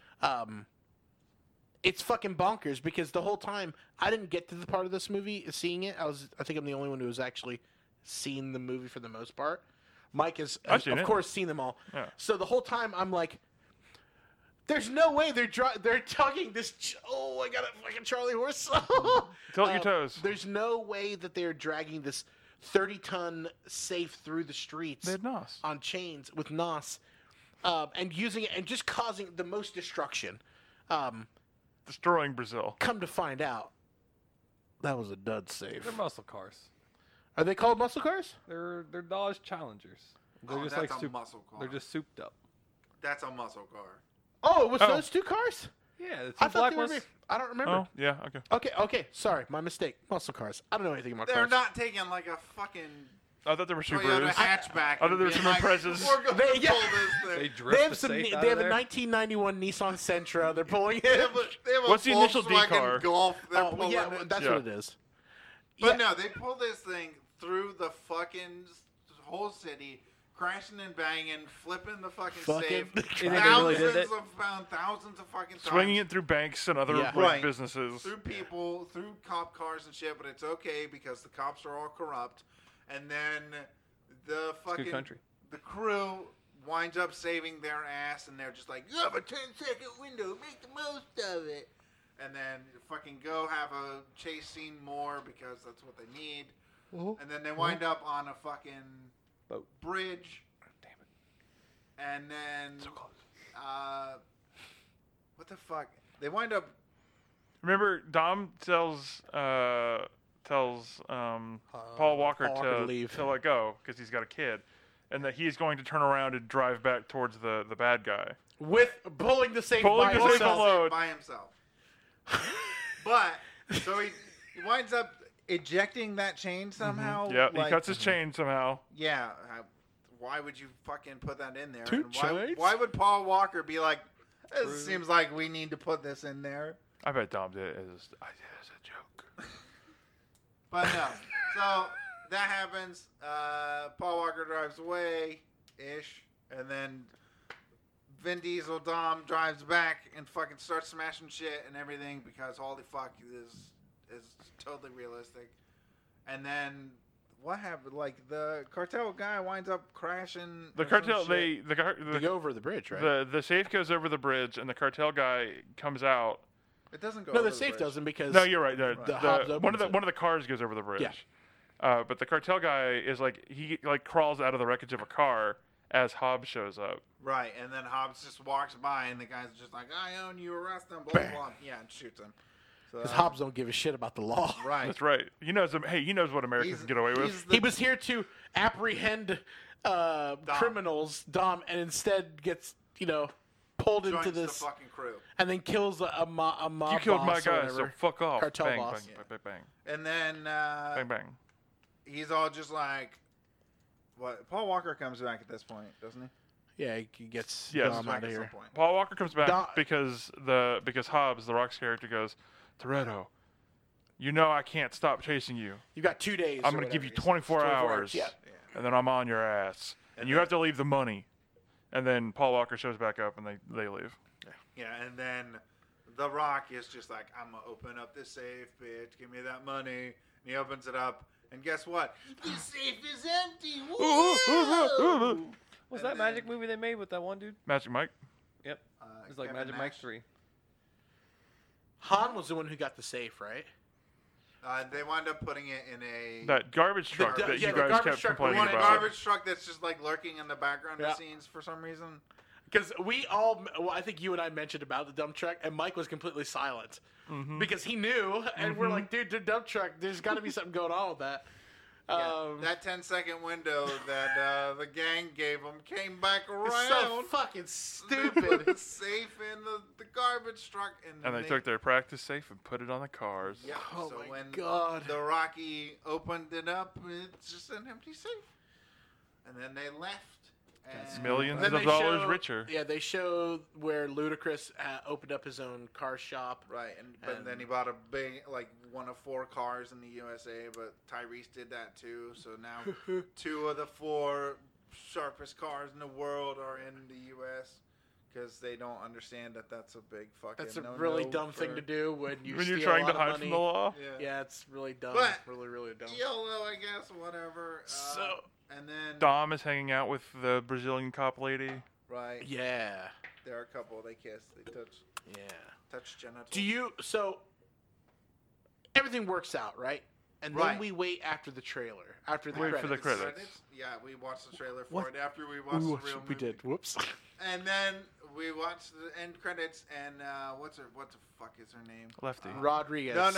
It's fucking bonkers because the whole time I didn't get to the part of this movie seeing it. I think I'm the only one who has actually seen the movie for the most part. Mike has I've seen of it. course seen them all. Yeah. So the whole time I'm like, there's no way they're tugging this. Oh, I got a fucking Charlie horse. Tilt your toes. There's no way that they're dragging this 30-ton safe through the streets They had NOS. on chains with NOS, and using it and just causing the most destruction. Destroying Brazil. Come to find out, that was a dud safe. They're muscle cars. Are they called muscle cars? They're Dodge Challengers. They're Oh, just that's like a muscle car. They're just souped up. That's a muscle car. Oh, it was Oh. those two cars? Yeah, the two I thought black they were. ones. I don't remember. Oh, yeah, okay. Okay. Sorry, my mistake. Muscle cars. I don't know anything about They're cars. not taking like a fucking I thought they were Toyota Subarus. hatchback. I thought and there were being some like, Imprezas. We're gonna They- yeah. pull this They thing. drift They have the some. safe out They have of a there. 1991 Nissan Sentra. They're pulling They it. have a What's the initial D Volkswagen car? Golf. They're Oh, pulling yeah, it. that's Yeah. what it is. But Yeah. no, they pull this thing through the fucking whole city, crashing and banging, flipping the fucking Fucking- safe. You think they really did Thousands it? of pounds, thousands of fucking times. Swinging it through banks and other Yeah. like, Right. businesses. Through people, through cop cars and shit, but it's okay because the cops are all corrupt. And then the It's fucking good country. the crew winds up saving their ass, and they're just like, "You have a 10-second window, make the most of it." And then fucking go have a chase scene more because that's what they need. And then they wind up on a fucking Boat. bridge, Damn it. and then what the fuck? They wind up. Remember, Dom tells Paul Walker, Paul Walker to leave. to let go because he's got a kid, and that he's going to turn around and drive back towards the bad guy. With pulling the safe Pulling by the safe himself. alone. by himself. But so he winds up ejecting that chain somehow. Yeah, like- he cuts his chain somehow. Yeah. Why would you fucking put that in there? Two And why, chains? why would Paul Walker be like, "It seems like we need to put this in there"? I bet Dom did it as a joke. But no. So that happens. Paul Walker drives away, ish, and then Vin Diesel Dom drives back and fucking starts smashing shit and everything because holy fuck is totally realistic. And then what happened? Like the cartel guy winds up crashing. The or some cartel, shit. they They go over the bridge, right? the safe goes over the bridge, and the cartel guy comes out. It doesn't go. no, over the safe bridge. doesn't because No, you're right. The Hobbs one opens it. of the cars goes over the bridge. Yeah. But the cartel guy is like he like crawls out of the wreckage of a car as Hobbs shows up. Right, and then Hobbs just walks by, and the guy's just like, "I own you, arrest him." Blah Bam. blah. Yeah, and shoots him. So, because Hobbs don't give a shit about the law. Right. That's right. He knows. Hey, he knows what Americans He's- can get away with. he's the- He was here to apprehend criminals, Dom, and instead gets pulled joins into this the fucking crew. and then kills a mob You killed my boss or guy, so whatever. fuck off. Cartel bang, boss. bang, bang, bang, And then bang, bang. he's all just like, "What?" Paul Walker comes back at this point, doesn't he? Yeah, he gets Yes. Dom Back out of at some here. point. Paul Walker comes back Don- because Hobbs, the Rock's character, goes, Toretto, you know I can't stop chasing you. You've got 2 days. I'm or going to give you whatever. 24 24 hours, Yeah. and then I'm on your ass, and you have to leave the money. And then Paul Walker shows back up, and they leave. Yeah, and then The Rock is just like, "I'm gonna open up this safe, bitch. Give me that money." And he opens it up, and guess what? The safe is empty. Woo! What's And that magic movie they made with that one dude? Magic Mike. Yep. It was like Kevin Magic Mike Nash. 3. Han was the one who got the safe, right? They wind up putting it in a That garbage truck the that you garbage guys kept truck complaining one one about. garbage truck that's just like lurking in the background Yeah. of scenes for some reason. Because I think you and I mentioned about the dump truck, and Mike was completely silent because he knew, and we're like, dude, the dump truck. There's got to be something going on with that. That 10-second window that the gang gave him came back It's so around. fucking The stupid. safe in the garbage truck, And they took their practice safe and put it on the cars. Yeah. Oh so my when God. the Rocky opened it up, it's just an empty safe, and then they left. And Millions Then of they dollars show- richer. Yeah, they show where Ludacris opened up his own car shop. Right, but then he bought a big, like, one of 4 cars in the USA, but Tyrese did that too. So now 2 of the 4 sharpest cars in the world are in the US because they don't understand that that's a big fucking. That's a no-no really dumb for- thing to do when When steal you're trying a to lot of hide money. from the law. Yeah. Yeah, it's really dumb. But- really, really dumb. YOLO, I guess, whatever. So And then Dom is hanging out with the Brazilian cop lady. right, Yeah. there are a couple. They kiss. They Yeah. touch genitals. Do you so everything works out, right? And then Right. we wait after the trailer, after the Wait credits. for the credits. Yeah, we watched the trailer for What? it after we watched the real movie. We did. Whoops. And then we watched the end credits, and what the fuck is her name? Lefty. Rodriguez. No.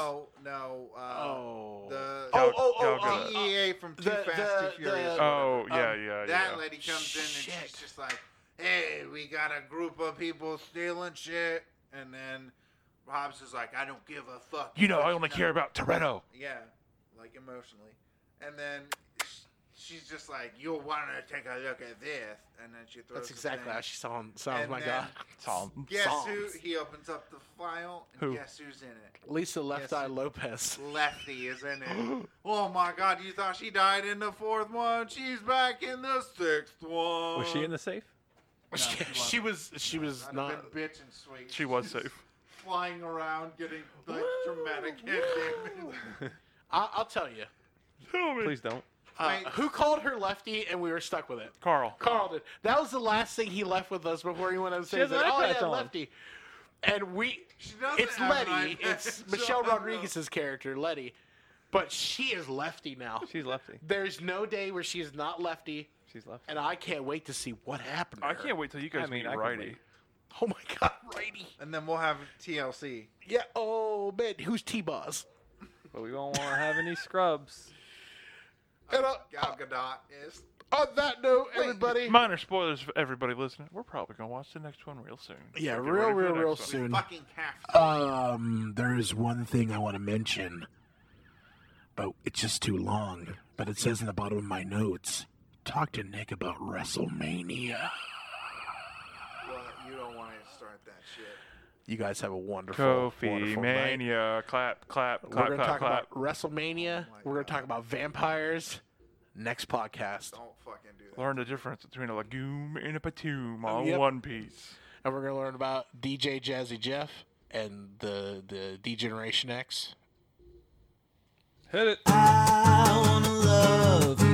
Oh. The Gal oh, Gadot. DEA from Too the- Fast, Too the- Furious. Oh, whatever. yeah. That lady comes in and Shit. she's just like, "Hey, we got a group of people stealing shit," and then Hobbs is like, "I don't give a fuck." You know, I only care about Toretto. Yeah, like emotionally, and then she's just like, "You'll want to take a look at this," and then she throws. That's the exactly thing. how she sounds. And My then- God. Tom. Guess who? Songs. He opens up the file, and Who? guess who's in it? Lisa Left Yes. Eye Lopez. Lefty is in it. Oh my God! You thought she died in the fourth one? She's back in the sixth one. Was she in the safe? She was I'd not. have been bitching sweet. She was safe. Flying around, getting like dramatic head damage. I'll tell you. Tell me. Please don't. Wait. Who called her Lefty, and we were stuck with it. Carl. Carl did. That was the last thing he left with us before he went upstairs. has an eye Oh patch yeah, on. Lefty. And She doesn't it's have an Letty. eye It's patch Michelle on, Rodriguez's character, Letty. But she is Lefty now. She's Lefty. There's no day where she is not Lefty, She's Lefty. and I can't wait to see what happened to I her. can't wait till you guys I mean, meet I can Righty. wait. Oh my God, Righty. And then we'll have TLC. Yeah. Oh man, who's T-Boz? But we don't want to have any scrubs. And Gal Gadot is. on that note, everybody. Minor spoilers for everybody listening. We're probably going to watch the next one real soon. Yeah, So get real, ready for the real, real next one. soon. Fucking have to. There is one thing I want to mention, but it's just too long. But it says in the bottom of my notes, talk to Nick about WrestleMania. Well, you don't want to start that shit. You guys have a wonderful, Kofi wonderful night. Mania. Clap, clap, We're clap, going to clap, talk clap. about WrestleMania. We're going to talk about vampires. Next podcast. Don't fucking do that. Learn the difference between a legume and a patum on Yep. One Piece. And we're going to learn about DJ Jazzy Jeff and the D-Generation X. Hit it. I wanna love you.